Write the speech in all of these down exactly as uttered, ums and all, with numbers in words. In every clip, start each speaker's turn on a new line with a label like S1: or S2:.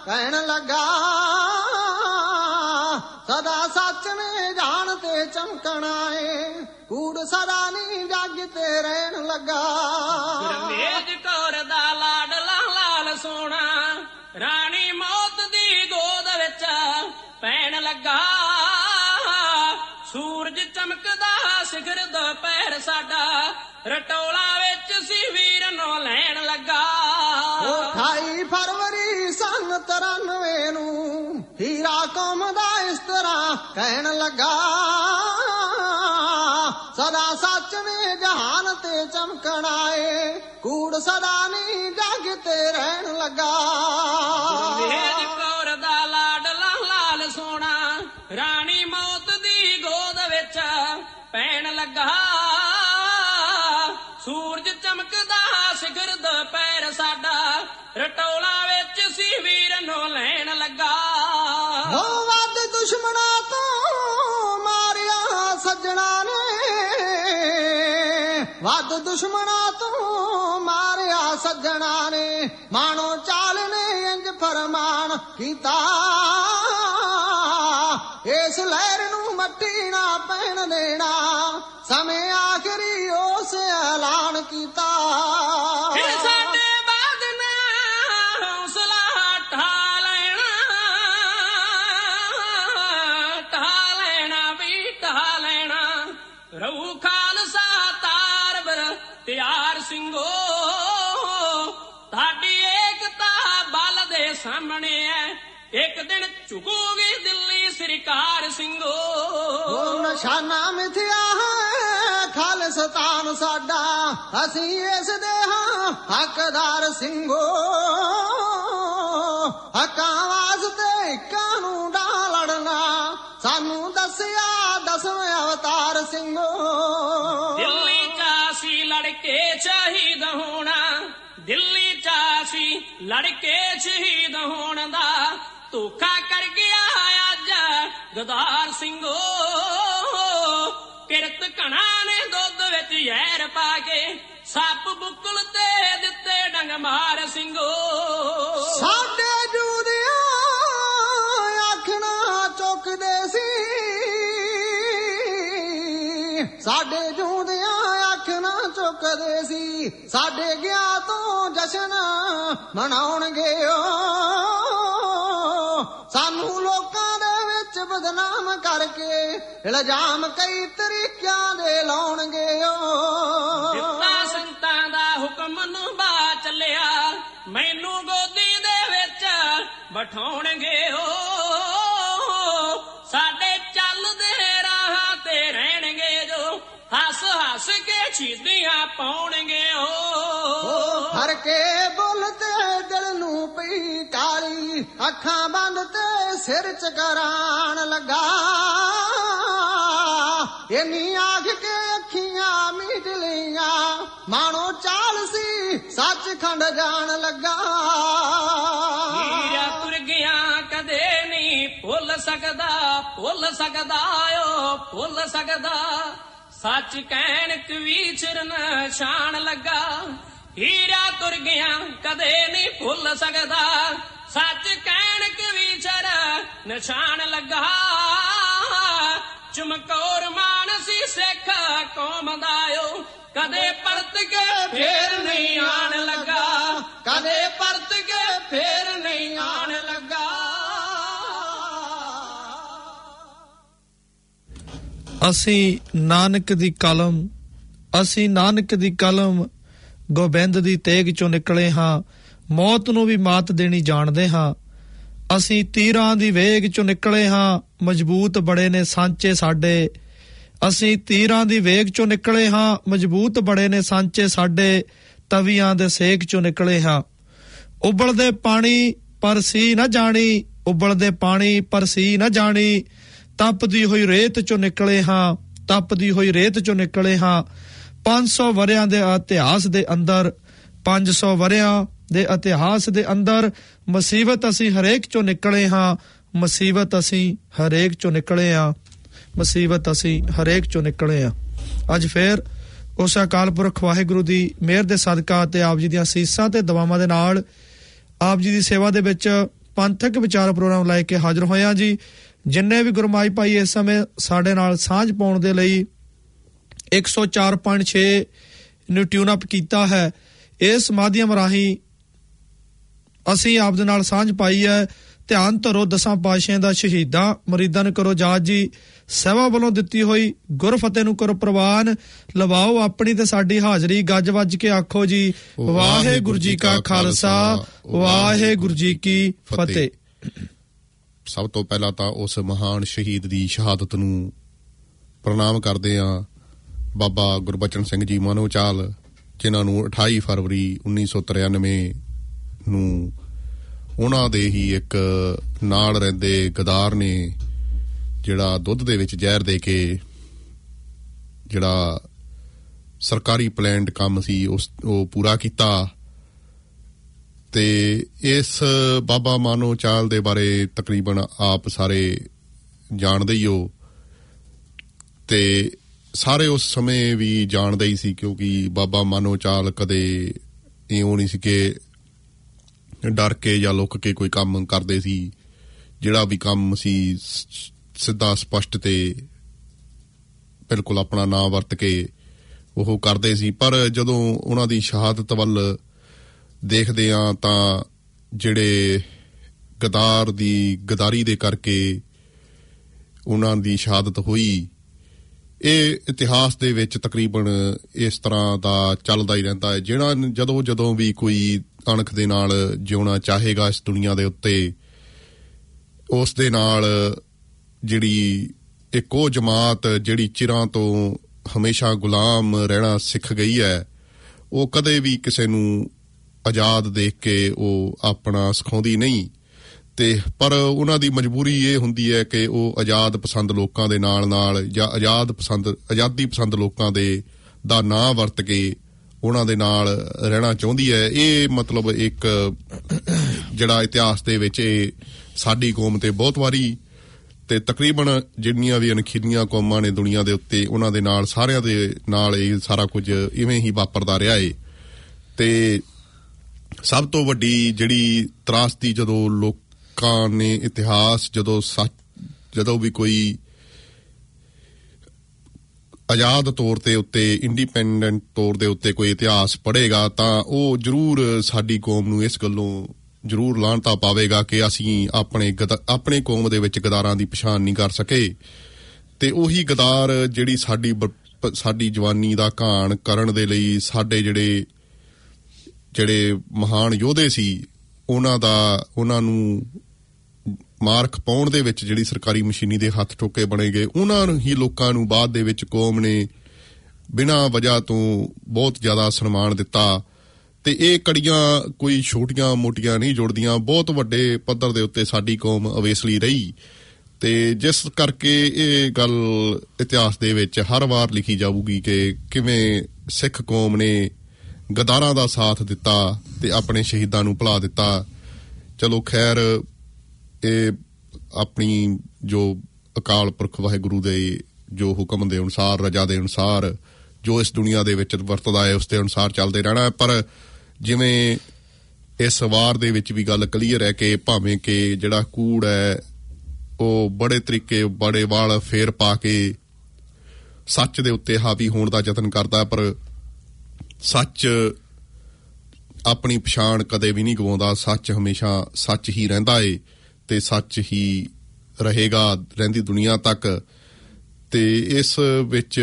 S1: ਕਹਿਣ ਲੱਗਾ ਸਦਾ ਸੱਚ ਨੇ ਜਾਣ ਤੇ ਚਮਕਣਾ ਏ ਕੂੜ ਸਦਾ ਨੀ ਜੱਗ ਤੇ ਰਹਿਣ ਲੱਗਾ
S2: ਗੁਰਮੇਜ ਕੌਰ ਦਾ ਲਾਡਲਾ ਲਾਲ ਸੋਹਣਾ ਰਾਣੀ ਮੌਤ ਦੀ ਗੋਦ ਵਿੱਚ ਪੈਣ ਲੱਗਾ ਸੂਰਜ ਚਮਕਦਾ ਸਿਖਰ ਦੁਪਹਿਰ ਸਾਡਾ ਰਟੋਲਾ ਵਿੱਚ ਸੀ ਵੀਰ ਨੂੰ ਲੈਣ ਲੱਗਾ
S1: ਅਠਾਈ ਫਰਵਰੀ ਸੰਨ ਤਰਾਨਵੇਂ ਨੂੰ ਹੀਰਾ ਕੌਮ ਦਾ ਇਸ ਤਰ੍ਹਾਂ ਕਹਿਣ ਲੱਗਾ ਸਦਾ ਸੱਚ ਨੇ ਜਹਾਨ ਤੇ ਚਮਕਣਾ ਏ ਕੂੜ ਸਦਾ ਨੀ ਜੱਗ ਤੇ ਰਹਿਣ ਲੱਗਾ
S2: ਗੁਰਮੇਜ ਕੌਰ ਦਾ ਲਾਡਲਾ ਲਾਲ ਸੋਹਣਾ ਰਾਣੀ ਮੌਤ ਦੀ ਗੋਦ ਵਿੱਚ ਪੈਣ ਲੱਗਾ ਸੂਰਜ ਚਮਕਦਾ ਸਿਖਰ ਦੁਪਹਿਰ ਸਾਡਾ ਰਟੋਲਾ ਵਿੱਚ ਸੀ ਵੀਰ ਨੂੰ ਲੈਣ ਲੱਗਾ
S1: ਹੋ ਵੱਧ ਦੁਸ਼ਮਣਾਂ ਤੋਂ ਮਾਰਿਆ ਸੱਜਣਾ ਨੇ ਵੱਧ ਦੁਸ਼ਮਣਾਂ ਤੋਂ ਮਾਰਿਆ ਸੱਜਣਾ ਨੇ ਮਾਣੋ ਚਾਲ ਨੇ ਇੰਜ ਫਰਮਾਨ ਕੀਤਾ ਇਸ ਲਹਿਰ ਨੂੰ ਮੱਟੀ ਨਾ ਪੈਣ ਦੇਣਾ ਸਮੇਂ ਆਖਰੀ ਉਸ ਐਲਾਨ ਕੀਤਾ
S2: ਫਿਰ ਸਾਡੇ ਬਾਦ ਨਾ ਹੌਸਲਾ ਢਾ ਲੈਣਾ ਢਾ ਲੈਣਾ ਵੀ ਢਾ ਲੈਣਾ ਰਹੂ ਖਾਲਸਾ ਤਾਰ ਬਰ ਤਿਆਰ ਸਿੰਘੋ ਤੁਹਾਡੀ ਏਕਤਾ ਬਲ ਦੇ ਸਾਹਮਣੇ ਹੈ ਇੱਕ ਦਿਨ ਝੁਕੂਗੀ ਦਿੱਲੀ ਸਰਕਾਰ ਸਿੰਘੋ
S1: ਉਹ ਨਿਸ਼ਾਨਾ ਮਿਥਿਆ ਹੈ ਖਾਲਿਸਤਾਨ ਸਾਡਾ ਅਸੀਂ ਇਸ ਦੇ ਹਾਂ ਹੱਕਦਾਰ ਸਿੰਘੋ ਹੱਕਾਂ ਵਾਸਤੇ ਕਾਨੂੰਨ ਦਾ ਲੜਨਾ ਸਾਨੂੰ ਦੱਸਿਆ ਦਸਵੇਂ ਅਵਤਾਰ ਸਿੰਘੋ
S2: ਦਿੱਲੀ ਚਾਸੀ ਲੜਕੇ ਸ਼ਹੀਦ ਹੋਣਾ ਦਿੱਲੀ ਚਾਸੀ ਲੜਕੇ ਸ਼ਹੀਦ ਹੋਣ ਦਾ ਧੋਖਾ ਕਰ ਗਿਆ ਅੱਜ ਗਦਾਰ ਸਿੰਘੋ ਕਿਰਤ ਘਣਾ ਨੇ ਦੁੱਧ ਵਿੱਚ ਜ਼ਹਿਰ ਪਾ ਕੇ ਸੱਪ ਬੁੱਕਲ ਤੇ ਦਿੱਤੇ ਡੰਗ ਮਾਰ ਸਿੰਘੋ
S1: ਸਾਡੇ ਜੂਦਿਆਂ ਆਖਣਾ ਚੁੱਕਦੇ ਸੀ ਸਾਡੇ ਜੂਦਿਆਂ ਆਖਣਾ ਚੁੱਕਦੇ ਸੀ ਸਾਡੇ ਗਿਆ ਤੋਂ ਜਸ਼ਨ ਮਨਾਉਣਗੇ ਸਾਨੂੰ ਲੋਕਾਂ ਦੇ ਵਿੱਚ ਬਦਨਾਮ ਕਰਕੇ ਇਲਜ਼ਾਮ ਕਈ ਤਰੀਕਿਆਂ ਦੇ ਲਾਉਣਗੇ
S2: ਦਿੱਤਾ ਸੰਤਾਂ ਦਾ ਹੁਕਮ ਨੂੰ ਬਾ ਚੱਲਿਆ ਮੈਨੂੰ ਗੋਦੀ ਦੇ ਵਿੱਚ ਬਿਠਾਉਣਗੇ ਓ ਸਾਡੇ ਚੱਲਦੇ ਰਾਹਾਂ ਤੇ ਰਹਿਣਗੇ ਜੋ ਹੱਸ ਹੱਸ ਕੇ ਛੀਦੀਆਂ ਪਾਉਣਗੇ ਓ
S1: ਹਰ ਕੇ ਬੁੱਲ ਤੇ ਦਿਲ ਨੂੰ ਪਈ ਕਾਲੀ ਅੱਖਾਂ ਬੰਦ ਤੇ ਸਿਰ ਚਕਰਾਣ ਲੱਗਾ ਇੰਨੀ ਆਖ ਕੇ ਅੱਖੀਆਂ ਮੀਟ ਲਈਆਂ ਮਾਣੋ ਚਾਲ ਸੀ ਸੱਚਖੰਡ ਜਾਣ ਲੱਗਾ
S2: ਹੀਰਾ ਤੁਰ ਗਿਆ ਕਦੇ ਨਹੀਂ ਭੁੱਲ ਸਕਦਾ ਭੁੱਲ ਸਕਦਾ ਓ ਭੁੱਲ ਸਕਦਾ ਸੱਚ ਕਹਿਣ ਕਵੀਚਰ ਨਿਸ਼ਾਨ ਲੱਗਾ ਹੀਰਾ ਤੁਰ ਗਿਆ ਕਦੇ ਨਹੀਂ ਭੁੱਲ ਸਕਦਾ ਸੱਚ ਕਹਿਣ ਕਵੀਚਰ ਨਿਸ਼ਾਨ ਲੱਗਾ ਚਮਕੌਰ ਮਾਨਸੀ ਸਿੱਖ ਕੌਮ ਦਾ ਓ ਕਦੇ ਪਰਤ ਕੇ ਫੇਰ ਨਹੀਂ ਆਣ ਲੱਗਾ ਕਦੇ ਪਰਤ ਕੇ ਫੇਰ ਨਹੀਂ ਆਣ ਲੱਗਾ
S3: ਅਸੀਂ ਨਾਨਕ ਦੀ ਕਲਮ ਅਸੀਂ ਨਾਨਕ ਦੀ ਕਲਮ ਗੋਬਿੰਦ ਦੀ ਤੇਗ ਚੋਂ ਨਿਕਲੇ ਹਾਂ ਮੌਤ ਨੂੰ ਵੀ ਮਾਤ ਦੇਣੀ ਜਾਣਦੇ ਹਾਂ ਅਸੀਂ ਤੀਰਾਂ ਦੀ ਵੇਗ ਚੋਂ ਨਿਕਲੇ ਹਾਂ ਮਜ਼ਬੂਤ ਬੜੇ ਨੇ ਸਾਂਚੇ ਸਾਡੇ ਅਸੀਂ ਤੀਰਾਂ ਦੀ ਵੇਗ ਚੋਂ ਨਿਕਲੇ ਹਾਂ ਮਜ਼ਬੂਤ ਬੜੇ ਨੇ ਸਾਂਚੇ ਸਾਡੇ ਤਵੀਆਂ ਦੇ ਸੇਕ ਚੋਂ ਨਿਕਲੇ ਹਾਂ ਉਬਲਦੇ ਪਾਣੀ ਪਰ ਸੀ ਨਾ ਜਾਣੀ ਉਬਲਦੇ ਪਾਣੀ ਪਰ ਸੀ ਨਾ ਜਾਣੀ ਤਪਦੀ ਹੋਈ ਰੇਤ ਚੋਂ ਨਿਕਲੇ ਹਾਂ ਤਪਦੀ ਹੋਈ ਰੇਤ ਚੋਂ ਨਿਕਲੇ ਹਾਂ ਪੰਜ ਸੌ ਵਰਿਆਂ ਦੇ ਇਤਿਹਾਸ ਦੇ ਅੰਦਰ ਪੰਜ ਸੌ ਵਰਿਆਂ ਦੇ ਇਤਿਹਾਸ ਦੇ ਅੰਦਰ ਮੁਸੀਬਤ ਅਸੀਂ ਹਰੇਕ ਚੋਂ ਨਿਕਲੇ ਹਾਂ ਮੁਸੀਬਤ ਅਸੀਂ ਹਰੇਕ ਚੋਂ ਨਿਕਲੇ ਹਾਂ ਮੁਸੀਬਤ ਅਸੀਂ ਹਰੇਕ ਚੋਂ ਨਿਕਲੇ ਹਾਂ ਅੱਜ ਫੇਰ ਉਸ ਅਕਾਲ ਪੁਰਖ ਵਾਹਿਗੁਰੂ ਦੀ ਮਿਹਰ ਦੇ ਸਦਕਾ ਤੇ ਆਪ ਜੀ ਦੀਆਂ ਅਸੀਸਾਂ ਤੇ ਦੁਆਵਾਂ ਦੇ ਨਾਲ ਆਪ ਜੀ ਦੀ ਸੇਵਾ ਦੇ ਵਿੱਚ ਪੰਥਕ ਵਿਚਾਰ ਪ੍ਰੋਗਰਾਮ ਲੈ ਕੇ ਹਾਜ਼ਰ ਹੋਏ ਹਾਂ ਜੀ। ਜਿੰਨੇ ਵੀ ਗੁਰਮਾਈ ਭਾਈ ਇਸ ਸਮੇਂ ਸਾਡੇ ਨਾਲ ਸਾਂਝ ਪਾਉਣ ਦੇ ਲਈ ਇੱਕ ਸੌ ਚਾਰ ਪੁਆਇੰਟ ਛੇ ਨੂੰ ਟਿਊਨ ਅਪ ਕੀਤਾ ਹੈ, ਇਸ ਮਾਧਿਅਮ ਰਾਹੀਂ ਅਸੀਂ ਆਪ ਦੇ ਨਾਲ ਸਾਂਝ ਪਾਈ ਹੈ। ਧਿਆਨ ਧਰੋ ਦਸਾਂ ਪਾਤਸ਼ਾਹਾਂ ਦਾ ਸ਼ਹੀਦਾਂ ਮੁਰੀਦਾਂ ਨੂੰ ਕਰੋ ਯਾਦ ਜੀ। ਸਹਿਬਾ ਵੱਲੋਂ ਦਿੱਤੀ ਹੋਈ ਗੁਰਫਤਿਹ ਨੂੰ ਕਰੋ ਪ੍ਰਵਾਨ, ਲਵਾਓ ਆਪਣੀ ਤੇ ਸਾਡੀ ਹਾਜ਼ਰੀ, ਗੱਜ ਵੱਜ ਕੇ ਆਖੋ ਜੀ ਵਾਹਿਗੁਰੂ ਜੀ ਕਾ ਖਾਲਸਾ ਵਾਹਿਗੁਰੂ ਜੀ ਕੀ ਫਤਿਹ।
S4: ਸਭ ਤੋਂ ਪਹਿਲਾਂ ਤਾਂ ਉਸ ਮਹਾਨ ਸ਼ਹੀਦ ਦੀ ਸ਼ਹਾਦਤ ਨੂੰ ਪ੍ਰਣਾਮ ਕਰਦੇ ਹਾਂ, ਬਾਬਾ ਗੁਰਬਚਨ ਸਿੰਘ ਜੀ ਮਾਨੋਚਾਲ, ਜਿਨ੍ਹਾਂ ਨੂੰ ਅਠਾਈ ਫਰਵਰੀ ਉੱਨੀ ਸੌ ਤਰਿਆਨਵੇਂ ਨੂੰ ਉਹਨਾਂ ਦੇ ਹੀ ਇੱਕ ਨਾਲ ਰਹਿੰਦੇ ਗਦਾਰ ਨੇ ਜਿਹੜਾ ਦੁੱਧ ਦੇ ਵਿੱਚ ਜ਼ਹਿਰ ਦੇ ਕੇ ਜਿਹੜਾ ਸਰਕਾਰੀ ਪਲੈਨਡ ਕੰਮ ਸੀ ਉਸ ਉਹ ਪੂਰਾ ਕੀਤਾ। ਤੇ ਇਸ ਬਾਬਾ ਮਾਨੋਚਾਲ ਦੇ ਬਾਰੇ ਤਕਰੀਬਨ ਆਪ ਸਾਰੇ ਜਾਣਦੇ ਹੀ ਹੋ, ਤੇ ਸਾਰੇ ਉਸ ਸਮੇਂ ਵੀ ਜਾਣਦੇ ਹੀ ਸੀ, ਕਿਉਂਕਿ ਬਾਬਾ ਮਾਨੋਚਾਲ ਕਦੇ ਇਉਂ ਨਹੀਂ ਸੀ ਕਿ ਡਰ ਕੇ ਜਾਂ ਲੁੱਕ ਕੇ ਕੋਈ ਕੰਮ ਕਰਦੇ ਸੀ। ਜਿਹੜਾ ਵੀ ਕੰਮ ਸੀ ਸਿੱਧਾ ਸਪਸ਼ਟ ਤੇ ਬਿਲਕੁਲ ਆਪਣਾ ਨਾਂ ਵਰਤ ਕੇ ਉਹ ਕਰਦੇ ਸੀ। ਪਰ ਜਦੋਂ ਉਹਨਾਂ ਦੀ ਸ਼ਹਾਦਤ ਵੱਲ ਦੇਖਦੇ ਹਾਂ ਤਾਂ ਜਿਹੜੇ ਗਦਾਰ ਦੀ ਗਦਾਰੀ ਦੇ ਕਰਕੇ ਉਹਨਾਂ ਦੀ ਸ਼ਹਾਦਤ ਹੋਈ, ਇਹ ਇਤਿਹਾਸ ਦੇ ਵਿੱਚ ਤਕਰੀਬਨ ਇਸ ਤਰ੍ਹਾਂ ਦਾ ਚੱਲਦਾ ਹੀ ਰਹਿੰਦਾ ਹੈ। ਜਿਹੜਾ ਜਦੋਂ ਜਦੋਂ ਵੀ ਕੋਈ ਅਣਖ ਦੇ ਨਾਲ ਜਿਉਣਾ ਚਾਹੇਗਾ ਇਸ ਦੁਨੀਆ ਦੇ ਉੱਤੇ, ਉਸ ਦੇ ਨਾਲ ਜਿਹੜੀ ਇੱਕ ਉਹ ਜਮਾਤ ਜਿਹੜੀ ਚਿਰਾਂ ਤੋਂ ਹਮੇਸ਼ਾ ਗੁਲਾਮ ਰਹਿਣਾ ਸਿੱਖ ਗਈ ਹੈ, ਉਹ ਕਦੇ ਵੀ ਕਿਸੇ ਨੂੰ ਆਜ਼ਾਦ ਦੇਖ ਕੇ ਉਹ ਆਪਣਾ ਸਿਖਾਉਂਦੀ ਨਹੀਂ। ਤੇ ਪਰ ਉਹਨਾਂ ਦੀ ਮਜਬੂਰੀ ਇਹ ਹੁੰਦੀ ਹੈ ਕਿ ਉਹ ਆਜ਼ਾਦ ਪਸੰਦ ਲੋਕਾਂ ਦੇ ਨਾਲ ਨਾਲ ਜਾਂ ਆਜ਼ਾਦ ਪਸੰਦ ਆਜ਼ਾਦੀ ਪਸੰਦ ਲੋਕਾਂ ਦੇ ਦਾ ਨਾਂ ਵਰਤ ਕੇ ਉਹਨਾਂ ਦੇ ਨਾਲ ਰਹਿਣਾ ਚਾਹੁੰਦੀ ਹੈ। ਇਹ ਮਤਲਬ ਇੱਕ ਜਿਹੜਾ ਇਤਿਹਾਸ ਦੇ ਵਿੱਚ ਇਹ ਸਾਡੀ ਕੌਮ ਤੇ ਬਹੁਤ ਵਾਰੀ ਤੇ ਤਕਰੀਬਨ ਜਿੰਨੀਆਂ ਵੀ ਅਣਖੀਲੀਆਂ ਕੌਮਾਂ ਨੇ ਦੁਨੀਆ ਦੇ ਉੱਤੇ, ਉਹਨਾਂ ਦੇ ਨਾਲ ਸਾਰਿਆਂ ਦੇ ਨਾਲ ਇਹ ਸਾਰਾ ਕੁਝ ਇਵੇਂ ਹੀ ਵਾਪਰਦਾ ਰਿਹਾ ਏ। ਤੇ ਸਭ ਤੋਂ ਵੱਡੀ ਜਿਹੜੀ ਤਰਾਸਦੀ ਜਦੋਂ ਲੋਕਾਂ ਨੇ ਇਤਿਹਾਸ ਜਦੋਂ ਸੱਚ ਜਦੋਂ ਵੀ ਕੋਈ ਆਜ਼ਾਦ ਤੌਰ ਦੇ ਉੱਤੇ ਇੰਡੀਪੈਂਡੈਂਟ ਤੌਰ ਦੇ ਉੱਤੇ ਕੋਈ ਇਤਿਹਾਸ ਪੜ੍ਹੇਗਾ ਤਾਂ ਉਹ ਜ਼ਰੂਰ ਸਾਡੀ ਕੌਮ ਨੂੰ ਇਸ ਗੱਲੋਂ ਜ਼ਰੂਰ ਲਾਹਨਤਾ ਪਾਵੇਗਾ ਕਿ ਅਸੀਂ ਆਪਣੇ ਆਪਣੇ ਕੌਮ ਦੇ ਵਿੱਚ ਗਦਾਰਾਂ ਦੀ ਪਛਾਣ ਨਹੀਂ ਕਰ ਸਕੇ। ਤੇ ਉਹੀ ਗਦਾਰ ਜਿਹੜੀ ਸਾਡੀ ਸਾਡੀ ਜਵਾਨੀ ਦਾ ਘਾਣ ਕਰਨ ਦੇ ਲਈ ਸਾਡੇ ਜਿਹੜੇ ਜਿਹੜੇ ਮਹਾਨ ਯੋਧੇ ਸੀ, ਉਹਨਾਂ ਦਾ ਉਹਨਾਂ ਨੂੰ ਮਾਰਕ ਪਾਉਣ ਦੇ ਵਿੱਚ ਜਿਹੜੀ ਸਰਕਾਰੀ ਮਸ਼ੀਨੀ ਦੇ ਹੱਥ ਠੋਕੇ ਬਣੇ ਗਏ, ਉਹਨਾਂ ਨੂੰ ਹੀ ਲੋਕਾਂ ਨੂੰ ਬਾਅਦ ਦੇ ਵਿੱਚ ਕੌਮ ਨੇ ਬਿਨਾਂ ਵਜ੍ਹਾ ਤੋਂ ਬਹੁਤ ਜ਼ਿਆਦਾ ਸਨਮਾਨ ਦਿੱਤਾ। ਤੇ ਇਹ ਕੜੀਆਂ ਕੋਈ ਛੋਟੀਆਂ ਮੋਟੀਆਂ ਨਹੀਂ ਜੁੜਦੀਆਂ, ਬਹੁਤ ਵੱਡੇ ਪੱਧਰ ਦੇ ਉੱਤੇ ਸਾਡੀ ਕੌਮ ਅਵੇਸਲੀ ਰਹੀ। ਤੇ ਜਿਸ ਕਰਕੇ ਇਹ ਗੱਲ ਇਤਿਹਾਸ ਦੇ ਵਿੱਚ ਹਰ ਵਾਰ ਲਿਖੀ ਜਾਊਗੀ ਕਿ ਕਿਵੇਂ ਸਿੱਖ ਕੌਮ ਨੇ ਗਦਾਰਾਂ ਦਾ ਸਾਥ ਦਿੱਤਾ ਤੇ ਆਪਣੇ ਸ਼ਹੀਦਾਂ ਨੂੰ ਭੁਲਾ ਦਿੱਤਾ। ਚਲੋ ਖੈਰ, ਇਹ ਆਪਣੀ ਜੋ ਅਕਾਲ ਪੁਰਖ ਵਾਹਿਗੁਰੂ ਦੇ ਜੋ ਹੁਕਮ ਦੇ ਅਨੁਸਾਰ, ਰਜਾ ਦੇ ਅਨੁਸਾਰ ਜੋ ਇਸ ਦੁਨੀਆ ਦੇ ਵਿੱਚ ਵਰਤਦਾ ਹੈ ਉਸ ਦੇ ਅਨੁਸਾਰ ਚੱਲਦੇ ਰਹਿਣਾ। ਪਰ ਜਿਵੇਂ ਇਸ ਵਾਰ ਦੇ ਵਿੱਚ ਵੀ ਗੱਲ ਕਲੀਅਰ ਹੈ ਕਿ ਭਾਵੇਂ ਕਿ ਜਿਹੜਾ ਕੂੜ ਹੈ ਉਹ ਬੜੇ ਤਰੀਕੇ ਬੜੇ ਵਾਲ ਫੇਰ ਪਾ ਕੇ ਸੱਚ ਦੇ ਉੱਤੇ ਹਾਵੀ ਹੋਣ ਦਾ ਯਤਨ ਕਰਦਾ, ਪਰ ਸੱਚ ਆਪਣੀ ਪਛਾਣ ਕਦੇ ਵੀ ਨਹੀਂ ਗਵਾਉਂਦਾ। ਸੱਚ ਹਮੇਸ਼ਾ ਸੱਚ ਹੀ ਰਹਿੰਦਾ ਏ ਤੇ ਸੱਚ ਹੀ ਰਹੇਗਾ ਰਹਿੰਦੀ ਦੁਨੀਆ ਤੱਕ। ਤੇ ਇਸ ਵਿੱਚ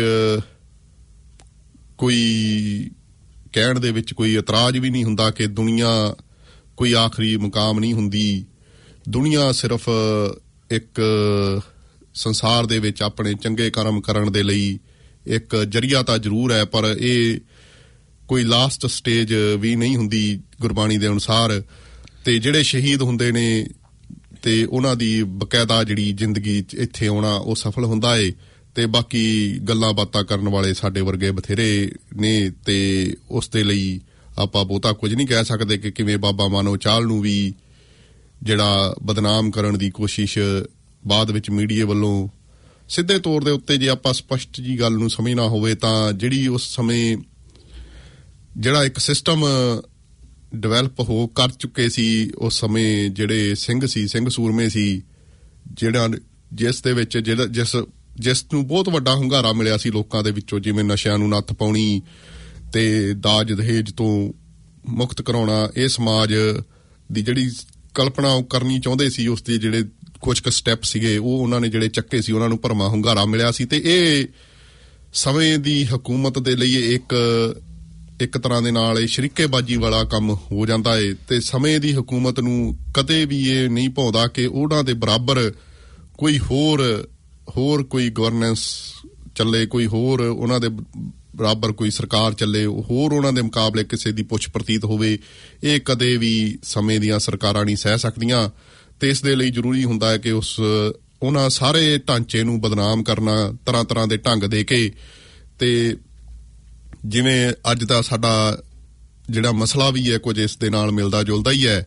S4: ਕੋਈ ਕਹਿਣ ਦੇ ਵਿੱਚ ਕੋਈ ਇਤਰਾਜ਼ ਵੀ ਨਹੀਂ ਹੁੰਦਾ ਕਿ ਦੁਨੀਆ ਕੋਈ ਆਖਰੀ ਮੁਕਾਮ ਨਹੀਂ ਹੁੰਦੀ। ਦੁਨੀਆ ਸਿਰਫ ਇੱਕ ਸੰਸਾਰ ਦੇ ਵਿੱਚ ਆਪਣੇ ਚੰਗੇ ਕਰਮ ਕਰਨ ਦੇ ਲਈ ਇੱਕ ਜਰੀਆ ਤਾਂ ਜ਼ਰੂਰ ਹੈ, ਪਰ ਇਹ ਕੋਈ ਲਾਸਟ ਸਟੇਜ ਵੀ ਨਹੀਂ ਹੁੰਦੀ ਗੁਰਬਾਣੀ ਦੇ ਅਨੁਸਾਰ। ਤੇ ਜਿਹੜੇ ਸ਼ਹੀਦ ਹੁੰਦੇ ਨੇ ਤੇ ਉਹਨਾਂ ਦੀ ਬਕਾਇਦਾ ਜਿਹੜੀ ਜ਼ਿੰਦਗੀ ਇੱਥੇ ਆਉਣਾ ਉਹ ਸਫਲ ਹੁੰਦਾ ਏ। ਤੇ ਬਾਕੀ ਗੱਲਾਂ ਬਾਤਾਂ ਕਰਨ ਵਾਲੇ ਸਾਡੇ ਵਰਗੇ ਬਥੇਰੇ ਨੇ ਤੇ ਉਸ ਦੇ ਲਈ ਆਪਾਂ ਬਹੁਤਾ ਕੁਝ ਨਹੀਂ ਕਹਿ ਸਕਦੇ ਕਿ ਕਿਵੇਂ ਬਾਬਾ ਮਾਨੋਚਾਲ ਨੂੰ ਵੀ ਜਿਹੜਾ ਬਦਨਾਮ ਕਰਨ ਦੀ ਕੋਸ਼ਿਸ਼ ਬਾਅਦ ਵਿੱਚ ਮੀਡੀਆ ਵੱਲੋਂ ਸਿੱਧੇ ਤੌਰ ਦੇ ਉੱਤੇ ਜੇ ਆਪਾਂ ਸਪਸ਼ਟ ਜੀ ਗੱਲ ਨੂੰ ਸਮਝਣਾ ਹੋਵੇ ਤਾਂ ਜਿਹੜੀ ਉਸ ਸਮੇਂ ਜਿਹੜਾ ਇੱਕ ਸਿਸਟਮ ਡਿਵੈਲਪ ਹੋ ਕਰ ਚੁੱਕੇ ਸੀ ਉਸ ਸਮੇਂ ਜਿਹੜੇ ਸਿੰਘ ਸੀ ਸਿੰਘ ਸੂਰਮੇ ਸੀ ਜਿਹੜਾ ਜਿਸ ਦੇ ਵਿੱਚ ਜਿਹੜਾ ਜਿਸ ਜਿਸ ਨੂੰ ਬਹੁਤ ਵੱਡਾ ਹੁੰਗਾਰਾ ਮਿਲਿਆ ਸੀ ਲੋਕਾਂ ਦੇ ਵਿੱਚੋਂ, ਜਿਵੇਂ ਨਸ਼ਿਆਂ ਨੂੰ ਨੱਥ ਪਾਉਣੀ ਤੇ ਦਾਜ ਦਹੇਜ ਤੋਂ ਮੁਕਤ ਕਰਾਉਣਾ, ਇਹ ਸਮਾਜ ਦੀ ਜਿਹੜੀ ਕਲਪਨਾ ਕਰਨੀ ਚਾਹੁੰਦੇ ਸੀ ਉਸ ਦੇ ਜਿਹੜੇ ਕੁਝ ਕੁ ਸਟੈਪ ਸੀਗੇ ਉਹ ਉਹਨਾਂ ਨੇ ਜਿਹੜੇ ਚੱਕੇ ਸੀ, ਉਹਨਾਂ ਨੂੰ ਭਰਵਾਂ ਹੁੰਗਾਰਾ ਮਿਲਿਆ ਸੀ। ਤੇ ਇਹ ਸਮੇਂ ਦੀ ਹਕੂਮਤ ਦੇ ਲਈ ਇੱਕ ਇੱਕ ਤਰ੍ਹਾਂ ਦੇ ਨਾਲ ਇਹ ਸ਼ਰੀਕੇਬਾਜ਼ੀ ਵਾਲਾ ਕੰਮ ਹੋ ਜਾਂਦਾ ਏ। ਤੇ ਸਮੇਂ ਦੀ ਹਕੂਮਤ ਨੂੰ ਕਦੇ ਵੀ ਇਹ ਨਹੀਂ ਭਾਉਂਦਾ ਕਿ ਉਹਨਾਂ ਦੇ ਬਰਾਬਰ ਕੋਈ ਹੋਰ ਹੋਰ ਕੋਈ ਗਵਰਨੈਂਸ ਚੱਲੇ, ਕੋਈ ਹੋਰ ਉਹਨਾਂ ਦੇ ਬਰਾਬਰ ਕੋਈ ਸਰਕਾਰ ਚੱਲੇ, ਹੋਰ ਉਹਨਾਂ ਦੇ ਮੁਕਾਬਲੇ ਕਿਸੇ ਦੀ ਪੁੱਛ ਪ੍ਰਤੀਤ ਹੋਵੇ। ਇਹ ਕਦੇ ਵੀ ਸਮੇਂ ਦੀਆਂ ਸਰਕਾਰਾਂ ਨਹੀਂ ਸਹਿ ਸਕਦੀਆਂ। ਤੇ ਇਸ ਦੇ ਲਈ ਜ਼ਰੂਰੀ ਹੁੰਦਾ ਹੈ ਕਿ ਉਸ ਉਹਨਾਂ ਸਾਰੇ ਢਾਂਚੇ ਨੂੰ ਬਦਨਾਮ ਕਰਨਾ ਤਰ੍ਹਾਂ ਤਰ੍ਹਾਂ ਦੇ ਢੰਗ ਦੇ ਕੇ। ਤੇ ਜਿਵੇਂ ਅੱਜ ਦਾ ਸਾਡਾ ਜਿਹੜਾ ਮਸਲਾ ਵੀ ਹੈ ਕੁਝ ਇਸ ਦੇ ਨਾਲ ਮਿਲਦਾ ਜੁਲਦਾ ਹੀ ਹੈ,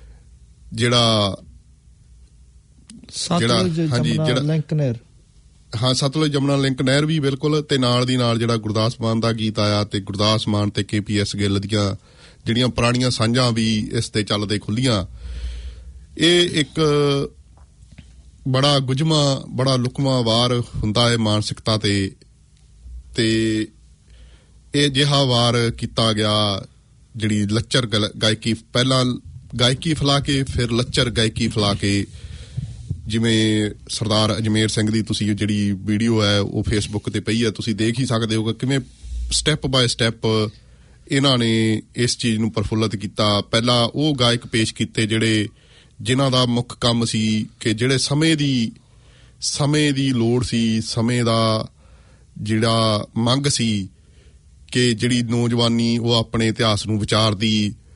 S4: ਜਿਹੜਾ ਜਿਹੜਾ ਹਾਂਜੀ ਜਿਹੜਾ
S3: ਲਿੰਕ ਨਹਿਰ,
S4: ਹਾਂ ਸਤਲੁਜ ਜਮਨਾ ਲਿੰਕ ਨਹਿਰ ਵੀ ਬਿਲਕੁਲ। ਤੇ ਨਾਲ ਦੀ ਨਾਲ ਜਿਹੜਾ ਗੁਰਦਾਸ ਮਾਨ ਦਾ ਗੀਤ ਆਇਆ ਤੇ ਗੁਰਦਾਸ ਮਾਨ ਤੇ ਕੇ ਪੀ ਐਸ ਗਿੱਲ ਦੀਆਂ ਜਿਹੜੀਆਂ ਪੁਰਾਣੀਆਂ ਸਾਂਝਾਂ ਵੀ ਇਸ ਤੇ ਚੱਲਦੇ ਖੁੱਲੀਆਂ। ਇਹ ਇੱਕ ਬੜਾ ਗੁਜਮਾ ਬੜਾ ਲੁਕਮਾ ਵਾਰ ਹੁੰਦਾ ਹੈ ਮਾਨਸਿਕਤਾ ਤੇ ਤੇ ਇਹ ਜਿਹਾ ਵਾਰ ਕੀਤਾ ਗਿਆ ਜਿਹੜੀ ਲੱਚਰ ਗਾਇਕੀ, ਪਹਿਲਾਂ ਗਾਇਕੀ ਫੈਲਾ ਕੇ ਫਿਰ ਲੱਚਰ ਗਾਇਕੀ ਫੈਲਾ ਕੇ। ਜਿਵੇਂ ਸਰਦਾਰ ਅਜਮੇਰ ਸਿੰਘ ਦੀ ਤੁਸੀਂ ਜਿਹੜੀ ਵੀਡੀਓ ਹੈ ਉਹ ਫੇਸਬੁੱਕ ਤੇ ਪਈ ਹੈ, ਤੁਸੀਂ ਦੇਖ ਹੀ ਸਕਦੇ ਹੋ ਕਿ ਕਿਵੇਂ ਸਟੈਪ ਬਾਏ ਸਟੈਪ ਇਹਨਾਂ ਨੇ ਇਸ ਚੀਜ਼ ਨੂੰ ਪ੍ਰਫੁੱਲਤ ਕੀਤਾ। ਪਹਿਲਾਂ ਉਹ ਗਾਇਕ ਪੇਸ਼ ਕੀਤੇ ਜਿਹੜੇ ਜਿਨ੍ਹਾਂ ਦਾ ਮੁੱਖ ਕੰਮ ਸੀ ਕਿ ਜਿਹੜੇ ਸਮੇਂ ਦੀ ਸਮੇਂ ਦੀ ਲੋੜ ਸੀ, ਸਮੇਂ ਦਾ ਜਿਹੜਾ ਮੰਗ ਸੀ ਕਿ ਜਿਹੜੀ ਨੌਜਵਾਨੀ ਉਹ ਆਪਣੇ ਇਤਿਹਾਸ ਨੂੰ ਵਿਚਾਰਦੀ,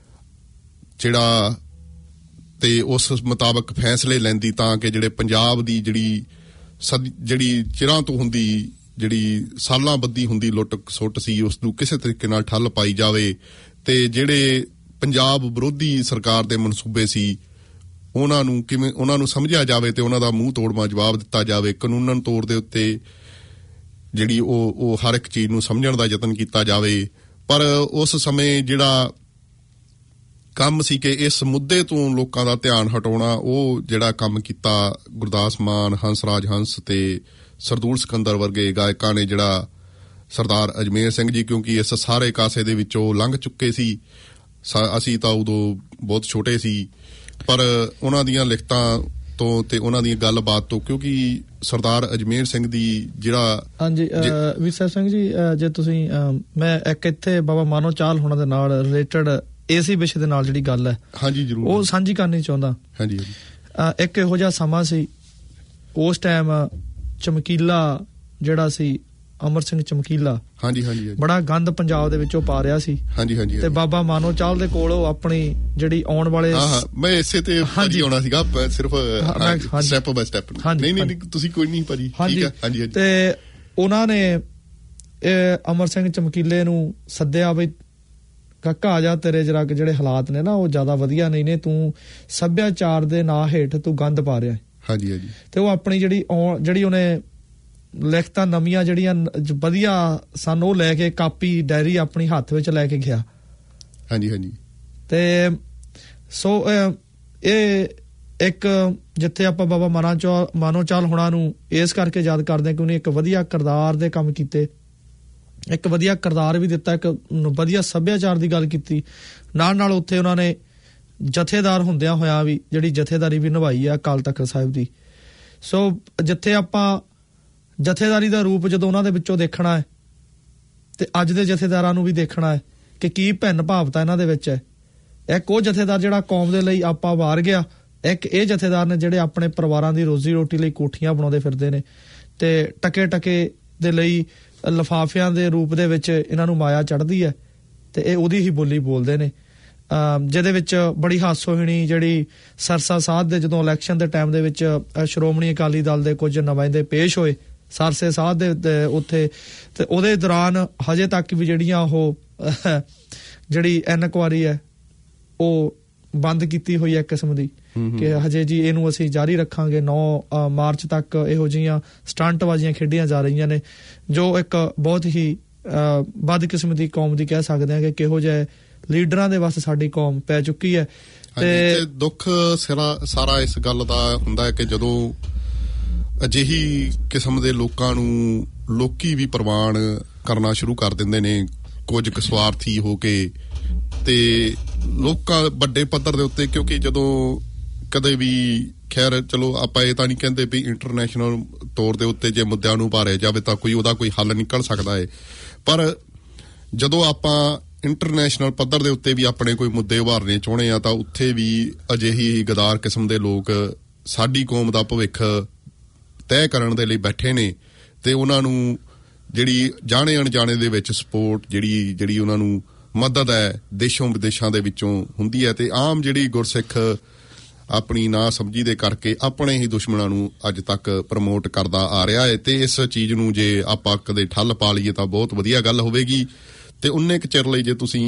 S4: ਜਿਹੜਾ ਤੇ ਉਸ ਮੁਤਾਬਕ ਫੈਸਲੇ ਲੈਂਦੀ, ਤਾਂ ਕਿ ਜਿਹੜੇ ਪੰਜਾਬ ਦੀ ਜਿਹੜੀ ਜਿਹੜੀ ਚਿਰਾਂ ਤੋਂ ਹੁੰਦੀ ਜਿਹੜੀ ਸਾਲਾਂ ਬੱਧੀ ਹੁੰਦੀ ਲੁੱਟ ਸੁੱਟ ਸੀ ਉਸ ਨੂੰ ਕਿਸੇ ਤਰੀਕੇ ਨਾਲ ਠੱਲ ਪਾਈ ਜਾਵੇ। ਤੇ ਜਿਹੜੇ ਪੰਜਾਬ ਵਿਰੋਧੀ ਸਰਕਾਰ ਦੇ ਮਨਸੂਬੇ ਸੀ ਉਹਨਾਂ ਨੂੰ ਕਿਵੇਂ ਉਹਨਾਂ ਨੂੰ ਸਮਝਿਆ ਜਾਵੇ ਤੇ ਉਹਨਾਂ ਦਾ ਮੂੰਹ ਤੋੜਵਾਂ ਜਵਾਬ ਦਿੱਤਾ ਜਾਵੇ। ਕਾਨੂੰਨਨ ਤੌਰ ਦੇ ਉੱਤੇ ਜਿਹੜੀ ਉਹ ਉਹ ਹਰ ਇੱਕ ਚੀਜ਼ ਨੂੰ ਸਮਝਣ ਦਾ ਯਤਨ ਕੀਤਾ ਜਾਵੇ। ਪਰ ਉਸ ਸਮੇਂ ਜਿਹੜਾ ਕੰਮ ਸੀ ਕਿ ਇਸ ਮੁੱਦੇ ਤੋਂ ਲੋਕਾਂ ਦਾ ਧਿਆਨ ਹਟਾਉਣਾ, ਉਹ ਜਿਹੜਾ ਕੰਮ ਕੀਤਾ ਗੁਰਦਾਸ ਮਾਨ, ਹੰਸਰਾਜ ਹੰਸ ਤੇ ਸਰਦੂਲ ਸਿਕੰਦਰ ਵਰਗੇ ਗਾਇਕਾਂ ਨੇ, ਜਿਹੜਾ ਸਰਦਾਰ ਅਜਮੇਰ ਸਿੰਘ ਜੀ, ਕਿਉਂਕਿ ਇਸ ਸਾਰੇ ਕਾਸੇ ਦੇ ਵਿੱਚੋਂ ਲੰਘ ਚੁੱਕੇ ਸੀ। ਅਸੀਂ ਤਾਂ ਉਦੋਂ ਬਹੁਤ ਛੋਟੇ ਸੀ, ਪਰ ਉਹਨਾਂ ਦੀਆਂ ਲਿਖਤਾਂ ਤੋਂ ਤੇ ਉਹਨਾਂ ਦੀ ਗੱਲਬਾਤ ਤੋਂ, ਕਿਉਂਕਿ ਸਰਦਾਰ ਅਜਮੇਰ ਸਿੰਘ ਦੀ ਜਿਹੜਾ
S3: ਹਾਂਜੀ ਵਿਸਾ ਸਿੰਘ ਜੀ, ਜੇ ਤੁਸੀਂ ਮੈਂ ਇੱਕ ਇੱਥੇ ਬਾਬਾ ਮਾਨੋ ਚਾਲ ਹੋਣਾ ਦੇ ਨਾਲ ਰਿਲੇਟਡ ਇਸੇ ਵਿਸ਼ੇ ਦੇ ਨਾਲ ਜਿਹੜੀ ਗੱਲ ਹੈ
S4: ਹਾਂਜੀ ਜ਼ਰੂਰ
S3: ਉਹ ਸਾਂਝੀ ਕਰਨੀ ਚਾਹੁੰਦਾ।
S4: ਹਾਂਜੀ
S3: ਇੱਕ ਇਹੋ ਜਿਹਾ ਸਮਾਂ ਸੀ ਉਸ ਟਾਈਮ ਚਮਕੀਲਾ ਜਿਹੜਾ ਸੀ ਅਮਰ ਸਿੰਘ ਚਮਕੀਲਾ, ਹਾਂਜੀ ਹਾਂਜੀ ਬੜਾ ਗੰਦ ਪੰਜਾਬ ਦੇ ਵਿੱਚੋਂ ਪਾ ਰਿਹਾ ਸੀ। ਹਾਂਜੀ ਹਾਂਜੀ ਤੇ ਬਾਬਾ ਮਾਨੋ ਚਾਲ ਦੇ ਕੋਲ ਉਹ ਆਪਣੀ ਜਿਹੜੀ ਆਉਣ ਵਾਲੇ
S4: ਹਾਂ ਮੈਂ ਇਸੇ ਤੇ ਭਾਜੀ ਆਉਣਾ ਸੀਗਾ ਸਿਰਫ ਸਟੈਪ ਬਾਏ ਸਟੈਪ। ਨਹੀਂ ਨਹੀਂ ਤੁਸੀਂ ਕੋਈ ਨਹੀਂ ਭਾਜੀ, ਠੀਕ ਹੈ। ਹਾਂਜੀ
S3: ਤੇ ਉਹਨਾਂ ਨੇ ਇਹ ਅਮਰ ਸਿੰਘ ਚਮਕੀਲੇ ਨੂੰ ਸੱਦਿਆ ਬਈ ਕਾਕਾ ਆ ਜਾ, ਤੇਰੇ ਜਰਾ ਜਿਹੜੇ ਹਾਲਾਤ ਨੇ ਨਾ ਉਹ ਜ਼ਿਆਦਾ ਵਧੀਆ ਨਹੀਂ ਨੇ, ਤੂੰ ਸੱਭਿਆਚਾਰ ਦੇ ਨਾਂ ਹੇਠ ਤੂੰ ਗੰਦ ਪਾ ਰਿਹਾ।
S4: ਹਾਂਜੀ ਹਾਂਜੀ
S3: ਤੇ ਉਹ ਆਪਣੀ ਜਿਹੜੀ ਜਿਹੜੀ ਉਹਨੇ ਲਿਖਤਾਂ ਨਵੀਆਂ ਜਿਹੜੀਆਂ ਵਧੀਆ ਸਨ ਉਹ ਲੈ ਕੇ ਕਾਪੀ ਡਾਇਰੀ ਆਪਣੀ ਹੱਥ ਵਿੱਚ ਲੈ ਕੇ ਗਿਆ।
S4: ਹਾਂਜੀ ਹਾਂਜੀ
S3: ਤੇ ਸੋ ਇਹ ਇੱਕ ਜਿੱਥੇ ਆਪਾਂ ਬਾਬਾ ਮਾਨਾ ਚਾਲ ਮਾਨੋ ਚਾਲ ਹੋਣਾ ਨੂੰ ਇਸ ਕਰਕੇ ਯਾਦ ਕਰਦੇ ਕਿ ਉਹਨੇ ਇੱਕ ਵਧੀਆ ਕਿਰਦਾਰ ਦੇ ਕੰਮ ਕੀਤੇ, ਇੱਕ ਵਧੀਆ ਕਿਰਦਾਰ ਵੀ ਦਿੱਤਾ, ਇੱਕ ਵਧੀਆ ਸੱਭਿਆਚਾਰ ਦੀ ਗੱਲ ਕੀਤੀ। ਨਾਲ ਨਾਲ ਉੱਥੇ ਉਹਨਾਂ ਨੇ ਜਥੇਦਾਰ ਹੁੰਦਿਆਂ ਹੋਇਆ ਵੀ ਜਿਹੜੀ ਜਥੇਦਾਰੀ ਵੀ ਨਿਭਾਈ ਆ ਅਕਾਲ ਤਖਤ ਸਾਹਿਬ ਦੀ। ਸੋ ਜਿੱਥੇ ਆਪਾਂ ਜਥੇਦਾਰੀ ਦਾ ਰੂਪ ਜਦੋਂ ਉਹਨਾਂ ਦੇ ਵਿੱਚੋਂ ਦੇਖਣਾ ਹੈ ਤੇ ਅੱਜ ਦੇ ਜਥੇਦਾਰਾਂ ਨੂੰ ਵੀ ਦੇਖਣਾ ਹੈ ਕਿ ਕੀ ਭਿੰਨ ਭਾਵਤਾ ਇਹਨਾਂ ਦੇ ਵਿੱਚ ਹੈ। ਇੱਕ ਉਹ ਜਥੇਦਾਰ ਜਿਹੜਾ ਕੌਮ ਦੇ ਲਈ ਆਪਾਂ ਵਾਰ ਗਿਆ, ਇੱਕ ਇਹ ਜਥੇਦਾਰ ਨੇ ਜਿਹੜੇ ਆਪਣੇ ਪਰਿਵਾਰਾਂ ਦੀ ਰੋਜ਼ੀ ਰੋਟੀ ਲਈ ਕੋਠੀਆਂ ਬਣਾਉਂਦੇ ਫਿਰਦੇ ਨੇ ਤੇ ਟਕੇ ਟਕੇ ਦੇ ਲਈ ਲਿਫਾਫਿਆਂ ਦੇ ਰੂਪ ਦੇ ਵਿੱਚ ਇਹਨਾਂ ਨੂੰ ਮਾਇਆ ਚੜ੍ਹਦੀ ਹੈ ਤੇ ਇਹ ਉਹਦੀ ਹੀ ਬੋਲੀ ਬੋਲਦੇ ਨੇ। ਜਿਹਦੇ ਵਿੱਚ ਬੜੀ ਹਾਸੋਹੀਣੀ ਜਿਹੜੀ ਸਰਸਾ ਸਾਧ ਦੇ ਜਦੋਂ ਇਲੈਕਸ਼ਨ ਦੇ ਟਾਈਮ ਦੇ ਵਿੱਚ ਸ਼੍ਰੋਮਣੀ ਅਕਾਲੀ ਦਲ ਦੇ ਕੁਝ ਨੁਮਾਇੰਦੇ ਪੇਸ਼ ਹੋਏ ਸਰਸੇ ਸਾਧ ਦੇ ਉੱਥੇ, ਤੇ ਉਹਦੇ ਦੌਰਾਨ ਹਜੇ ਤੱਕ ਵੀ ਜਿਹੜੀਆਂ ਉਹ ਜਿਹੜੀ ਇਨਕੁਆਰੀ ਹੈ ਉਹ ਬੰਦ ਕੀਤੀ ਹੋਈ ਹੈ ਕਿਸਮ ਦੀ ਕਿ ਹਜੇ ਜੀ ਇਹਨੂੰ ਅਸੀਂ ਜਾਰੀ ਰੱਖਾਂਗੇ। ਨੌ ਮਾਰਚ ਤੱਕ ਇਹੋ ਜਿਹੀਆਂ ਸਟੰਟਬਾਜ਼ੀਆਂ ਖੇਡੀਆਂ ਜਾ ਰਹੀਆਂ ਨੇ ਜੋ ਇੱਕ ਬਹੁਤ ਹੀ ਬਦ ਕਿਸਮ ਦੀ ਕੌਮ ਦੀ ਕਹਿ ਸਕਦੇ ਹਾਂ ਕਿ ਕਿਹੋ ਜਿਹੇ ਲੀਡਰਾਂ ਦੇ ਵਾਸਤੇ ਸਾਡੀ ਕੌਮ ਪੈ ਚੁੱਕੀ ਹੈ।
S4: ਤੇ ਦੁੱਖ ਸਾਰਾ ਇਸ ਗੱਲ ਦਾ ਹੁੰਦਾ ਹੈ ਕਿ ਜਦੋਂ ਅਜਿਹੀ ਕਿਸਮ ਦੇ ਲੋਕਾਂ ਨੂੰ ਲੋਕੀ ਵੀ ਪ੍ਰਵਾਨ ਕਰਨਾ ਸ਼ੁਰੂ ਕਰ ਦਿੰਦੇ ਨੇ, ਕੁਝ ਕੁ ਸਵਾਰਥੀ ਹੋ ਕੇ, ਤੇ ਲੋਕਾਂ ਵੱਡੇ ਪੱਧਰ ਦੇ ਉੱਤੇ, ਕਿਉਂਕਿ ਜਦੋਂ ਕਦੇ ਵੀ ਖੈਰ ਚਲੋ ਆਪਾਂ ਇਹ ਤਾਂ ਨਹੀਂ ਕਹਿੰਦੇ ਵੀ ਇੰਟਰਨੈਸ਼ਨਲ ਤੌਰ ਦੇ ਉੱਤੇ ਜੇ ਮੁੱਦਿਆਂ ਨੂੰ ਉਭਾਰਿਆ ਜਾਵੇ ਤਾਂ ਕੋਈ ਉਹਦਾ ਕੋਈ ਹੱਲ ਨਿਕਲ ਸਕਦਾ ਹੈ, ਪਰ ਜਦੋਂ ਆਪਾਂ ਇੰਟਰਨੈਸ਼ਨਲ ਪੱਧਰ ਦੇ ਉੱਤੇ ਵੀ ਆਪਣੇ ਕੋਈ ਮੁੱਦੇ ਉਭਾਰਨੇ ਚਾਹੁੰਦੇ ਆ ਤਾਂ ਉੱਥੇ ਵੀ ਅਜਿਹੀ ਗਦਾਰ ਕਿਸਮ ਦੇ ਲੋਕ ਸਾਡੀ ਕੌਮ ਦਾ ਭਵਿੱਖ ਤੈਅ ਕਰਨ ਦੇ ਲਈ ਬੈਠੇ ਨੇ, ਤੇ ਉਹਨਾਂ ਨੂੰ ਜਿਹੜੀ ਜਾਣੇ ਅਣਜਾਣੇ ਦੇ ਵਿੱਚ ਸਪੋਰਟ ਜਿਹੜੀ ਜਿਹੜੀ ਉਹਨਾਂ ਨੂੰ ਮਦਦ ਹੈ ਦੇਸ਼ੋਂ ਵਿਦੇਸ਼ਾਂ ਦੇ ਵਿੱਚੋਂ ਹੁੰਦੀ ਹੈ, ਤੇ ਆਮ ਜਿਹੜੀ ਗੁਰਸਿੱਖ ਆਪਣੀ ਨਾ ਸਮਝੀ ਦੇ ਕਰਕੇ ਆਪਣੇ ਹੀ ਦੁਸ਼ਮਣਾਂ ਨੂੰ ਅੱਜ ਤੱਕ ਪ੍ਰਮੋਟ ਕਰਦਾ ਆ ਰਿਹਾ ਹੈ। ਤੇ ਇਸ ਚੀਜ਼ ਨੂੰ ਜੇ ਆਪਾਂ ਕਦੇ ਠੱਲ ਪਾ ਲਈਏ ਤਾਂ ਬਹੁਤ ਵਧੀਆ ਗੱਲ ਹੋਵੇਗੀ। ਤੇ ਉਨੇ ਕੁ ਚਿਰ ਲਈ ਜੇ ਤੁਸੀਂ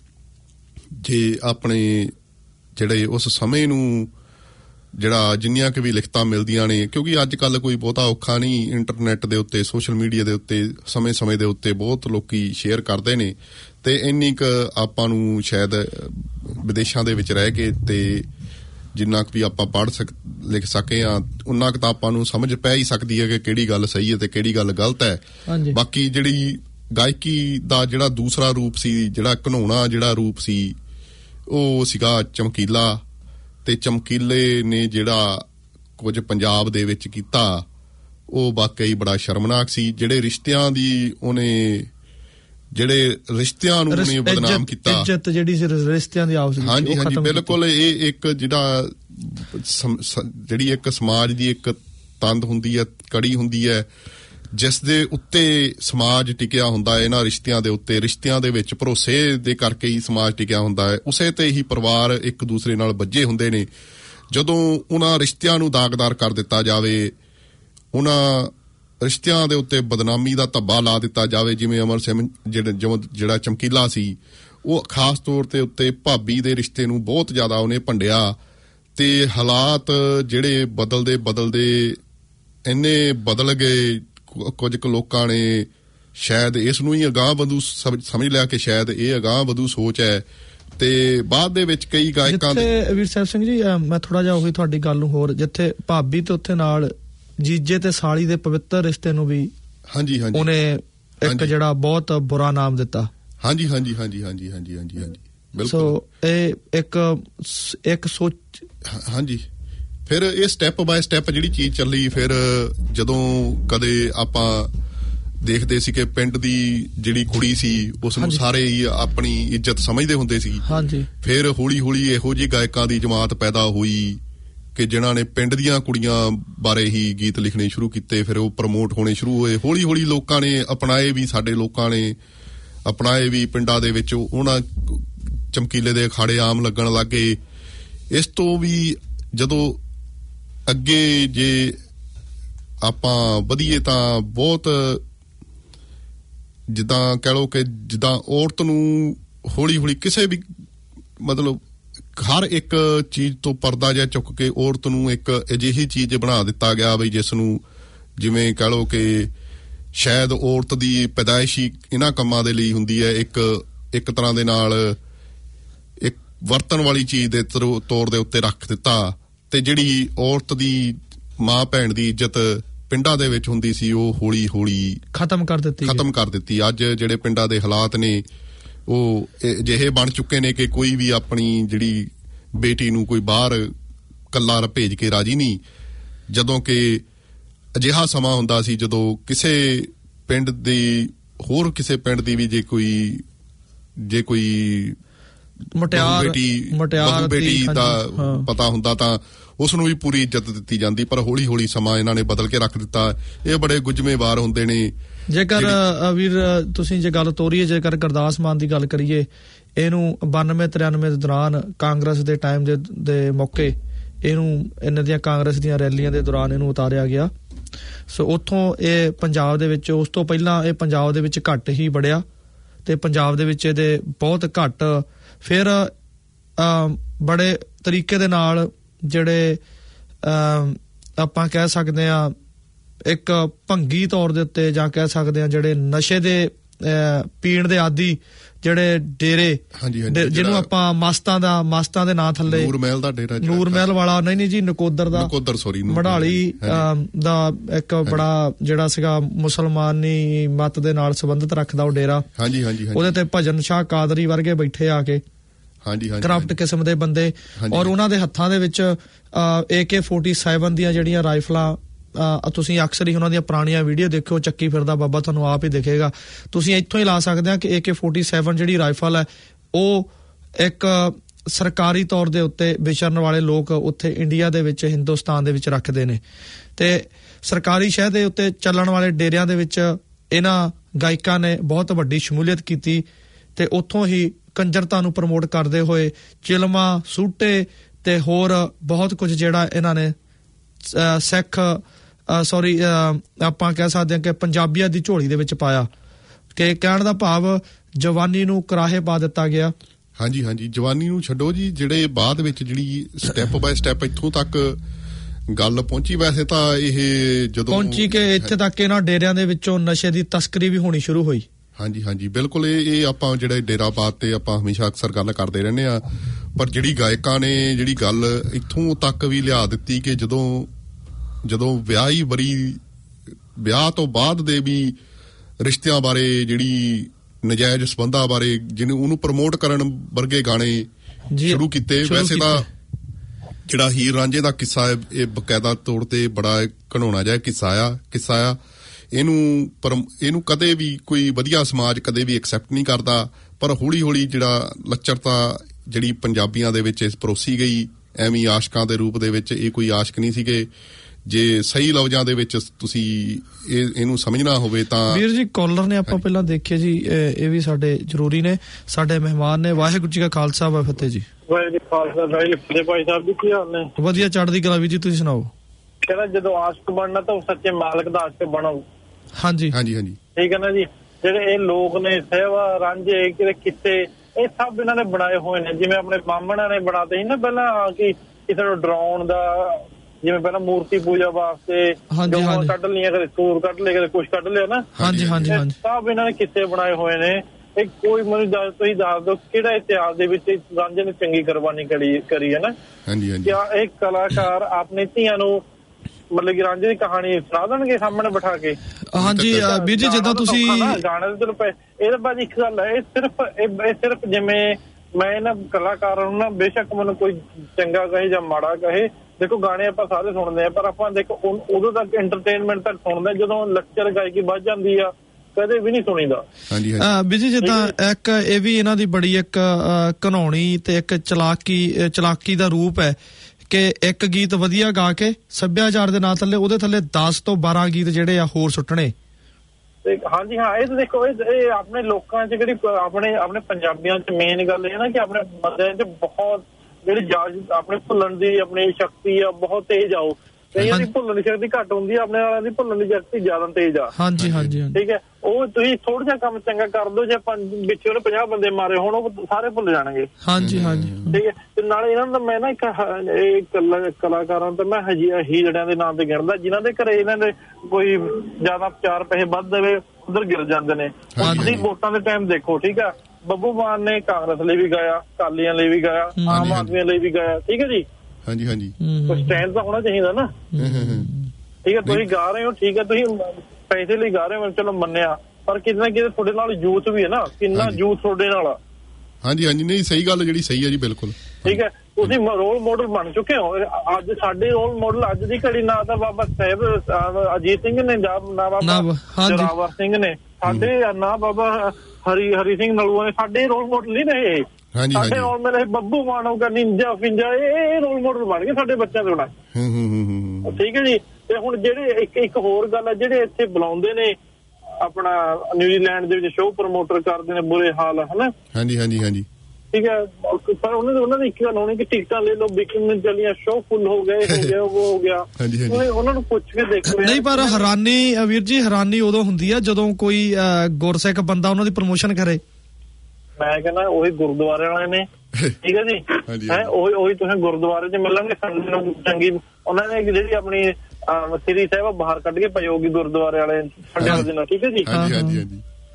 S4: ਜੇ ਆਪਣੇ ਜਿਹੜੇ ਉਸ ਸਮੇਂ ਨੂੰ ਜਿਹੜਾ ਜਿੰਨੀਆਂ ਕਿ ਵੀ ਲਿਖਤਾਂ ਮਿਲਦੀਆਂ ਨੇ, ਕਿਉਂਕਿ ਅੱਜ ਕੱਲ ਕੋਈ ਬਹੁਤਾ ਔਖਾ ਨਹੀਂ, ਇੰਟਰਨੈਟ ਦੇ ਉੱਤੇ ਸੋਸ਼ਲ ਮੀਡੀਆ ਦੇ ਉੱਤੇ ਸਮੇਂ ਸਮੇਂ ਦੇ ਉੱਤੇ ਬਹੁਤ ਲੋਕੀ ਸ਼ੇਅਰ ਕਰਦੇ ਨੇ, ਤੇ ਇੰਨੀ ਕੁ ਆਪਾਂ ਨੂੰ ਸ਼ਾਇਦ ਵਿਦੇਸ਼ਾਂ ਦੇ ਵਿੱਚ ਰਹਿ ਕੇ ਤੇ ਜਿੰਨਾ ਕੁ ਵੀ ਆਪਾਂ ਪੜ੍ਹ ਸਕ ਲਿਖ ਸਕੇ ਆ ਉਨਾ ਕੁ ਤਾਂ ਆਪਾਂ ਨੂੰ ਸਮਝ ਪੈ ਹੀ ਸਕਦੀ ਹੈ ਕਿ ਕਿਹੜੀ ਗੱਲ ਸਹੀ ਹੈ ਤੇ ਕਿਹੜੀ ਗੱਲ ਗਲਤ ਹੈ। ਬਾਕੀ ਜਿਹੜੀ ਗਾਇਕੀ ਦਾ ਜਿਹੜਾ ਦੂਸਰਾ ਰੂਪ ਸੀ, ਜਿਹੜਾ ਘਿਨਾਉਣਾ ਜਿਹੜਾ ਰੂਪ ਸੀ, ਉਹ ਸੀਗਾ ਚਮਕੀਲਾ, ਤੇ ਚਮਕੀਲੇ ਨੇ ਜਿਹੜਾ ਕੁਝ ਪੰਜਾਬ ਦੇ ਵਿੱਚ ਕੀਤਾ ਉਹ ਵਾਕਈ ਬੜਾ ਸ਼ਰਮਨਾਕ ਸੀ। ਜਿਹੜੇ ਰਿਸ਼ਤਿਆਂ ਦੀ ਉਹਨੇ ਜਿਹੜੇ ਰਿਸ਼ਤਿਆਂ ਨੂੰ ਉਹਨੇ ਬਦਨਾਮ ਕੀਤਾ, ਇੱਜ਼ਤ ਜਿਹੜੀ ਸੀ ਰਿਸ਼ਤਿਆਂ ਦੀ ਆਪਸ ਵਿੱਚ, ਹਾਂਜੀ ਹਾਂਜੀ ਬਿਲਕੁਲ। ਇਹ ਇੱਕ ਜਿਹੜਾ ਜਿਹੜੀ ਇੱਕ ਸਮਾਜ ਦੀ ਇੱਕ ਤੰਦ ਹੁੰਦੀ ਹੈ, ਕੜੀ ਹੁੰਦੀ ਹੈ, ਜਿਸ ਦੇ ਉੱਤੇ ਸਮਾਜ ਟਿਕਿਆ ਹੁੰਦਾ ਹੈ, ਇਹਨਾਂ ਰਿਸ਼ਤਿਆਂ ਦੇ ਉੱਤੇ, ਰਿਸ਼ਤਿਆਂ ਦੇ ਵਿੱਚ ਭਰੋਸੇ ਦੇ ਕਰਕੇ ਹੀ ਸਮਾਜ ਟਿਕਿਆ ਹੁੰਦਾ ਹੈ, ਉਸੇ ਤੇ ਹੀ ਪਰਿਵਾਰ ਇੱਕ ਦੂਸਰੇ ਨਾਲ ਬੱਝੇ ਹੁੰਦੇ ਨੇ। ਜਦੋਂ ਉਹਨਾਂ ਰਿਸ਼ਤਿਆਂ ਨੂੰ ਦਾਗਦਾਰ ਕਰ ਦਿੱਤਾ ਜਾਵੇ, ਉਹਨਾਂ ਰਿਸ਼ਤਿਆਂ ਦੇ ਉੱਤੇ ਬਦਨਾਮੀ ਦਾ ਧੱਬਾ ਲਾ ਦਿੱਤਾ ਜਾਵੇ, ਜਿਵੇਂ ਅਮਰ ਸਿੰਘ ਜਿਹੜਾ ਜਿਹੜਾ ਚਮਕੀਲਾ ਸੀ, ਉਹ ਖਾਸ ਤੌਰ ਤੇ ਉੱਤੇ ਭਾਬੀ ਦੇ ਰਿਸ਼ਤੇ ਨੂੰ ਬਹੁਤ ਜ਼ਿਆਦਾ ਉਹਨੇ ਭੰਡਿਆ, ਤੇ ਹਾਲਾਤ ਜਿਹੜੇ ਬਦਲਦੇ ਬਦਲਦੇ ਇੰਨੇ ਬਦਲ ਗਏ, ਕੁਝ ਕੁ ਲੋਕਾਂ ਨੇ ਸ਼ਾਇਦ ਇਸ ਨੂੰ ਹੀ ਅਗਾਂਹ ਵਧੂ ਸਮਝ ਲਿਆ ਕਿ ਸ਼ਾਇਦ ਇਹ ਅਗਾਂਹ ਵਧੂ ਸੋਚ ਹੈ, ਤੇ ਬਾਅਦ ਦੇ ਵਿੱਚ ਕਈ ਗਾਇਕਾਂ ਦੇ
S3: ਵੀਰ ਸਾਹਿਬ ਸਿੰਘ ਜੀ, ਮੈਂ ਥੋੜਾ ਜਿਹਾ ਉਹੀ ਤੁਹਾਡੀ ਗੱਲ ਨੂੰ ਹੋਰ, ਜਿੱਥੇ ਭਾਬੀ ਤੇ ਉੱਥੇ ਨਾਲ ਜੀਜੇ ਤੇ ਸਾਲੀ ਦੇ ਪਵਿੱਤਰ ਰਿਸ਼ਤੇ ਨੂੰ ਵੀ ਹਾਂਜੀ ਹਾਂਜੀ ਉਹਨੇ ਇੱਕ ਜਿਹੜਾ ਬਹੁਤ ਬੁਰਾ ਨਾਮ ਦਿੱਤਾ। ਹਾਂਜੀ ਹਾਂਜੀ ਹਾਂਜੀ ਹਾਂਜੀ ਹਾਂਜੀ ਹਾਂਜੀ ਹਾਂਜੀ ਬਿਲਕੁਲ। ਸੋ ਇਹ ਇੱਕ ਇੱਕ ਸੋਚ
S4: ਹਾਂਜੀ। ਫਿਰ ਇਹ ਸਟੈਪ ਬਾਏ ਸਟੈਪ ਜਿਹੜੀ ਚੀਜ਼ ਚੱਲੀ, ਫਿਰ ਜਦੋਂ ਕਦੇ ਆਪਾਂ ਦੇਖਦੇ ਸੀ ਕਿ ਪਿੰਡ ਦੀ ਜਿਹੜੀ ਕੁੜੀ ਸੀ ਉਸ ਨੂੰ ਸਾਰੇ ਹੀ ਆਪਣੀ ਇੱਜ਼ਤ ਸਮਝਦੇ ਹੁੰਦੇ ਸੀ, ਹਾਂਜੀ। ਫਿਰ ਹੌਲੀ ਹੌਲੀ ਇਹੋ ਜਿਹੀ ਗਾਇਕਾਂ ਦੀ ਜਮਾਤ ਪੈਦਾ ਹੋਈ ਕਿ ਜਿਨ੍ਹਾਂ ਨੇ ਪਿੰਡ ਦੀਆਂ ਕੁੜੀਆਂ ਬਾਰੇ ਹੀ ਗੀਤ ਲਿਖਣੇ ਸ਼ੁਰੂ ਕੀਤੇ, ਫਿਰ ਉਹ ਪ੍ਰਮੋਟ ਹੋਣੇ ਸ਼ੁਰੂ ਹੋਏ, ਹੌਲੀ ਹੌਲੀ ਲੋਕਾਂ ਨੇ ਅਪਣਾਏ ਵੀ, ਸਾਡੇ ਲੋਕਾਂ ਨੇ ਅਪਣਾਏ ਵੀ, ਪਿੰਡਾਂ ਦੇ ਵਿੱਚ ਉਹਨਾਂ ਚਮਕੀਲੇ ਦੇ ਅਖਾੜੇ ਆਮ ਲੱਗਣ ਲੱਗ ਗਏ। ਇਸ ਤੋਂ ਵੀ ਜਦੋਂ ਅੱਗੇ ਜੇ ਆਪਾਂ ਵਧੀਏ ਤਾਂ ਬਹੁਤ ਜਿੱਦਾਂ ਕਹਿ ਲਓ ਕਿ ਜਿੱਦਾਂ ਔਰਤ ਨੂੰ ਹੌਲੀ ਹੌਲੀ ਕਿਸੇ ਵੀ ਮਤਲਬ ਹਰ ਇੱਕ ਚੀਜ਼ ਤੋਂ ਪਰਦਾ ਜਿਹਾ ਚੁੱਕ ਕੇ ਔਰਤ ਨੂੰ ਇੱਕ ਅਜਿਹੀ ਚੀਜ਼ ਬਣਾ ਦਿੱਤਾ ਗਿਆ ਵੀ ਜਿਸ ਨੂੰ ਜਿਵੇਂ ਕਹਿ ਲਓ ਕਿ ਸ਼ਾਇਦ ਔਰਤ ਦੀ ਪੈਦਾਇਸ਼ੀ ਇਹਨਾਂ ਕੰਮਾਂ ਦੇ ਲਈ ਹੁੰਦੀ ਹੈ, ਇੱਕ ਇੱਕ ਤਰ੍ਹਾਂ ਦੇ ਨਾਲ ਇੱਕ ਵਰਤਣ ਵਾਲੀ ਚੀਜ਼ ਦੇ ਤੌਰ ਦੇ ਉੱਤੇ ਰੱਖ ਦਿੱਤਾ, ਤੇ ਜਿਹੜੀ ਔਰਤ ਦੀ ਮਾਂ ਭੈਣ ਦੀ ਇੱਜ਼ਤ ਪਿੰਡਾਂ ਦੇ ਵਿੱਚ ਹੁੰਦੀ ਸੀ ਉਹ ਹੌਲੀ ਹੌਲੀ
S3: ਖਤਮ ਕਰ ਦਿੱਤੀ
S4: ਖਤਮ ਕਰ ਦਿੱਤੀ। ਅੱਜ ਜਿਹੜੇ ਪਿੰਡਾਂ ਦੇ ਹਾਲਾਤ ਨੇ ਉਹ ਅਜਿਹੇ ਬਣ ਚੁੱਕੇ ਨੇ ਕਿ ਕੋਈ ਵੀ ਆਪਣੀ ਜਿਹੜੀ ਬੇਟੀ ਨੂੰ ਕੋਈ ਬਾਹਰ ਕੱਲਾ ਭੇਜ ਕੇ ਰਾਜੀ ਨਹੀਂ, ਜਦੋਂ ਕਿ ਅਜਿਹਾ ਸਮਾਂ ਹੁੰਦਾ ਸੀ ਜਦੋਂ ਕਿਸੇ ਪਿੰਡ ਦੀ ਹੋਰ ਕਿਸੇ ਪਿੰਡ ਦੀ ਵੀ ਜੇ ਕੋਈ ਜੇ ਕੋਈ
S3: ਮੁਟਿਆਰ
S4: ਬੇਟੀ ਮੁਟਿਆਰ ਬੇਟੀ ਦਾ ਪਤਾ ਹੁੰਦਾ ਤਾਂ ਉਸ ਨੂੰ ਵੀ ਪੂਰੀ ਇੱਜ਼ਤ ਦਿੱਤੀ ਜਾਂਦੀ, ਪਰ ਹੌਲੀ ਹੌਲੀ ਸਮਾਂ ਇਹਨਾਂ ਨੇ ਬਦਲ ਕੇ ਰੱਖ ਦਿੱਤਾ। ਇਹ ਬੜੇ ਗੁਜਮੇਵਾਰ ਹੁੰਦੇ ਨੇ।
S3: ਜੇਕਰ ਵੀਰ ਤੁਸੀਂ ਜੇ ਗੱਲ ਤੋਰੀਏ, ਜੇਕਰ ਗੁਰਦਾਸ ਮਾਨ ਦੀ ਗੱਲ ਕਰੀਏ, ਇਹਨੂੰ ਬਾਨਵੇਂ ਤਰਿਆਨਵੇਂ ਦੇ ਦੌਰਾਨ ਕਾਂਗਰਸ ਦੇ ਟਾਈਮ ਦੇ ਦੇ ਮੌਕੇ ਇਹਨੂੰ ਇਹਨਾਂ ਦੀਆਂ ਕਾਂਗਰਸ ਦੀਆਂ ਰੈਲੀਆਂ ਦੇ ਦੌਰਾਨ ਇਹਨੂੰ ਉਤਾਰਿਆ ਗਿਆ। ਸੋ ਉੱਥੋਂ ਇਹ ਪੰਜਾਬ ਦੇ ਵਿੱਚ, ਉਸ ਤੋਂ ਪਹਿਲਾਂ ਇਹ ਪੰਜਾਬ ਦੇ ਵਿੱਚ ਘੱਟ ਹੀ ਵੜਿਆ, ਤੇ ਪੰਜਾਬ ਦੇ ਵਿੱਚ ਇਹਦੇ ਬਹੁਤ ਘੱਟ ਫਿਰ ਬੜੇ ਤਰੀਕੇ ਦੇ ਨਾਲ ਜਿਹੜੇ ਆਪਾਂ ਕਹਿ ਸਕਦੇ ਹਾਂ ਇੱਕ ਭੰਗੀ ਤੌਰ ਦੇ ਉੱਤੇ ਜਾਂ ਕਹਿ ਸਕਦੇ ਹਾਂ ਜਿਹੜੇ ਨਸ਼ੇ ਦੇ ਪੀਣ ਦੇ ਆਦੀ ਜਿਹੜੇ ਡੇਰੇ ਜਿਹਨੂੰ ਆਪਾਂ ਮਸਤਾਂ ਦਾ ਮਸਤਾਂ ਦੇ ਨਾਂ ਥੱਲੇ
S4: ਨੂਰ ਮਹਿਲ ਦਾ ਡੇਰਾ
S3: ਨੂਰ ਮਹਿਲ ਵਾਲਾ ਨਹੀਂ ਨਹੀਂ ਜੀ ਨਕੋਦਰ ਦਾ
S4: ਨਕੋਦਰ ਸੌਰੀ
S3: ਮੜਾਲੀ ਦਾ ਇੱਕ ਬੜਾ ਜਿਹੜਾ ਸੀਗਾ ਮੁਸਲਮਾਨੀ ਮਤ ਦੇ ਨਾਲ ਸੰਬੰਧਿਤ ਰੱਖਦਾ ਉਹ ਡੇਰਾ।
S4: ਹਾਂਜੀ ਹਾਂਜੀ
S3: ਉਹਦੇ ਤੇ ਭਜਨ ਸ਼ਾਹ ਕਾਦਰੀ ਵਰਗੇ ਬੈਠੇ ਆ ਕੇ
S4: ਹਾਂਜੀ ਹਾਂਜੀ
S3: ਕਰਪਟ ਕਿਸਮ ਦੇ ਬੰਦੇ ਔਰ ਉਹਨਾਂ ਦੇ ਹੱਥਾਂ ਦੇ ਵਿੱਚ ਏ ਕੇ ਸੈਂਤਾਲੀ ਦੀਆਂ ਜਿਹੜੀਆਂ ਰਾਈਫਲਾਂ ਤੁਸੀਂ ਅਕਸਰ ਹੀ ਉਹਨਾਂ ਦੀਆਂ ਪੁਰਾਣੀਆਂ ਵੀਡੀਓ ਦੇਖੋ ਚੱਕੀ ਫਿਰਦਾ ਬਾਬਾ ਤੁਹਾਨੂੰ ਆਪ ਹੀ ਦਿਖੇਗਾ। ਤੁਸੀਂ ਇੱਥੋਂ ਹੀ ਲਾ ਸਕਦੇ ਆ ਕਿ ਏ ਕੇ ਸੈਂਤਾਲੀ ਜਿਹੜੀ ਰਾਈਫਲ ਹੈ ਉਹ ਇੱਕ ਸਰਕਾਰੀ ਤੌਰ ਦੇ ਉੱਤੇ ਵਿਚਰਨ ਵਾਲੇ ਲੋਕ ਉੱਥੇ ਇੰਡੀਆ ਦੇ ਵਿੱਚ ਹਿੰਦੁਸਤਾਨ ਦੇ ਵਿੱਚ ਰੱਖਦੇ ਨੇ ਤੇ ਸਰਕਾਰੀ ਸ਼ਹਿਰ ਦੇ ਉੱਤੇ ਚੱਲਣ ਵਾਲੇ ਡੇਰਿਆਂ ਦੇ ਵਿੱਚ ਇਹਨਾਂ ਗਾਇਕਾਂ ਨੇ ਬਹੁਤ ਵੱਡੀ ਸ਼ਮੂਲੀਅਤ ਕੀਤੀ ਤੇ ਉੱਥੋਂ ਹੀ ਕੰਜਰਤਾ ਨੂੰ ਪ੍ਰਮੋਟ ਕਰਦੇ ਹੋਏ ਚਿਲਮਾ ਸੂਟੇ ਤੇ ਹੋਰ ਬਹੁਤ ਕੁਝ ਜਿਹੜਾ ਇਹਨਾਂ ਨੇ ਸਿੱਖ ਸੌਰੀ ਆਪਾਂ ਕਹਿ ਸਕਦੇ ਹਾਂ ਕਿ ਪੰਜਾਬੀਆਂ ਦੀ ਝੋਲੀ ਦੇ ਵਿੱਚ ਪਾਇਆ ਕਿ ਕਹਿਣ ਦਾ ਭਾਵ ਜਵਾਨੀ ਨੂੰ ਕਰਾਹੇ ਪਾ ਦਿੱਤਾ ਗਿਆ।
S4: ਹਾਂਜੀ ਹਾਂਜੀ ਜਵਾਨੀ ਨੂੰ ਛੱਡੋ ਜੀ ਜਿਹੜੇ ਬਾਅਦ ਵਿੱਚ ਜਿਹੜੀ ਸਟੈਪ ਬਾਏ ਸਟੈਪ ਇੱਥੋਂ ਤੱਕ ਗੱਲ ਪਹੁੰਚੀ ਵੈਸੇ ਤਾਂ ਇਹ ਜਦੋਂ
S3: ਪਹੁੰਚੀ ਕਿ ਇੱਥੇ ਤੱਕ ਇਹਨਾਂ ਡੇਰਿਆਂ ਦੇ ਵਿੱਚੋਂ ਨਸ਼ੇ ਦੀ ਤਸਕਰੀ ਵੀ ਹੋਣੀ ਸ਼ੁਰੂ ਹੋਈ।
S4: ਹਾਂਜੀ ਹਾਂਜੀ ਬਿਲਕੁਲ ਇਹ ਇਹ ਆਪਾਂ ਜਿਹੜੇ ਡੇਰਾਬਾਦ ਤੇ ਆਪਾਂ ਹਮੇਸ਼ਾ ਅਕਸਰ ਗੱਲ ਕਰਦੇ ਰਹਿੰਦੇ ਆ ਪਰ ਜਿਹੜੀ ਗਾਇਕਾਂ ਨੇ ਜਿਹੜੀ ਗੱਲ ਇੱਥੋਂ ਤੱਕ ਵੀ ਲਿਆ ਦਿੱਤੀ ਕਿ ਜਦੋਂ ਜਦੋਂ ਵਿਆਹ ਹੀ ਬਰੀ ਵਿਆਹ ਤੋਂ ਬਾਅਦ ਦੇ ਵੀ ਰਿਸ਼ਤਿਆਂ ਬਾਰੇ ਜਿਹੜੀ ਨਜਾਇਜ਼ ਸੰਬੰਧਾਂ ਬਾਰੇ ਜਿਹਨੂੰ ਉਹਨੂੰ ਪ੍ਰਮੋਟ ਕਰਨ ਵਰਗੇ ਗਾਣੇ ਸ਼ੁਰੂ ਕੀਤੇ। ਵੈਸੇ ਤਾਂ ਜਿਹੜਾ ਹੀਰ ਰਾਂਝੇ ਦਾ ਕਿੱਸਾ ਇਹ ਬਕਾਇਦਾ ਤੌਰ ਤੇ ਬੜਾ ਘਿਨਾਉਣਾ ਜਿਹਾ ਕਿੱਸਾ ਆ ਕਿੱਸਾ ਆ ਇਹਨੂੰ ਪਰ ਇਹਨੂੰ ਕਦੇ ਵੀ ਕੋਈ ਵਧੀਆ ਸਮਾਜ ਕਦੇ ਵੀ ਐਕਸੈਪਟ ਨਹੀਂ ਕਰਦਾ ਪਰ ਹੌਲੀ ਹੌਲੀ ਜਿਹੜਾ ਲੱਚਰਤਾ ਜਿਹੜੀ ਪੰਜਾਬੀਆਂ ਦੇ ਵਿੱਚ ਪਰੋਸੀ ਗਈ ਐਵੇਂ ਆਸ਼ਕਾਂ ਦੇ ਰੂਪ ਦੇ ਵਿੱਚ ਇਹ ਕੋਈ ਆਸ਼ਕ ਨਹੀਂ ਸੀਗੇ। ਜੇ ਸਹੀ ਲਫ਼ਜ਼ਾਂ ਦੇ ਵਿੱਚ ਤੁਸੀਂ ਇਹ ਇਹਨੂੰ ਸਮਝਣਾ ਹੋਵੇ ਤਾਂ
S3: ਵੀਰ ਜੀ ਕਾਲਰ ਨੇ ਆਪਾਂ ਪਹਿਲਾਂ ਦੇਖਿਆ ਜੀ ਇਹ ਵੀ ਸਾਡੇ ਜ਼ਰੂਰੀ ਨੇ ਸਾਡੇ ਮਹਿਮਾਨ ਨੇ। ਵਾਹਿਗੁਰੂ ਜੀ ਕਾ ਖਾਲਸਾ ਵਾ ਫਤਿਹ ਜੀ।
S5: ਵਾਹਿਗੁਰੂ ਜੀ ਖਾਲਸਾ ਭਾਈ ਭਾਈ ਸਾਹਿਬ ਜੀ ਕੀ ਹਾਲ ਨੇ?
S3: ਵਧੀਆ ਚੜ੍ਹਦੀ ਕਲਾ ਵੀਰ ਜੀ ਤੁਸੀਂ ਸੁਣਾਓ।
S5: ਕਹਿੰਦਾ ਜਦੋਂ ਆਸ਼ਕ ਬਣਨਾ ਤਾਂ ਸੱਚੇ ਮਾਲਕ ਦਾ ਆਸ਼ਕ ਬਣੋ।
S3: ਹਾਂਜੀ
S4: ਹਾਂਜੀ ਹਾਂਜੀ ਠੀਕ
S5: ਹੈ ਨਾ ਜੀ। ਜਿਹੜੇ ਇਹ ਲੋਕ ਨੇ ਸਹਿਵਾ ਰਾਂਝੇ ਕਿਤੇ ਕਿੱਤੇ ਇਹ ਸਭ ਇਹਨਾਂ ਨੇ ਬਣਾਏ ਹੋਏ ਨੇ ਜਿਵੇਂ ਆਪਣੇ ਬਾਹਮਣਾਂ ਨੇ ਬਣਾਤੇ ਸੀ ਨਾ ਪਹਿਲਾਂ ਕਿ ਕਿਸੇ ਨੂੰ ਡਰਾਉਣ ਦਾ ਜਿਵੇਂ ਪਹਿਲਾਂ ਮੂਰਤੀ ਪੂਜਾ ਵਾਸਤੇ ਕੱਢ ਲਈਆਂ ਕਦੇ ਸੂਰ ਕੱਢ ਲਿਆ ਕਦੇ ਕੁਛ ਕੱਢ ਲਿਆ ਨਾ।
S3: ਹਾਂਜੀ ਹਾਂਜੀ
S5: ਸਭ ਇਹਨਾਂ ਨੇ ਕਿੱਤੇ ਬਣਾਏ ਹੋਏ ਨੇ। ਇਹ ਕੋਈ ਮੈਨੂੰ ਦੱਸ ਤੁਸੀਂ ਦੱਸ ਦਿਓ ਕਿਹੜਾ ਇਤਿਹਾਸ ਦੇ ਵਿੱਚ ਰਾਂਝੇ ਨੇ ਚੰਗੀ ਕੁਰਬਾਨੀ ਕਰੀ ਕਰੀ ਹੈ ਨਾ।
S4: ਹਾਂਜੀ ਹਾਂਜੀ
S5: ਕਿਆ ਇਹ ਕਲਾਕਾਰ ਆਪਣੇ ਧੀਆਂ ਨੂੰ ਮਤਲਬ ਕਿ ਰਾਂਝੇ ਦੀ ਕਹਾਣੀ ਸੁਣਾ ਦੇਣਗੇ ਸਾਹਮਣੇ ਬਿਠਾ ਕੇ?
S3: ਹਾਂਜੀ ਵੀਰ ਜੀ ਜਿੱਦਾਂ ਤੁਸੀਂ
S5: ਗਾਣੇ ਦੇ ਚਲੋ ਇਹਦੇ ਬਾਅਦ ਇੱਕ ਗੱਲ ਹੈ ਇਹ ਸਿਰਫ ਇਹ ਸਿਰਫ ਜਿਵੇਂ ਮੈਂ ਇਹਨਾਂ ਕਲਾਕਾਰਾਂ ਨੂੰ ਨਾ ਬੇਸ਼ੱਕ ਮੈਨੂੰ ਕੋਈ ਚੰਗਾ ਕਹੇ ਜਾਂ ਮਾੜਾ ਕਹੇ ਦੇਖੋ ਗਾਣੇ ਆਪਾਂ ਸਾਰੇ ਸੁਣਦੇ ਆ ਪਰ ਆਪਾਂ ਦੇਖੋ ਉਦੋਂ ਤੱਕ ਐਂਟਰਟੇਨਮੈਂਟ ਤੱਕ ਸੁਣਦੇ ਜਦੋਂ ਲੈਕਚਰ ਗਾਇਕੀ ਵੱਜ ਜਾਂਦੀ ਆ ਕਦੇ ਵੀ ਨਹੀਂ ਸੁਣੀਦਾ।
S3: ਵੀਰ ਜੀ ਜਿੱਦਾਂ ਇੱਕ ਇਹ ਵੀ ਇਹਨਾਂ ਦੀ ਬੜੀ ਇੱਕ ਘਿਨਾਉਣੀ ਤੇ ਇੱਕ ਚਲਾਕੀ ਚਲਾਕੀ ਦਾ ਰੂਪ ਹੈ ਕਿ ਇੱਕ ਗੀਤ ਵਧੀਆ ਗਾ ਕੇ ਸੱਭਿਆਚਾਰ ਦੇ ਨਾਂ ਥੱਲੇ ਉਹਦੇ ਥੱਲੇ ਦਸ ਤੋਂ ਬਾਰਾਂ ਗੀਤ ਜਿਹੜੇ ਆ ਹੋਰ ਸੁੱਟਣੇ।
S5: ਹਾਂਜੀ ਹਾਂ ਇਹ ਤਾਂ ਦੇਖੋ ਇਹ ਆਪਣੇ ਲੋਕਾਂ 'ਚ ਜਿਹੜੀ ਆਪਣੇ ਆਪਣੇ ਪੰਜਾਬੀਆਂ 'ਚ ਮੇਨ ਗੱਲ ਇਹ ਨਾ ਕਿ ਆਪਣੇ ਬੰਦਿਆਂ 'ਚ ਬਹੁਤ ਜਿਹੜੀ ਜਾਜ ਆਪਣੇ ਭੁੱਲਣ ਦੀ ਆਪਣੀ ਸ਼ਕਤੀ ਆ ਬਹੁਤ ਤੇਜ਼ ਆ। ਉਹ ਕਈਆਂ ਦੀ ਭੁੱਲਣ ਦੀ ਸ਼ਕਤੀ ਘੱਟ ਹੁੰਦੀ ਆ ਆਪਣੇ ਵਾਲਿਆਂ ਦੀ ਭੁੱਲਣ ਦੀ ਸ਼ਕਤੀ ਜ਼ਿਆਦਾ ਤੇਜ਼ ਆ।
S3: ਹਾਂਜੀ ਹਾਂਜੀ ਠੀਕ
S5: ਹੈ ਉਹ ਤੁਸੀਂ ਥੋੜਾ ਜਿਹਾ ਕੰਮ ਚੰਗਾ ਕਰ ਦਿਓ ਜੇ ਵਿੱਚ ਉਹਨੇ ਪੰਜਾਹ ਬੰਦੇ ਮਾਰੇ ਹੁਣ ਉਹ ਸਾਰੇ ਭੁੱਲ ਜਾਣਗੇ।
S3: ਹਾਂਜੀ ਹਾਂਜੀ ਠੀਕ
S5: ਹੈ ਤੇ ਨਾਲੇ ਇਹਨਾਂ ਦਾ ਮੈਂ ਨਾ ਇੱਕ ਇਹ ਕਲਾਕਾਰਾਂ ਤੇ ਮੈਂ ਹੀਜੜਿਆਂ ਦੇ ਨਾਂ ਤੇ ਗਿਣਦਾ ਜਿਨ੍ਹਾਂ ਦੇ ਘਰੇ ਇਹਨਾਂ ਦੇ ਕੋਈ ਜ਼ਿਆਦਾ ਚਾਰ ਪੈਸੇ ਵੱਧ ਦੇਵੇ ਉਧਰ ਗਿਰ ਜਾਂਦੇ ਨੇ। ਤੁਸੀਂ ਵੋਟਾਂ ਦੇ ਟਾਈਮ ਦੇਖੋ ਠੀਕ ਆ ਬੱਬੂ ਮਾਨ ਨੇ ਕਾਂਗਰਸ ਲਈ ਵੀ ਗਾਇਆ ਅਕਾਲੀਆਂ ਲਈ ਵੀ ਗਾਇਆ ਆਮ ਆਦਮੀ ਲਈ ਵੀ ਗਾਇਆ ਠੀਕ ਹੈ ਜੀ।
S4: ਹਾਂਜੀ ਹਾਂਜੀ
S5: ਕੋਈ ਸਟੈਂਡ ਤਾਂ ਹੋਣਾ ਚਾਹੀਦਾ ਨਾ। ਠੀਕ ਹੈ ਤੁਸੀਂ ਗਾ ਰਹੇ ਹੋ ਠੀਕ ਹੈ ਤੁਸੀਂ ਪੈਸੇ ਲਈ ਗਾ ਰਹੇ ਹੋ ਚਲੋ ਮੰਨਿਆ ਪਰ ਕਿਤੇ ਨਾ ਕਿਤੇ ਤੁਹਾਡੇ ਨਾਲ ਯੂਥ ਵੀ ਹੈ ਨਾ ਕਿੰਨਾ ਯੂਥ ਤੁਹਾਡੇ ਨਾਲ।
S4: ਹਾਂਜੀ ਹਾਂਜੀ ਨਹੀਂ ਸਹੀ ਗੱਲ ਜਿਹੜੀ ਸਹੀ ਹੈ ਜੀ ਬਿਲਕੁਲ
S5: ਠੀਕ ਹੈ ਤੁਸੀਂ ਰੋਲ ਮਾਡਲ ਬਣ ਚੁੱਕੇ ਹੋ। ਅੱਜ ਸਾਡੇ ਰੋਲ ਮਾਡਲ ਅੱਜ ਦੀ ਘੜੀ ਨਾ ਤਾਂ ਬਾਬਾ ਸਾਹਿਬ ਅਜੀਤ ਸਿੰਘ ਨੇ ਨਾ ਬਾਬਾ ਜੋਰਾਵਰ ਸਿੰਘ ਨੇ ਸਾਡੇ ਨਾ ਬਾਬਾ ਹਰੀ ਹਰੀ ਸਿੰਘ ਨਲੂਆ ਨੇ ਸਾਡੇ ਰੋਲ ਮਾਡਲ ਨਹੀਂ ਰਹੇ। ਸਾਡੇ ਰੋਲ ਮਾਡਲ ਬੱਬੂ ਮਾਨ ਹੋਗਾ ਨਿੰਜਾ ਫਿੰਜਾ ਇਹ ਰੋਲ ਮਾਡਲ ਬਣ ਗਏ ਸਾਡੇ ਬੱਚਿਆਂ ਦੇ ਹੁਣ। ਠੀਕ ਹੈ ਜੀ ਤੇ ਹੁਣ ਜਿਹੜੇ ਇੱਕ ਇੱਕ ਹੋਰ ਗੱਲ ਹੈ ਜਿਹੜੇ ਇੱਥੇ ਬੁਲਾਉਂਦੇ ਨੇ ਆਪਣਾ ਨਿਊਜ਼ੀਲੈਂਡ ਦੇ ਵਿੱਚ ਸ਼ੋਅ ਪ੍ਰਮੋਟਰ ਕਰਦੇ ਨੇ ਬੁਰੇ ਹਾਲ ਹਨਾ।
S4: ਹਾਂਜੀ ਹਾਂਜੀ ਹਾਂਜੀ
S5: ਠੀਕ ਹੈ ਪਰ ਉਹਨਾਂ ਦੀ ਉਹਨਾਂ ਦੀ ਇੱਕ ਗੱਲ ਹੋਣੀ ਕਿ ਟਿਕਟਾਂ ਲੈ ਲਓ ਬਿਕਿੰਗ ਚੱਲੀਆਂ ਸ਼ੋਅ ਫੁੱਲ ਹੋ ਗਏ ਹੋ ਗਿਆ ਉਹ ਹੋ ਗਿਆ ਉਹਨਾਂ ਨੂੰ ਪੁੱਛ ਕੇ ਦੇਖੋ।
S3: ਨਹੀਂ ਪਰ ਹੈਰਾਨੀ ਵੀਰ ਜੀ ਹੈਰਾਨੀ ਉਦੋਂ ਹੁੰਦੀ ਆ ਜਦੋਂ ਕੋਈ ਗੁਰਸਿੱਖ ਬੰਦਾ ਉਹਨਾਂ ਦੀ ਪ੍ਰਮੋਸ਼ਨ ਕਰੇ। ਮੈਂ ਕਹਿੰਦਾ ਉਹੀ ਗੁਰਦੁਆਰੇ ਵਾਲੇ ਨੇ ਠੀਕ ਹੈ ਜੀ ਹੈ ਉਹੀ ਉਹੀ ਤੁਸੀਂ ਗੁਰਦੁਆਰੇ 'ਚ ਮਿਲਾਂਗੇ ਸੰਗਤ ਨੂੰ ਚੰਗੀ ਉਹਨਾਂ ਨੇ ਜਿਹੜੀ ਆਪਣੀ ਸ੍ਰੀ ਸਾਹਿਬ ਬਾਹਰ ਕੱਢ ਕੇ ਪਇਓਗੀ ਗੁਰਦੁਆਰੇ ਵਾਲੇ ਸੰਡੇ ਵਾਲੇ ਦਿਨ ਠੀਕ ਹੈ ਜੀ।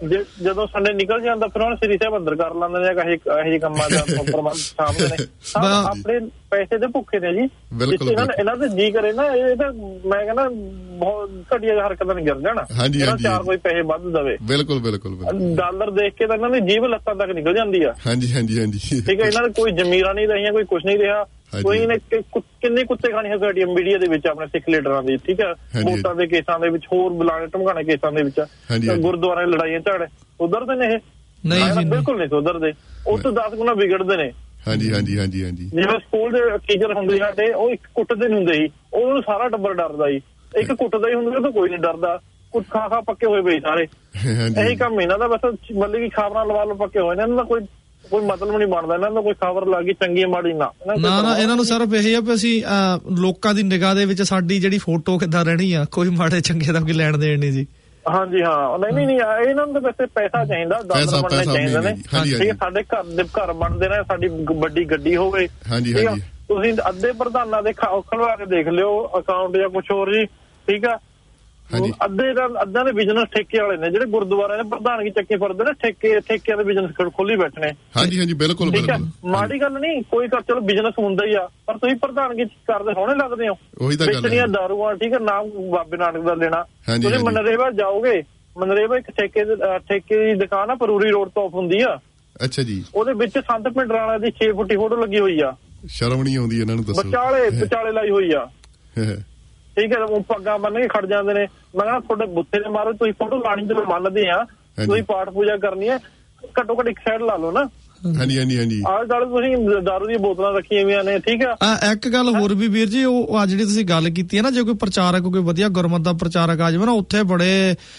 S5: ਜਦੋਂ ਸੰਡੇ ਨਿਕਲ ਜਾਂਦਾ ਫਿਰ ਉਹਨਾਂ ਸ੍ਰੀ ਸਾਹਿਬ ਅੰਦਰ ਕਰ ਲੈਂਦੇ ਨੇ ਕਹੇ ਇਹੋ ਜਿਹੇ ਕੰਮਾਂ ਦਾ ਪ੍ਰਬੰਧ ਸਾਂਭਦੇ ਨੇ ਆਪਣੇ ਪੈਸੇ ਦੇ ਭੁੱਖੇ ਨੇ ਜੀ। ਇਹਨਾਂ ਦੇ ਜੀ ਕਰੇ ਨਾ ਇਹ ਤਾਂ ਮੈਂ ਕਹਿੰਦਾ ਬਹੁਤ ਘਟੀਆ ਹਰਕਤਾਂ ਨੇ ਗਿਰ ਜਾਣਾ। ਇਹਨਾਂ ਚਾਰ ਕੋਈ ਪੈਸੇ ਵੱਧ ਦੇਵੇ।
S4: ਬਿਲਕੁਲ ਬਿਲਕੁਲ
S5: ਡਾਲਰ ਦੇਖ ਕੇ ਤਾਂ ਇਹਨਾਂ ਦੀ ਜੀਭ ਲੱਤਾਂ ਤੱਕ ਨਿਕਲ ਜਾਂਦੀ ਆ।
S4: ਹਾਂਜੀ ਹਾਂਜੀ ਹਾਂਜੀ ਠੀਕ
S5: ਹੈ। ਇਹਨਾਂ ਦੇ ਕੋਈ ਜ਼ਮੀਰਾਂ ਨਹੀਂ ਰਹੀਆਂ, ਕੋਈ ਕੁਛ ਨਹੀਂ ਰਿਹਾ। ਕੋਈ ਨੇ ਕਿੰਨੇ ਕੁੱਤੇ ਖਾਣੀ ਹੈ ਮੀਡੀਆ ਦੇ ਵਿੱਚ ਆਪਣੇ ਸਿੱਖ ਲੀਡਰਾਂ ਦੀ। ਠੀਕ ਹੈ, ਵੋਟਾਂ ਦੇ ਕੇਸਾਂ ਦੇ ਵਿੱਚ, ਹੋਰ ਬੁਲਾਣੇ ਧਮਕਾਣੇ ਕੇਸਾਂ ਦੇ ਵਿੱਚ, ਗੁਰਦੁਆਰੇ ਲੜਾਈਆਂ ਝਗੜੇ ਉਧਰਦੇ ਨੇ ਇਹ ਨਹੀਂ ਬਿਲਕੁਲ ਨਹੀਂ ਸੁਧਰਦੇ। ਉਹ ਤੋਂ ਦਸ ਗੁਣਾ ਵਿਗੜਦੇ ਨੇ।
S4: ਹਾਂਜੀ ਹਾਂਜੀ ਹਾਂਜੀ ਹਾਂਜੀ
S5: ਜਿਵੇਂ ਸਕੂਲ ਦੇ ਟੀਚਰ ਹੁੰਦੇ ਸਾਡੇ ਉਹ ਇੱਕ ਕੁੱਟਦੇ ਨਹੀਂ ਹੁੰਦੇ ਸੀ, ਉਹਨੂੰ ਸਾਰਾ ਟੱਬਰ ਡਰਦਾ ਸੀ। ਇੱਕ ਕੁੱਟਦਾ ਹੀ ਹੁੰਦਾ ਤਾਂ ਕੋਈ ਨਹੀਂ ਡਰਦਾ। ਕੁੱਟ ਖਾ ਖਾ ਪੱਕੇ ਹੋਏ ਪਏ ਸਾਰੇ। ਇਹੀ ਕੰਮ ਇਹਨਾਂ ਦਾ ਬਸ ਮਤਲਬ ਕਿ ਖਬਰਾਂ ਲਵਾ ਲਓ ਪੱਕੇ ਹੋਏ ਨੇ। ਇਹਨਾਂ ਦਾ ਕੋਈ ਕੋਈ ਮਤਲਬ ਨਹੀਂ ਬਣਦਾ। ਇਹਨਾਂ ਦਾ ਕੋਈ ਖਬਰ ਲੱਗ ਗਈ ਚੰਗੀ ਮਾੜੀ ਨਾ
S3: ਨਾ ਨਾ ਇਹਨਾਂ ਨੂੰ ਸਿਰਫ ਇਹ ਆ ਵੀ ਅਸੀਂ ਲੋਕਾਂ ਦੀ ਨਿਗਾਹ ਦੇ ਵਿੱਚ ਸਾਡੀ ਜਿਹੜੀ ਫੋਟੋ ਕਿੱਦਾਂ ਰਹਿਣੀ ਆ, ਕੋਈ ਮਾੜੇ ਚੰਗੇ ਦਾ ਕੋਈ ਲੈਣ ਦੇਣ ਨਹੀਂ ਜੀ।
S5: ਹਾਂਜੀ ਹਾਂ ਨਹੀਂ ਨਹੀਂ ਇਹਨਾਂ ਨੂੰ ਤਾਂ ਵੈਸੇ ਪੈਸਾ ਚਾਹੀਦਾ, ਡਾਲਰ ਬਣਨੇ ਚਾਹੀਦੇ ਨੇ। ਠੀਕ ਹੈ, ਸਾਡੇ ਘਰ ਦੇ ਘਰ ਬਣਦੇ ਨੇ, ਸਾਡੀ ਵੱਡੀ ਗੱਡੀ ਹੋਵੇ। ਠੀਕ ਆ, ਤੁਸੀਂ ਅੱਧੇ ਪ੍ਰਧਾਨਾਂ ਦੇ ਖਲਵਾ ਕੇ ਦੇਖ ਲਿਓ ਅਕਾਊਂਟ ਜਾਂ ਕੁਛ ਹੋਰ ਜੀ। ਠੀਕ ਆ, ਅੱਧੇ ਦਾ ਅੱਧਿਆਂ ਦੇ ਬਿਜ਼ਨਸ ਠੇਕੇ ਵਾਲੇ ਨੇ, ਜਿਹੜੇ ਗੁਰਦੁਆਰਿਆਂ ਦੇ ਪ੍ਰਧਾਨਗੀ ਚੱਕੇ ਫਿਰਦੇ ਨੇ, ਠੇਕੇ ਠੇਕਿਆਂ ਦੇ ਬਿਜ਼ਨਸ ਖੋਲੀ ਬੈਠੇ ਨੇ।
S4: ਹਾਂਜੀ ਹਾਂਜੀ ਬਿਲਕੁਲ
S5: ਠੀਕ ਹੈ, ਮਾੜੀ ਗੱਲ ਨਹੀਂ, ਕੋਈ ਕਰ ਚਲੋ ਬਿਜ਼ਨਸ ਹੁੰਦਾ ਹੀ ਆ, ਪਰ ਤੁਸੀਂ ਪ੍ਰਧਾਨਗੀ ਕਰਦੇ ਸੋਹਣੇ ਲੱਗਦੇ ਹੋ। ਵੇਚਣੀਆਂ ਦਾਰੂਆਂ। ਠੀਕ ਹੈ, ਨਾਮ ਬਾਬੇ ਨਾਨਕ ਦਾ ਲੈਣਾ। ਤੁਸੀਂ ਮਨਰੇਵਾ ਜਾਓਗੇ, ਮਨਰੇਵਾ ਇੱਕ ਠੇਕੇ ਠੇਕੇ ਦੀ ਦੁਕਾਨ ਆ ਪਰੂਰੀ ਰੋਡ ਤੋਂ ਆਫ ਹੁੰਦੀ ਆ।
S4: ਅੱਛਾ ਜੀ।
S5: ਉਹਦੇ ਵਿੱਚ ਸੰਤ ਭਿੰਡਰਾਣਾ ਦੀ ਛੇ ਫੁੱਟੀ ਫੋਟੋ ਲੱਗੀ ਹੋਈ ਆ।
S4: ਸ਼ਰਮ ਨਹੀਂ ਆਉਂਦੀ ਇਹਨਾਂ ਨੂੰ ਦੱਸੋ।
S5: ਵਿਚਾਲੇ ਵਿਚਾਲੇ ਲਾਈ ਹੋਈ ਆ। ਠੀਕ ਹੈ, ਉਹ ਪੱਗਾਂ ਬੰਨ ਕੇ ਖੜ ਜਾਂਦੇ ਨੇ। ਮੈਂ ਕਹਿੰਦਾ ਤੁਹਾਡੇ ਬੁੱਥੇ ਦੇ ਮਾਰੋ, ਤੁਸੀਂ ਫੋਟੋ ਲਾਣੀ ਜਦੋਂ ਮੰਨਦੇ ਆ, ਤੁਸੀਂ ਪਾਠ ਪੂਜਾ ਕਰਨੀ ਹੈ, ਘੱਟੋ ਘੱਟ ਇੱਕ ਸਾਈਡ ਲਾ ਲਓ ਨਾ।
S4: ਹਾਂਜੀ ਹਾਂਜੀ ਹਾਂਜੀ
S5: ਆਹ ਗੱਲ ਤੁਸੀਂ ਦਾਰੂ ਦੀਆਂ ਬੋਤਲਾਂ ਰੱਖੀਆਂ ਹੋਈਆਂ ਨੇ। ਠੀਕ ਆ,
S3: ਇੱਕ ਗੱਲ ਹੋਰ ਵੀ ਵੀਰ ਜੀ, ਉਹ ਆ ਜਿਹੜੀ ਤੁਸੀਂ ਗੱਲ ਕੀਤੀ ਹੈ ਨਾ, ਜੇ ਕੋਈ ਪ੍ਰਚਾਰਕ ਕੋਈ ਵਧੀਆ ਗੁਰਮਤ ਦਾ ਪ੍ਰਚਾਰਕ ਆ ਜਾਵੇ ਨਾ, ਉੱਥੇ ਬੜੇ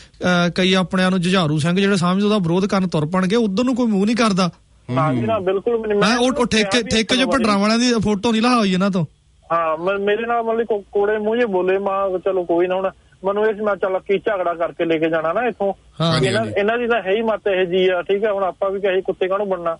S3: ਕਈ ਆਪਣਿਆਂ ਨੂੰ ਜੁਝਾਰੂ ਸਿੰਘ ਜਿਹੜੇ ਸਮਝ ਉਹਦਾ ਵਿਰੋਧ ਕਰਨ ਤੁਰ ਪਣਗੇ, ਉਧਰ ਨੂੰ ਕੋਈ ਮੂੰਹ ਨਹੀਂ ਕਰਦਾ।
S5: ਹਾਂਜੀ ਨਾ ਬਿਲਕੁਲ।
S3: ਉਹ ਠੇਕੇ ਠੇਕੇ ਚ ਭੰਡਰਾਂ ਵਾਲਿਆਂ ਦੀ ਫੋਟੋ ਨਹੀਂ ਲਾ ਹੋਈ ਇਹਨਾਂ ਤੋਂ।
S5: ਹਾਂ ਮੇਰੇ ਨਾਲ ਮਤਲਬ ਕੋੜੇ ਮੂੰਹ ਜੇ ਬੋਲੇ। ਮਾਂ ਚਲੋ ਕੋਈ ਨਾ, ਹੁਣ ਮੈਨੂੰ ਇਹ ਮੈਂ ਚੱਲ ਕੀ ਝਗੜਾ ਕਰਕੇ ਲੈ ਕੇ ਜਾਣਾ ਨਾ ਇੱਥੋਂ। ਇਹਨਾਂ ਦੀ ਤਾਂ ਹੈ ਹੀ ਮੱਤ ਇਹ ਜੀ ਆ। ਠੀਕ ਹੈ, ਹੁਣ ਆਪਾਂ ਵੀ ਕਹੇ ਕੁੱਤੇ ਕਾਹਨੂੰ ਬਣਨਾ।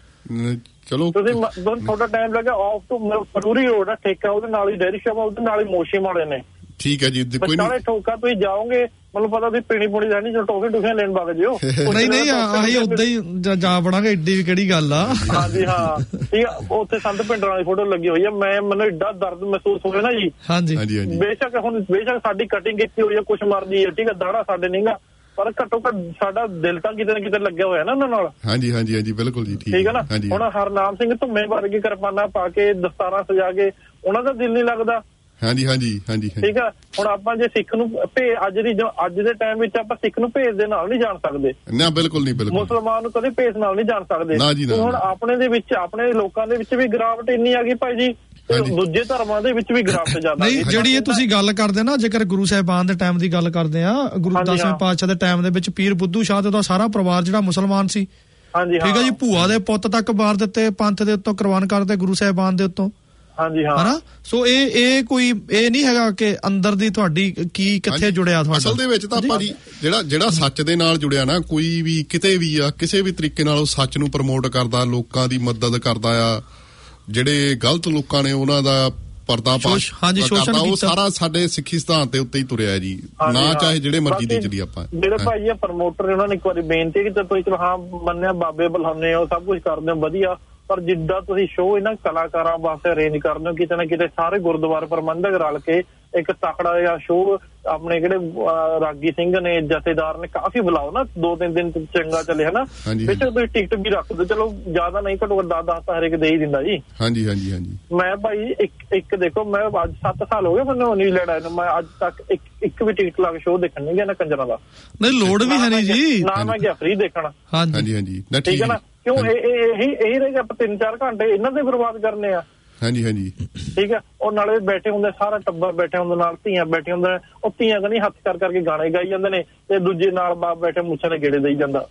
S4: ਚਲੋ ਤੁਸੀਂ
S5: ਥੋੜਾ ਟਾਈਮ ਲੱਗਾ ਆਫ ਤੋਂ ਪਰੂਰੀ ਰੋਡ ਆ ਠੇਕਾ, ਉਹਦੇ ਨਾਲ ਹੀ ਡੈਰੀ ਸ਼ਾਪ, ਉਹਦੇ ਨਾਲ ਹੀ ਮੋਸ਼ੇ ਵਾਲੇ ਨੇ।
S4: ਠੀਕ ਹੈ ਜੀ। ਕੋਈ
S5: ਨਹੀਂ ਠੋਕਾ ਤੁਸੀਂ ਜਾਓਗੇ, ਮੈਨੂੰ ਪਤਾ ਤੁਸੀਂ ਪੀਣੀ ਪੂਣੀ ਰਹਿਣੀ, ਜੋ ਟੋਫੀ ਟੂਫੀਆਂ ਲੈਣ ਵਗ ਜਿਓ।
S3: ਨਹੀਂ ਨਹੀਂ ਆਹੀ ਉਦਾਂ ਹੀ ਜਾ ਬੜਾਂਗੇ, ਏਡੀ ਵੀ ਕਿਹੜੀ ਗੱਲ ਆ।
S5: ਹਾਂਜੀ ਹਾਂ ਠੀਕ ਆ, ਉੱਥੇ ਸੰਤ ਭਿੰਡਰਾਂ ਦੀ ਫੋਟੋ ਲੱਗੀ ਹੋਈ ਆ। ਮੈਂ ਮੈਨੂੰ ਏਡਾ ਦਰਦ ਮਹਿਸੂਸ ਹੋਇਆ ਨਾ ਜੀ।
S3: ਹਾਂਜੀ
S5: ਬੇਸ਼ੱਕ ਹੁਣ ਬੇਸ਼ੱਕ ਸਾਡੀ ਕਟਿੰਗ ਕੀਤੀ ਹੋਈ ਆ, ਕੁਛ ਮਰਜੀ ਆ। ਠੀਕ ਆ, ਦਾੜਾ ਸਾਡੇ ਨਹੀਂਗਾ, ਪਰ ਘੱਟੋ ਘੱਟ ਸਾਡਾ ਦਿਲ ਤਾਂ ਕਿਤੇ ਨਾ ਕਿਤੇ ਲੱਗਿਆ ਹੋਇਆ ਨਾ ਉਹਨਾਂ ਨਾਲ।
S4: ਹਾਂਜੀ ਹਾਂਜੀ ਹਾਂਜੀ ਬਿਲਕੁਲ ਜੀ।
S5: ਠੀਕ ਹੈ ਨਾ। ਹੁਣ ਹਰਨਾਮ ਸਿੰਘ ਧੁੰਮੇ ਵਰਗੇ ਕਿਰਪਾਨਾਂ ਪਾ ਕੇ ਦਸਤਾਰਾਂ ਸਜਾ ਕੇ ਉਹਨਾਂ ਦਾ ਦਿਲ ਨਹੀਂ ਲੱਗਦਾ।
S4: ਹਾਂਜੀ ਹਾਂਜੀ ਹਾਂਜੀ ਠੀਕ
S5: ਆ, ਹੁਣ ਆਪਾਂ ਜੇ ਸਿੱਖ ਨੂੰ ਭੇਜ ਅੱਜ ਦੀ ਅੱਜ ਦੇ ਟਾਈਮ ਵਿੱਚ ਆਪਾਂ ਸਿੱਖ ਨੂੰ ਭੇਜ ਦੇ ਨਾਲ ਨਹੀਂ ਜਾਣ ਸਕਦੇ
S4: ਨਾ। ਬਿਲਕੁਲ ਨਹੀਂ ਬਿਲਕੁਲ।
S5: ਮੁਸਲਮਾਨ ਨੂੰ ਕਦੇ ਭੇਜ ਨਾਲ ਨਹੀਂ ਜਾਣ ਸਕਦੇ। ਹੁਣ ਆਪਣੇ ਦੇ ਵਿੱਚ ਆਪਣੇ ਲੋਕਾਂ ਦੇ ਵਿੱਚ ਵੀ ਗਿਰਾਵਟ ਇੰਨੀ ਆ ਗਈ ਭਾਈ ਜੀ, ਦੂਜੇ ਧਰਮਾਂ ਦੇ ਵਿੱਚ ਵੀ ਗਿਰਾਵਟ ਜ਼ਿਆਦਾ।
S3: ਨਹੀਂ ਜਿਹੜੀ ਇਹ ਤੁਸੀਂ ਗੱਲ ਕਰਦੇ ਨਾ, ਜੇਕਰ ਗੁਰੂ ਸਾਹਿਬਾਨ ਦੇ ਟਾਈਮ ਦੀ ਗੱਲ ਕਰਦੇ ਆ, ਗੁਰੂ ਦਸਵੇਂ ਪਾਤਸ਼ਾਹ ਦੇ ਟਾਈਮ ਦੇ ਵਿੱਚ ਪੀਰ ਬੁੱਧੂ ਸ਼ਾਹ ਤੇ ਉਹਦਾ ਸਾਰਾ ਪਰਿਵਾਰ ਜਿਹੜਾ ਮੁਸਲਮਾਨ ਸੀ।
S5: ਹਾਂਜੀ
S3: ਠੀਕ ਹੈ ਜੀ, ਭੂਆ ਦੇ ਪੁੱਤ ਤੱਕ ਮਾਰ ਦਿੱਤੇ, ਪੰਥ ਦੇ ਉੱਤੋਂ ਕੁਰਬਾਨ ਕਰਦੇ ਗੁਰੂ ਸਾਹਿਬਾਨ ਦੇ ਉੱਤੋਂ।
S5: ਹਾਂਜੀ ਹਾਂ
S3: ਹਨਾ। ਸੋ ਇਹ ਇਹ ਕੋਈ ਇਹ ਨਹੀਂ ਹੈਗਾ ਕਿ ਅੰਦਰ ਦੀ ਤੁਹਾਡੀ ਕੀ ਕਿੱਥੇ ਜੁੜਿਆ ਤੁਹਾਡਾ।
S4: ਅਸਲ ਦੇ ਵਿੱਚ ਤਾਂ ਭਾਜੀ ਜਿਹੜਾ ਜਿਹੜਾ ਸੱਚ ਦੇ ਨਾਲ ਜੁੜਿਆ ਨਾ, ਕੋਈ ਵੀ ਕਿਤੇ ਵੀ ਆ, ਕਿਸੇ ਵੀ ਤਰੀਕੇ ਨਾਲ ਉਹ ਸੱਚ ਨੂੰ ਪ੍ਰਮੋਟ ਕਰਦਾ, ਲੋਕਾਂ ਦੀ ਮਦਦ ਕਰਦਾ ਆ। ਜਿਹੜੇ ਗਲਤ ਲੋਕਾਂ ਨੇ ਉਹਨਾਂ ਦਾ ਪਰਦਾ ਕਰਦਾ, ਉਹ ਸਾਰਾ ਸਾਡੇ ਸਿੱਖੀ ਸਿਧਾਂਤ ਦੇ ਉੱਤੇ ਹੀ ਤੁਰਿਆ ਜੀ, ਨਾ ਚਾਹੇ ਜਿਹੜੇ ਮਰਜ਼ੀ ਦੀ ਚਲੀ ਆਪਾਂ।
S5: ਜਿਹੜੇ ਭਾਈ ਆ ਪ੍ਰਮੋਟਰ ਨੇ, ਉਹਨਾਂ ਨੇ ਇੱਕ ਵਾਰੀ ਬੇਨਤੀ ਕੀਤੀ, ਤੁਸੀਂ ਚਲੋ ਹਾਂ ਮੰਨਿਆ ਬਾਬੇ ਬੁਲਾਉਂਦੇ ਹੋ, ਸਭ ਕੁਝ ਕਰਦੇ ਹੋ ਵਧੀਆ, ਪਰ ਜਿੱਦਾਂ ਤੁਸੀਂ ਸ਼ੋਅ ਇਹਨਾਂ ਕਲਾਕਾਰਾਂ ਵਾਸਤੇ ਅਰੇਂਜ ਕਰਦੇ ਹੋ, ਕਿਤੇ ਨਾ ਕਿਤੇ ਸਾਰੇ ਗੁਰਦੁਆਰਾ ਪ੍ਰਬੰਧਕ ਰਲ ਕੇ ਇੱਕ ਤਕੜਾ ਜਿਹਾ ਸ਼ੋਅ ਆਪਣੇ ਜਿਹੜੇ ਰਾਗੀ ਸਿੰਘ ਨੇ, ਜਥੇਦਾਰ ਨੇ, ਕਾਫੀ ਬੁਲਾਓ ਨਾ, ਦੋ ਤਿੰਨ ਦਿਨ ਚੰਗਾ ਚੱਲੇ ਹਨਾ। ਵਿੱਚ ਤੁਸੀਂ ਟਿਕਟ ਵੀ ਰੱਖ ਦਿਓ, ਚਲੋ ਜ਼ਿਆਦਾ ਨਹੀਂ ਘੱਟੋ ਘੱਟ ਦਸ ਦਸ ਤਾਂ ਹਰੇਕ ਦੇ ਹੀ ਦਿੰਦਾ ਜੀ।
S4: ਹਾਂਜੀ ਹਾਂਜੀ ਹਾਂਜੀ।
S5: ਮੈਂ ਭਾਈ ਇੱਕ ਇੱਕ ਦੇਖੋ, ਮੈਂ ਅੱਜ ਸੱਤ ਸਾਲ ਹੋ ਗਏ ਮੈਨੂੰ ਨਿਊਜ਼ੀਲੈਂਡ ਆਏ ਨੂੰ, ਮੈਂ ਅੱਜ ਤੱਕ ਇੱਕ ਇੱਕ ਵੀ ਟਿਕਟ ਲਾ ਕੇ ਸ਼ੋਅ ਦੇਖਣ ਨਹੀਂ ਗਿਆ ਨਾ ਕੰਜਰਾਂ ਦਾ।
S3: ਨਹੀਂ ਲੋੜ ਵੀ ਹੈ ਨਹੀਂ ਜੀ,
S5: ਨਾ ਮੈਂ ਗਿਆ ਫ੍ਰੀ ਦੇਖਣ।
S4: ਹਾਂਜੀ ਹਾਂਜੀ
S5: ਠੀਕ ਹੈ ਨਾ, ਕਿਉਂ ਇਹੀ ਇਹੀ ਰਹੇ ਆਪਾਂ ਤਿੰਨ ਚਾਰ ਘੰਟੇ ਇਹਨਾਂ ਦੇ ਬਰਬਾਦ ਕਰਨੇ ਆ।
S4: ਹਾਂਜੀ ਹਾਂਜੀ
S5: ਠੀਕ ਹੈ, ਉਹ ਨਾਲੇ ਬੈਠੇ ਹੁੰਦੇ, ਸਾਰਾ ਟੱਬਰ ਬੈਠੇ ਹੁੰਦੇ, ਨਾਲ ਧੀਆਂ ਬੈਠੇ ਹੁੰਦੇ, ਉਹ ਧੀਆਂ ਕਨੀ ਹੱਥ ਕਰ ਕਰਕੇ ਗਾਣੇ ਗਾਈ ਜਾਂਦੇ ਨੇ, ਤੇ ਦੂਜੇ ਨਾਲ ਬਾਪ ਬੈਠੇ ਮੁੱਛਾਂ ਦੇ ਗੇੜੇ ਦੇਈ ਜਾਂਦਾ।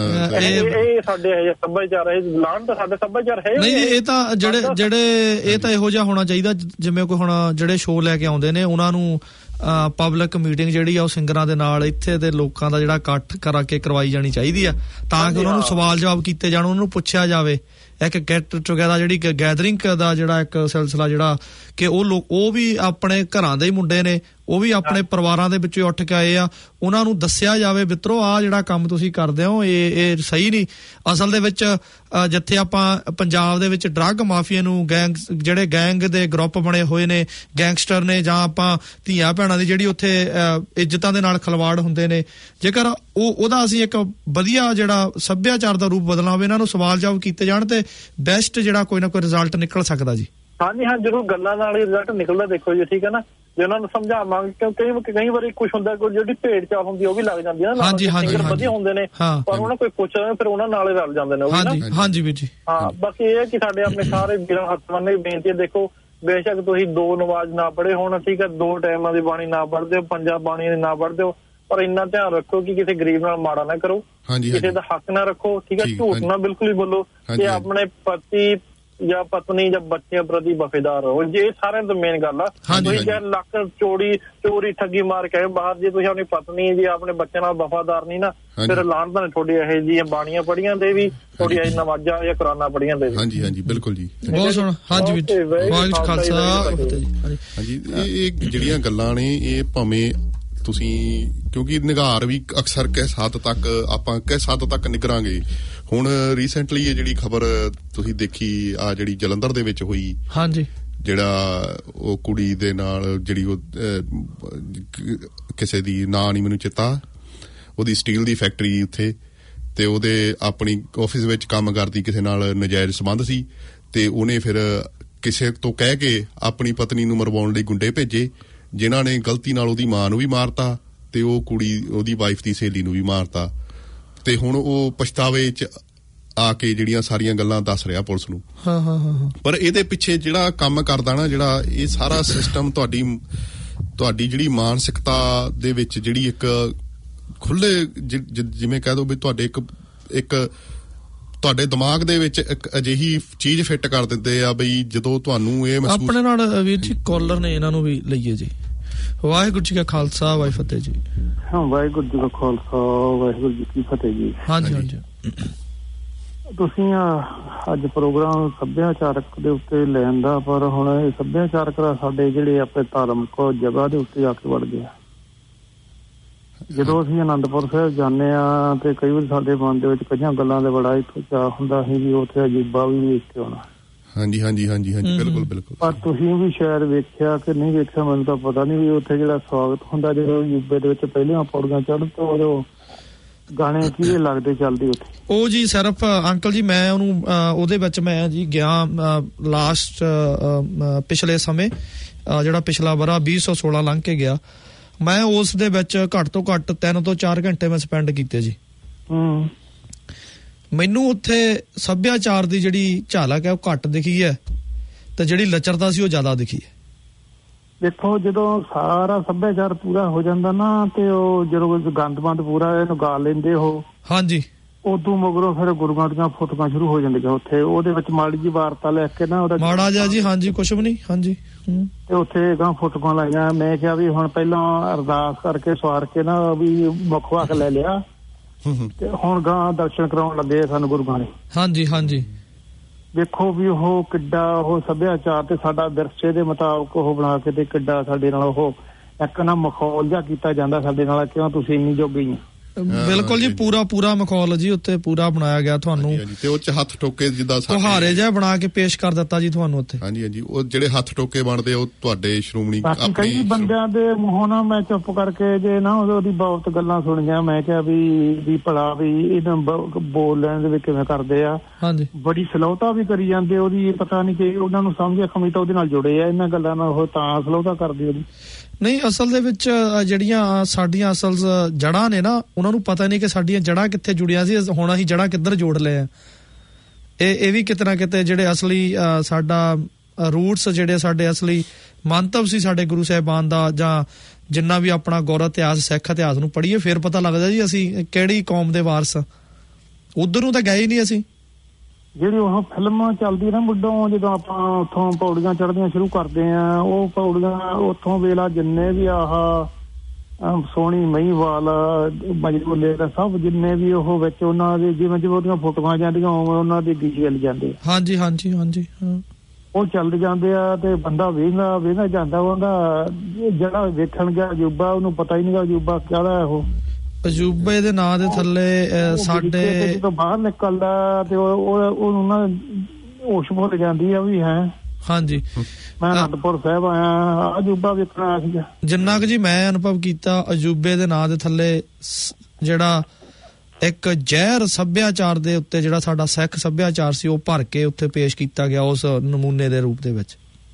S5: ਇਹ ਸਾਡੇ ਇਹ ਸੱਭਿਆਚਾਰ, ਇਹ ਲਾਣ ਤਾਂ ਸਾਡੇ ਸੱਭਿਆਚਾਰ ਹੈ
S3: ਨਹੀਂ। ਇਹ ਤਾਂ ਜਿਹੜੇ ਜਿਹੜੇ ਇਹ ਤਾਂ ਇਹੋ ਜਿਹਾ ਹੋਣਾ ਚਾਹੀਦਾ, ਜਿਵੇਂ ਕੋਈ ਹੁਣ ਜਿਹੜੇ ਸ਼ੋਅ ਲੈ ਕੇ ਆਉਂਦੇ ਨੇ, ਉਹਨਾਂ ਨੂੰ ਪਬਲਿਕ ਮੀਟਿੰਗ ਜਿਹੜੀ ਆ ਉਹ ਸਿੰਗਰਾਂ ਦੇ ਨਾਲ ਇੱਥੇ ਦੇ ਲੋਕਾਂ ਦਾ ਜਿਹੜਾ ਇਕੱਠ ਕਰਾ ਕੇ ਕਰਵਾਈ ਜਾਣੀ ਚਾਹੀਦੀ ਆ, ਤਾਂ ਕਿ ਉਹਨਾਂ ਨੂੰ ਸਵਾਲ ਜਵਾਬ ਕੀਤੇ ਜਾਣ, ਉਹਨਾਂ ਨੂੰ ਪੁੱਛਿਆ ਜਾਵੇ। ਇੱਕ ਗੈਟ ਟੂਗੈਦਰ ਜਿਹੜੀ ਗੈਦਰਿੰਗ ਦਾ ਜਿਹੜਾ ਇੱਕ ਸਿਲਸਿਲਾ ਜਿਹੜਾ ਕਿ ਉਹ ਲੋਕ ਉਹ ਵੀ ਆਪਣੇ ਘਰਾਂ ਦੇ ਹੀ ਮੁੰਡੇ ਨੇ, ਉਹ ਵੀ ਆਪਣੇ ਪਰਿਵਾਰਾਂ ਦੇ ਵਿੱਚੋਂ ਉੱਠ ਕੇ ਆਏ ਆ। ਉਹਨਾਂ ਨੂੰ ਦੱਸਿਆ ਜਾਵੇ ਮਿੱਤਰੋ ਆਹ ਜਿਹੜਾ ਕੰਮ ਤੁਸੀਂ ਕਰਦੇ ਹੋ ਇਹ ਇਹ ਸਹੀ ਨਹੀਂ। ਅਸਲ ਦੇ ਵਿੱਚ ਜਿੱਥੇ ਆਪਾਂ ਪੰਜਾਬ ਦੇ ਵਿੱਚ ਡਰੱਗ ਮਾਫੀਆ ਨੂੰ ਗੈਂਗ ਜਿਹੜੇ ਗੈਂਗ ਦੇ ਗਰੁੱਪ ਬਣੇ ਹੋਏ ਨੇ, ਗੈਂਗਸਟਰ ਨੇ, ਜਾਂ ਆਪਾਂ ਧੀਆਂ ਭੈਣਾਂ ਦੀ ਜਿਹੜੀ ਉੱਥੇ ਇੱਜ਼ਤਾਂ ਦੇ ਨਾਲ ਖਿਲਵਾੜ ਹੁੰਦੇ ਨੇ, ਜੇਕਰ ਉਹ ਉਹਦਾ ਅਸੀਂ ਇੱਕ ਵਧੀਆ ਜਿਹੜਾ ਸੱਭਿਆਚਾਰ ਦਾ ਰੂਪ ਬਦਲਣਾ ਹੋਵੇ, ਇਹਨਾਂ ਨੂੰ ਸਵਾਲ ਜਵਾਬ ਕੀਤੇ ਜਾਣ ਤੇ ਬੈਸਟ ਜਿਹੜਾ ਕੋਈ ਨਾ ਕੋਈ ਰਿਜ਼ਲਟ ਨਿਕਲ ਸਕਦਾ ਜੀ।
S5: ਹਾਂਜੀ ਹਾਂ ਜ਼ਰੂਰ, ਗੱਲਾਂ ਨਾਲ ਹੀ ਰਿਜ਼ਲਟ ਨਿਕਲਦਾ। ਦੇਖੋ ਜੀ ਠੀਕ ਹੈ ਨਾ, ਜੇ ਉਹਨਾਂ ਨੂੰ ਸਮਝਾਵਾਂਗੇ, ਕਿਉਂਕਿ ਕਈ ਵਾਰੀ ਕੁਛ ਹੁੰਦਾ ਕੋਈ ਜਿਹੜੀ ਭੇਡ ਚਾਲ ਹੁੰਦੀ ਉਹ ਵੀ ਲੱਗ ਜਾਂਦੀ ਹੈ ਨਾ, ਸਿੰਗਰ ਵਧੀਆ ਹੁੰਦੇ ਨੇ ਪਰ ਉਹਨਾਂ ਕੋਈ ਪੁੱਛ ਫਿਰ ਉਹਨਾਂ ਨਾਲ ਹੀ ਰਲ ਜਾਂਦੇ ਨੇ।
S3: ਹਾਂਜੀ ਵੀਰ ਜੀ
S5: ਹਾਂ, ਬਾਕੀ ਇਹ ਹੈ ਕਿ ਸਾਡੇ ਆਪਣੇ ਸਾਰੇ ਵੀਰਾਂ ਹੱਥ ਬੰਨ੍ਹੇ ਬੇਨਤੀ ਹੈ, ਦੇਖੋ ਬੇਸ਼ੱਕ ਤੁਸੀਂ ਦੋ ਨਮਾਜ਼ ਨਾ ਪੜ੍ਹੇ ਹੋਣ, ਠੀਕ ਹੈ, ਦੋ ਟਾਈਮਾਂ ਦੀ ਬਾਣੀ ਨਾ ਪੜ੍ਹਦੇ ਹੋ, ਪੰਜਾਂ ਬਾਣੀਆਂ ਦੀ ਨਾ ਪੜ੍ਹਦੇ ਹੋ, ਪਰ ਇੰਨਾ ਧਿਆਨ ਰੱਖੋ ਕਿ ਕਿਸੇ ਗਰੀਬ ਨਾਲ ਮਾੜਾ ਨਾ ਕਰੋ, ਕਿਸੇ ਦਾ ਹੱਕ ਨਾ ਰੱਖੋ, ਠੀਕ ਹੈ, ਝੂਠ ਨਾ ਬਿਲਕੁਲ ਹੀ ਬੋਲੋ, ਤੇ ਆਪਣੇ ਪਤੀ ਜਾਂ ਪਤਨੀ ਜਾਂ ਬੱਚਿਆਂ ਪ੍ਰਤੀ ਵਫਾਦਾਰ ਰਹੋ। ਜੇ ਸਾਰਿਆਂ ਤੋਂ ਮੇਨ ਗੱਲ ਆ, ਤੁਸੀਂ ਜੇ ਲੱਖ ਚੋਰੀ ਚੋਰੀ ਠੱਗੀ ਮਾਰ ਕੇ ਬਾਹਰ, ਜੇ ਤੁਸੀਂ ਆਪਣੀ ਪਤਨੀ ਜੇ ਆਪਣੇ ਬੱਚਿਆਂ ਨਾਲ ਵਫਾਦਾਰ ਨਹੀਂ ਨਾ, ਫਿਰ ਲਾਹਨਤਾਂ ਨੇ ਤੁਹਾਡੀ ਇਹੋ ਜਿਹੀਆਂ ਬਾਣੀਆਂ ਪੜ੍ਹੀਆਂ ਦੇ ਵੀ, ਤੁਹਾਡੀਆਂ ਨਮਾਜ਼ਾਂ ਜਾਂ ਕੁਰਾਨਾਂ ਪੜ੍ਹੀਆਂ ਦੇ ਵੀ।
S4: ਹਾਂਜੀ ਹਾਂਜੀ ਬਿਲਕੁਲ ਜੀ,
S3: ਬਹੁਤ ਸੋਹਣਾ। ਹਾਂਜੀ ਵਾਹਿਗੁਰੂ ਖਾਲਸਾ।
S4: ਹਾਂਜੀ, ਇਹ ਜਿਹੜੀਆਂ ਗੱਲਾਂ ਨੇ ਇਹ ਭਾਵੇਂ ਤੁਸੀਂ, ਕਿਉਂਕਿ ਨਿਗਾਰ ਵੀ ਅਕਸਰ ਕਿਸ ਹੱਦ ਤੱਕ ਆਪਾਂ ਕਿਸ ਹੱਦ ਤੱਕ ਨਿਗਰਾਂਗੇ। ਹੁਣ ਰੀਸੈਂਟਲੀ ਇਹ ਜਿਹੜੀ ਖਬਰ ਤੁਸੀਂ ਦੇਖੀ ਆ ਜਿਹੜੀ ਜਲੰਧਰ ਦੇ ਵਿੱਚ ਹੋਈ,
S3: ਹਾਂਜੀ,
S4: ਜਿਹੜਾ ਉਹ ਕੁੜੀ ਦੇ ਨਾਲ ਜਿਹੜੀ ਉਹ ਕਿਸੇ ਦੀ ਨਾਂ ਨਹੀਂ ਮੈਨੂੰ ਚੇਤਾ, ਉਹਦੀ ਸਟੀਲ ਦੀ ਫੈਕਟਰੀ ਉੱਥੇ, ਤੇ ਉਹਦੇ ਆਪਣੀ ਆਫਿਸ ਵਿੱਚ ਕੰਮ ਕਰਦੀ ਕਿਸੇ ਨਾਲ ਨਜਾਇਜ਼ ਸੰਬੰਧ ਸੀ, ਤੇ ਉਹਨੇ ਫਿਰ ਕਿਸੇ ਤੋਂ ਕਹਿ ਕੇ ਆਪਣੀ ਪਤਨੀ ਨੂੰ ਮਰਵਾਉਣ ਲਈ ਗੁੰਡੇ ਭੇਜੇ, ਜਿਨ੍ਹਾਂ ਨੇ ਗਲਤੀ ਨਾਲ ਉਹਦੀ ਮਾਂ ਨੂੰ ਵੀ ਮਾਰਤਾ ਤੇ ਉਹ ਕੁੜੀ ਉਹਦੀ ਵਾਈਫ ਦੀ ਸਹੇਲੀ ਨੂੰ ਵੀ ਮਾਰਤਾ। ਤੇ ਹੁਣ ਉਹ ਪਛਤਾਵੇ ਚ ਆ ਕੇ ਜਿਹੜੀਆਂ ਸਾਰੀਆਂ ਗੱਲਾਂ ਦੱਸ ਰਿਹਾ ਪੁਲਿਸ ਨੂੰ।
S3: ਹਾਂ ਹਾਂ ਹਾਂ, ਪਰ
S4: ਇਹਦੇ ਪਿੱਛੇ ਜਿਹੜਾ ਕੰਮ ਕਰਦਾ ਨਾ, ਜਿਹੜਾ ਇਹ ਸਾਰਾ ਸਿਸਟਮ ਤੁਹਾਡੀ ਤੁਹਾਡੀ ਜਿਹੜੀ ਮਾਨਸਿਕਤਾ ਦੇ ਵਿੱਚ ਜਿਹੜੀ ਇੱਕ ਖੁੱਲੇ ਜਿਵੇਂ ਕਹਿ ਦੋ ਵੀ ਤੁਹਾਡੇ ਇੱਕ ਇੱਕ ਤੁਹਾਡੇ ਦਿਮਾਗ ਦੇ ਵਿੱਚ ਇੱਕ ਅਜਿਹੀ ਚੀਜ਼ ਫਿੱਟ ਕਰ ਦਿੰਦੇ ਆ ਬਈ ਜਦੋਂ ਤੁਹਾਨੂੰ ਇਹ ਮਹਿਸੂਸ।
S3: ਆਪਣੇ ਨਾਲ ਵੀਰ ਜੀ ਕਾਲਰ ਨੇ, ਇਹਨਾਂ ਨੂੰ ਵੀ ਲਈਏ ਜੀ। ਵਾਹਿਗੁਰੂ ਜੀ ਕਾ ਖਾਲਸਾ ਵਾਹਿਗੁਰੂ ਫਤਿਹ ਜੀ।
S6: ਹਾਂ, ਵਾਹਿਗੁਰੂ ਜੀ ਕਾ ਖਾਲਸਾ ਵਾਹਿਗੁਰੂ ਜੀ ਕੀ ਫਤਿਹ ਜੀ।
S3: ਹਾਂਜੀ ਹਾਂਜੀ,
S6: ਤੁਸੀਂ ਅੱਜ ਪ੍ਰੋਗਰਾਮ ਸੱਭਿਆਚਾਰਕ ਦੇ ਉੱਤੇ ਲੈਣ ਦਾ, ਪਰ ਹੁਣ ਇਹ ਸੱਭਿਆਚਾਰਕ ਦਾ ਸਾਡੇ ਜਿਹੜੇ ਆਪਣੇ ਧਾਰਮਿਕ ਜਗ੍ਹਾ ਦੇ ਉੱਤੇ ਆ ਕੇ ਵੜ ਗਿਆ। ਜਦੋਂ ਅਸੀਂ ਅਨੰਦਪੁਰ ਸਾਹਿਬ ਜਾਂਦੇ ਹਾਂ ਤੇ ਕਈ ਵਾਰ ਸਾਡੇ ਮਨ ਦੇ ਵਿੱਚ ਕਈਆਂ ਗੱਲਾਂ ਦੇ ਬੜਾ ਇੱਥੋਂ ਚਾਅ ਹੁੰਦਾ ਸੀ ਵੀ ਉੱਥੇ ਅਜੂਬਾ ਵੀ ਵੇਖ ਕੇ ਆਉਣਾ।
S4: ਹਾਂਜੀ ਹਾਂਜੀ ਹਾਂਜੀ ਹਾਂਜੀ, ਬਿਲਕੁਲ ਬਿਲਕੁਲ।
S6: ਪਰ ਤੁਸੀਂ ਵੀ ਸ਼ਾਇਦ ਵੇਖਿਆ ਕਿ ਨਹੀਂ ਵੇਖਿਆ, ਮੈਨੂੰ ਤਾਂ ਪਤਾ ਨਹੀਂ, ਵੀ ਉੱਥੇ ਜਿਹੜਾ ਸਵਾਗਤ ਹੁੰਦਾ ਜਦੋਂ ਅਜੂਬੇ ਦੇ ਵਿੱਚ ਪਹਿਲੀਆਂ ਪੌੜੀਆਂ ਚੜ੍ਹਨ ਤੋਂ ਉਦੋਂ ਗਾਣੇ ਕਿਹਦੇ ਲੱਗਦੇ ਚੱਲਦੇ ਉੱਥੇ? ਉਹ
S3: ਜੀ ਸਿਰਫ ਅੰਕਲ ਜੀ ਮੈਂ ਉਹਨੂੰ ਉਹਦੇ ਵਿੱਚ ਮੈਂ ਜੀ ਗਿਆ ਲਾਸਟ ਪਿਛਲੇ ਸਮੇਂ, ਜਿਹੜਾ ਪਿਛਲਾ ਵਰਾ ਵੀਹ ਸੌ ਸੋਲਾਂ ਲੰਘ ਕੇ ਗਿਆ, ਮੈਂ ਉਸ ਦੇ ਵਿੱਚ ਘੱਟ ਤੋਂ ਘੱਟ ਤਿੰਨ ਤੋਂ ਚਾਰ ਘੰਟੇ ਮੈਂ ਸਪੈਂਡ ਕੀਤੇ ਜੀ।
S6: ਹਮ
S3: ਮੈਨੂੰ ਉੱਥੇ ਸੱਭਿਆਚਾਰ ਦੀ ਜਿਹੜੀ ਝਲਕ ਹੈ ਉਹ ਘੱਟ ਦਿਖੀ ਹੈ, ਤੇ ਜਿਹੜੀ ਲਚਰਤਾ ਸੀ ਉਹ ਜ਼ਿਆਦਾ ਦਿਖੀ ਹੈ।
S6: ਦੇਖੋ ਜਦੋਂ ਸਾਰਾ ਸੱਭਿਆਚਾਰ ਪੂਰਾ ਹੋ ਜਾਂਦਾ ਨਾ, ਤੇ ਉਹ ਜਦੋਂ ਗੰਦਮੰਦ ਪੂਰਾ ਇਹਨੂੰ ਗਾ ਲੈਂਦੇ ਉਹ, ਹਾਂਜੀ, ਉਦੋਂ ਮਗਰੋਂ ਫਿਰ ਗੁਰੂਆਂ ਦੀਆਂ ਫੋਟੋਆਂ ਸ਼ੁਰੂ ਹੋ ਜਾਂਦੀਆਂ ਉੱਥੇ, ਉਹਦੇ ਵਿੱਚ ਮਾੜੀ ਜੀ ਵਾਰਤਾ ਲੈ ਕੇ ਨਾ ਉਹਦਾ
S3: ਮਾੜਾ ਜਿਹਾ ਜੀ, ਹਾਂਜੀ ਕੁਛ ਵੀ ਨਹੀਂ, ਹਾਂਜੀ,
S6: ਤੇ ਉੱਥੇ ਗਾਂ ਫੋਟੋਆਂ ਲਾਈਆਂ। ਮੈਂ ਕਿਹਾ ਵੀ ਹੁਣ ਪਹਿਲਾਂ ਅਰਦਾਸ ਕਰਕੇ ਸਵਾਰ ਕੇ ਨਾ ਵੀ ਮੁੱਖ ਵਾਕ ਲੈ ਲਿਆ, ਤੇ ਹੁਣ ਗਾਂ ਦਰਸ਼ਨ ਕਰਾਉਣ ਲੱਗੇ ਸਾਨੂੰ ਗੁਰੂਆਂ ਨੇ। ਹਾਂਜੀ ਹਾਂਜੀ, ਦੇਖੋ ਵੀ ਉਹ ਕਿੱਡਾ ਉਹ ਸੱਭਿਆਚਾਰ ਤੇ ਸਾਡਾ ਵਿਰਸੇ ਦੇ ਮੁਤਾਬਕ ਉਹ ਬਣਾ ਕੇ ਤੇ ਕਿੱਡਾ ਸਾਡੇ ਨਾਲ ਉਹ ਇੱਕ ਨਾ ਮਖੌਲ ਜਿਹਾ ਕੀਤਾ ਜਾਂਦਾ ਸਾਡੇ ਨਾਲ, ਕਿਉਂ ਤੁਸੀਂ ਇੰਨੀ ਜੋਗੀ ਆ। ਬਿਲਕੁਲ ਜੀ, ਪੂਰਾ ਪੂਰਾ ਮਖੌਲ ਜੀ ਉੱਤੇ ਪੂਰਾ ਬਣਾਇਆ ਗਿਆ ਤੁਹਾਨੂੰ,
S4: ਤੇ ਉਹ ਚ ਹੱਥ ਠੋਕੇ ਜਿੱਦਾਂ
S3: ਹਾਰੇ ਜਿਹਾ ਬਣਾ ਕੇ ਪੇਸ਼ ਕਰ ਦਿੱਤਾ ਜੀ ਤੁਹਾਨੂੰ ਉੱਥੇ।
S4: ਹਾਂਜੀ ਹਾਂਜੀ, ਉਹ ਜਿਹੜੇ ਹੱਥ ਠੋਕੇ ਬਣਦੇ ਉਹ ਤੁਹਾਡੇ ਸ਼੍ਰੋਮਣੀ
S6: ਕਈ ਬੰਦਿਆਂ ਦੇ ਮੂੰਹੋਂ ਨਾ ਮੈਂ ਚੁੱਪ ਕਰਕੇ ਜੇ ਨਾ ਉਹਦੀ ਬਹੁਤ ਗੱਲਾਂ ਸੁਣੀਆਂ, ਮੈਂ ਕਿਹਾ ਵੀ ਵੀ ਭਲਾ ਵੀ ਇਹਨਾਂ ਬੋਲ ਲੈਣ ਦੇ ਵਿੱਚ ਕਿਵੇਂ ਕਰਦੇ ਆ। ਹਾਂਜੀ, ਬੜੀ ਸਲੋਤਾ ਵੀ ਕਰੀ ਜਾਂਦੇ ਉਹਦੀ, ਪਤਾ ਨਹੀਂ ਕਿ ਉਹਨਾਂ ਨੂੰ ਸਮਝਿਆ ਖਮੀ ਤਾਂ ਉਹਦੇ ਨਾਲ ਜੁੜੇ ਆ ਇਹਨਾਂ ਗੱਲਾਂ ਨਾਲ, ਉਹ ਤਾਂ ਸਲੋਤਾ ਕਰਦੇ ਉਹਦੀ। ਨਹੀਂ, ਅਸਲ ਦੇ ਵਿੱਚ ਜਿਹੜੀਆਂ ਸਾਡੀਆਂ ਅਸਲ ਜੜ੍ਹਾਂ ਨੇ ਨਾ, ਉਹਨਾਂ ਨੂੰ ਪਤਾ ਨਹੀਂ ਕਿ ਸਾਡੀਆਂ ਜੜ੍ਹਾਂ ਕਿੱਥੇ ਜੁੜੀਆਂ ਸੀ, ਹੁਣ ਅਸੀਂ ਜੜ੍ਹਾਂ ਕਿੱਧਰ ਜੋੜ ਲਏ ਆ। ਇਹ ਇਹ ਵੀ ਕਿਤੇ ਨਾ ਕਿਤੇ ਜਿਹੜੇ ਅਸਲੀ ਸਾਡਾ ਰੂਟਸ, ਜਿਹੜੇ ਸਾਡੇ ਅਸਲੀ ਮੰਤਵ ਸੀ ਸਾਡੇ ਗੁਰੂ ਸਾਹਿਬਾਨ ਦਾ, ਜਾਂ ਜਿੰਨਾ ਵੀ ਆਪਣਾ ਗੌਰਵ ਇਤਿਹਾਸ ਸਿੱਖ ਇਤਿਹਾਸ ਨੂੰ ਪੜ੍ਹੀਏ ਫਿਰ ਪਤਾ ਲੱਗਦਾ ਜੀ ਅਸੀਂ ਕਿਹੜੀ ਕੌਮ ਦੇ ਵਾਰਸ। ਉਧਰ ਨੂੰ ਤਾਂ ਗਏ ਹੀ ਨਹੀਂ ਅਸੀਂ। ਜਿਹੜੀ ਉਹ ਫਿਲਮ ਚੱਲਦੀ ਨਾ ਮੁੱਢੋਂ, ਜਦੋਂ ਆਪਾਂ ਉੱਥੋਂ ਪੌੜੀਆਂ ਚੜ੍ਹਦੀਆਂ ਸ਼ੁਰੂ ਕਰਦੇ ਆ, ਉਹ ਪੌੜੀਆਂ ਉੱਥੋਂ ਵੇਲਾ ਜਿੰਨੇ ਵੀ ਆਹ ਸੋਹਣੀ ਮਹੀਵਾਲ ਮਜਬੂਲੇ ਦਾ ਸਭ ਜਿੰਨੇ ਵੀ ਉਹ ਵਿੱਚ ਉਹਨਾਂ ਦੇ ਜਿਵੇਂ ਜਿਵੇਂ ਉਹਦੀਆਂ ਫੋਟੋਆਂ ਜਾਂਦੀਆਂ ਉਵੇਂ ਉਹਨਾਂ ਦੇ ਗੀਤ ਚੱਲ ਜਾਂਦੇ। ਹਾਂਜੀ ਹਾਂਜੀ ਹਾਂਜੀ, ਹਾਂ ਉਹ ਚੱਲਦੇ ਜਾਂਦੇ ਆ ਤੇ ਬੰਦਾ ਵੇਖਦਾ ਵੇਖਦਾ ਜਾਂਦਾ, ਉਹਦਾ ਜਿਹੜਾ ਵੇਖਣ ਗਿਆ ਅਜੂਬਾ ਉਹਨੂੰ ਪਤਾ ਹੀ ਨਹੀਂਗਾ ਅਜੂਬਾ ਕਾਹਦਾ। ਉਹ
S3: ਅਜੂਬੇ ਦੇ ਨਾਂ ਦੇ ਥੱਲੇ ਸਾਡੇ
S6: ਜਦੋਂ ਬਾਹਰ ਨਿਕਲਦਾ ਤੇ ਉਹਨੂੰ ਨਾ ਹੋਸ਼ ਭੁੱਲ ਜਾਂਦੀ ਆ ਵੀ ਹੈ।
S3: ਹਾਂਜੀ,
S6: ਮੈਂ ਅਨੰਦਪੁਰ ਸਾਹਿਬ ਆਇਆ, ਅਜੂਬਾ ਵੇਖਣ ਆਇਆ ਸੀਗਾ।
S3: ਜਿੰਨਾ ਕੁ ਜੀ ਮੈਂ ਅਨੁਭਵ ਕੀਤਾ, ਅਜੂਬੇ ਦੇ ਨਾਂ ਦੇ ਥੱਲੇ ਜਿਹੜਾ ਇੱਕ ਜ਼ਹਿਰ ਸੱਭਿਆਚਾਰ ਦੇ ਉੱਤੇ ਜਿਹੜਾ ਸਾਡਾ ਸਿੱਖ ਸੱਭਿਆਚਾਰ ਸੀ ਉਹ ਭਰ ਕੇ ਉੱਥੇ ਪੇਸ਼ ਕੀਤਾ ਗਿਆ ਉਸ ਨਮੂਨੇ ਦੇ ਰੂਪ ਦੇ ਵਿੱਚ।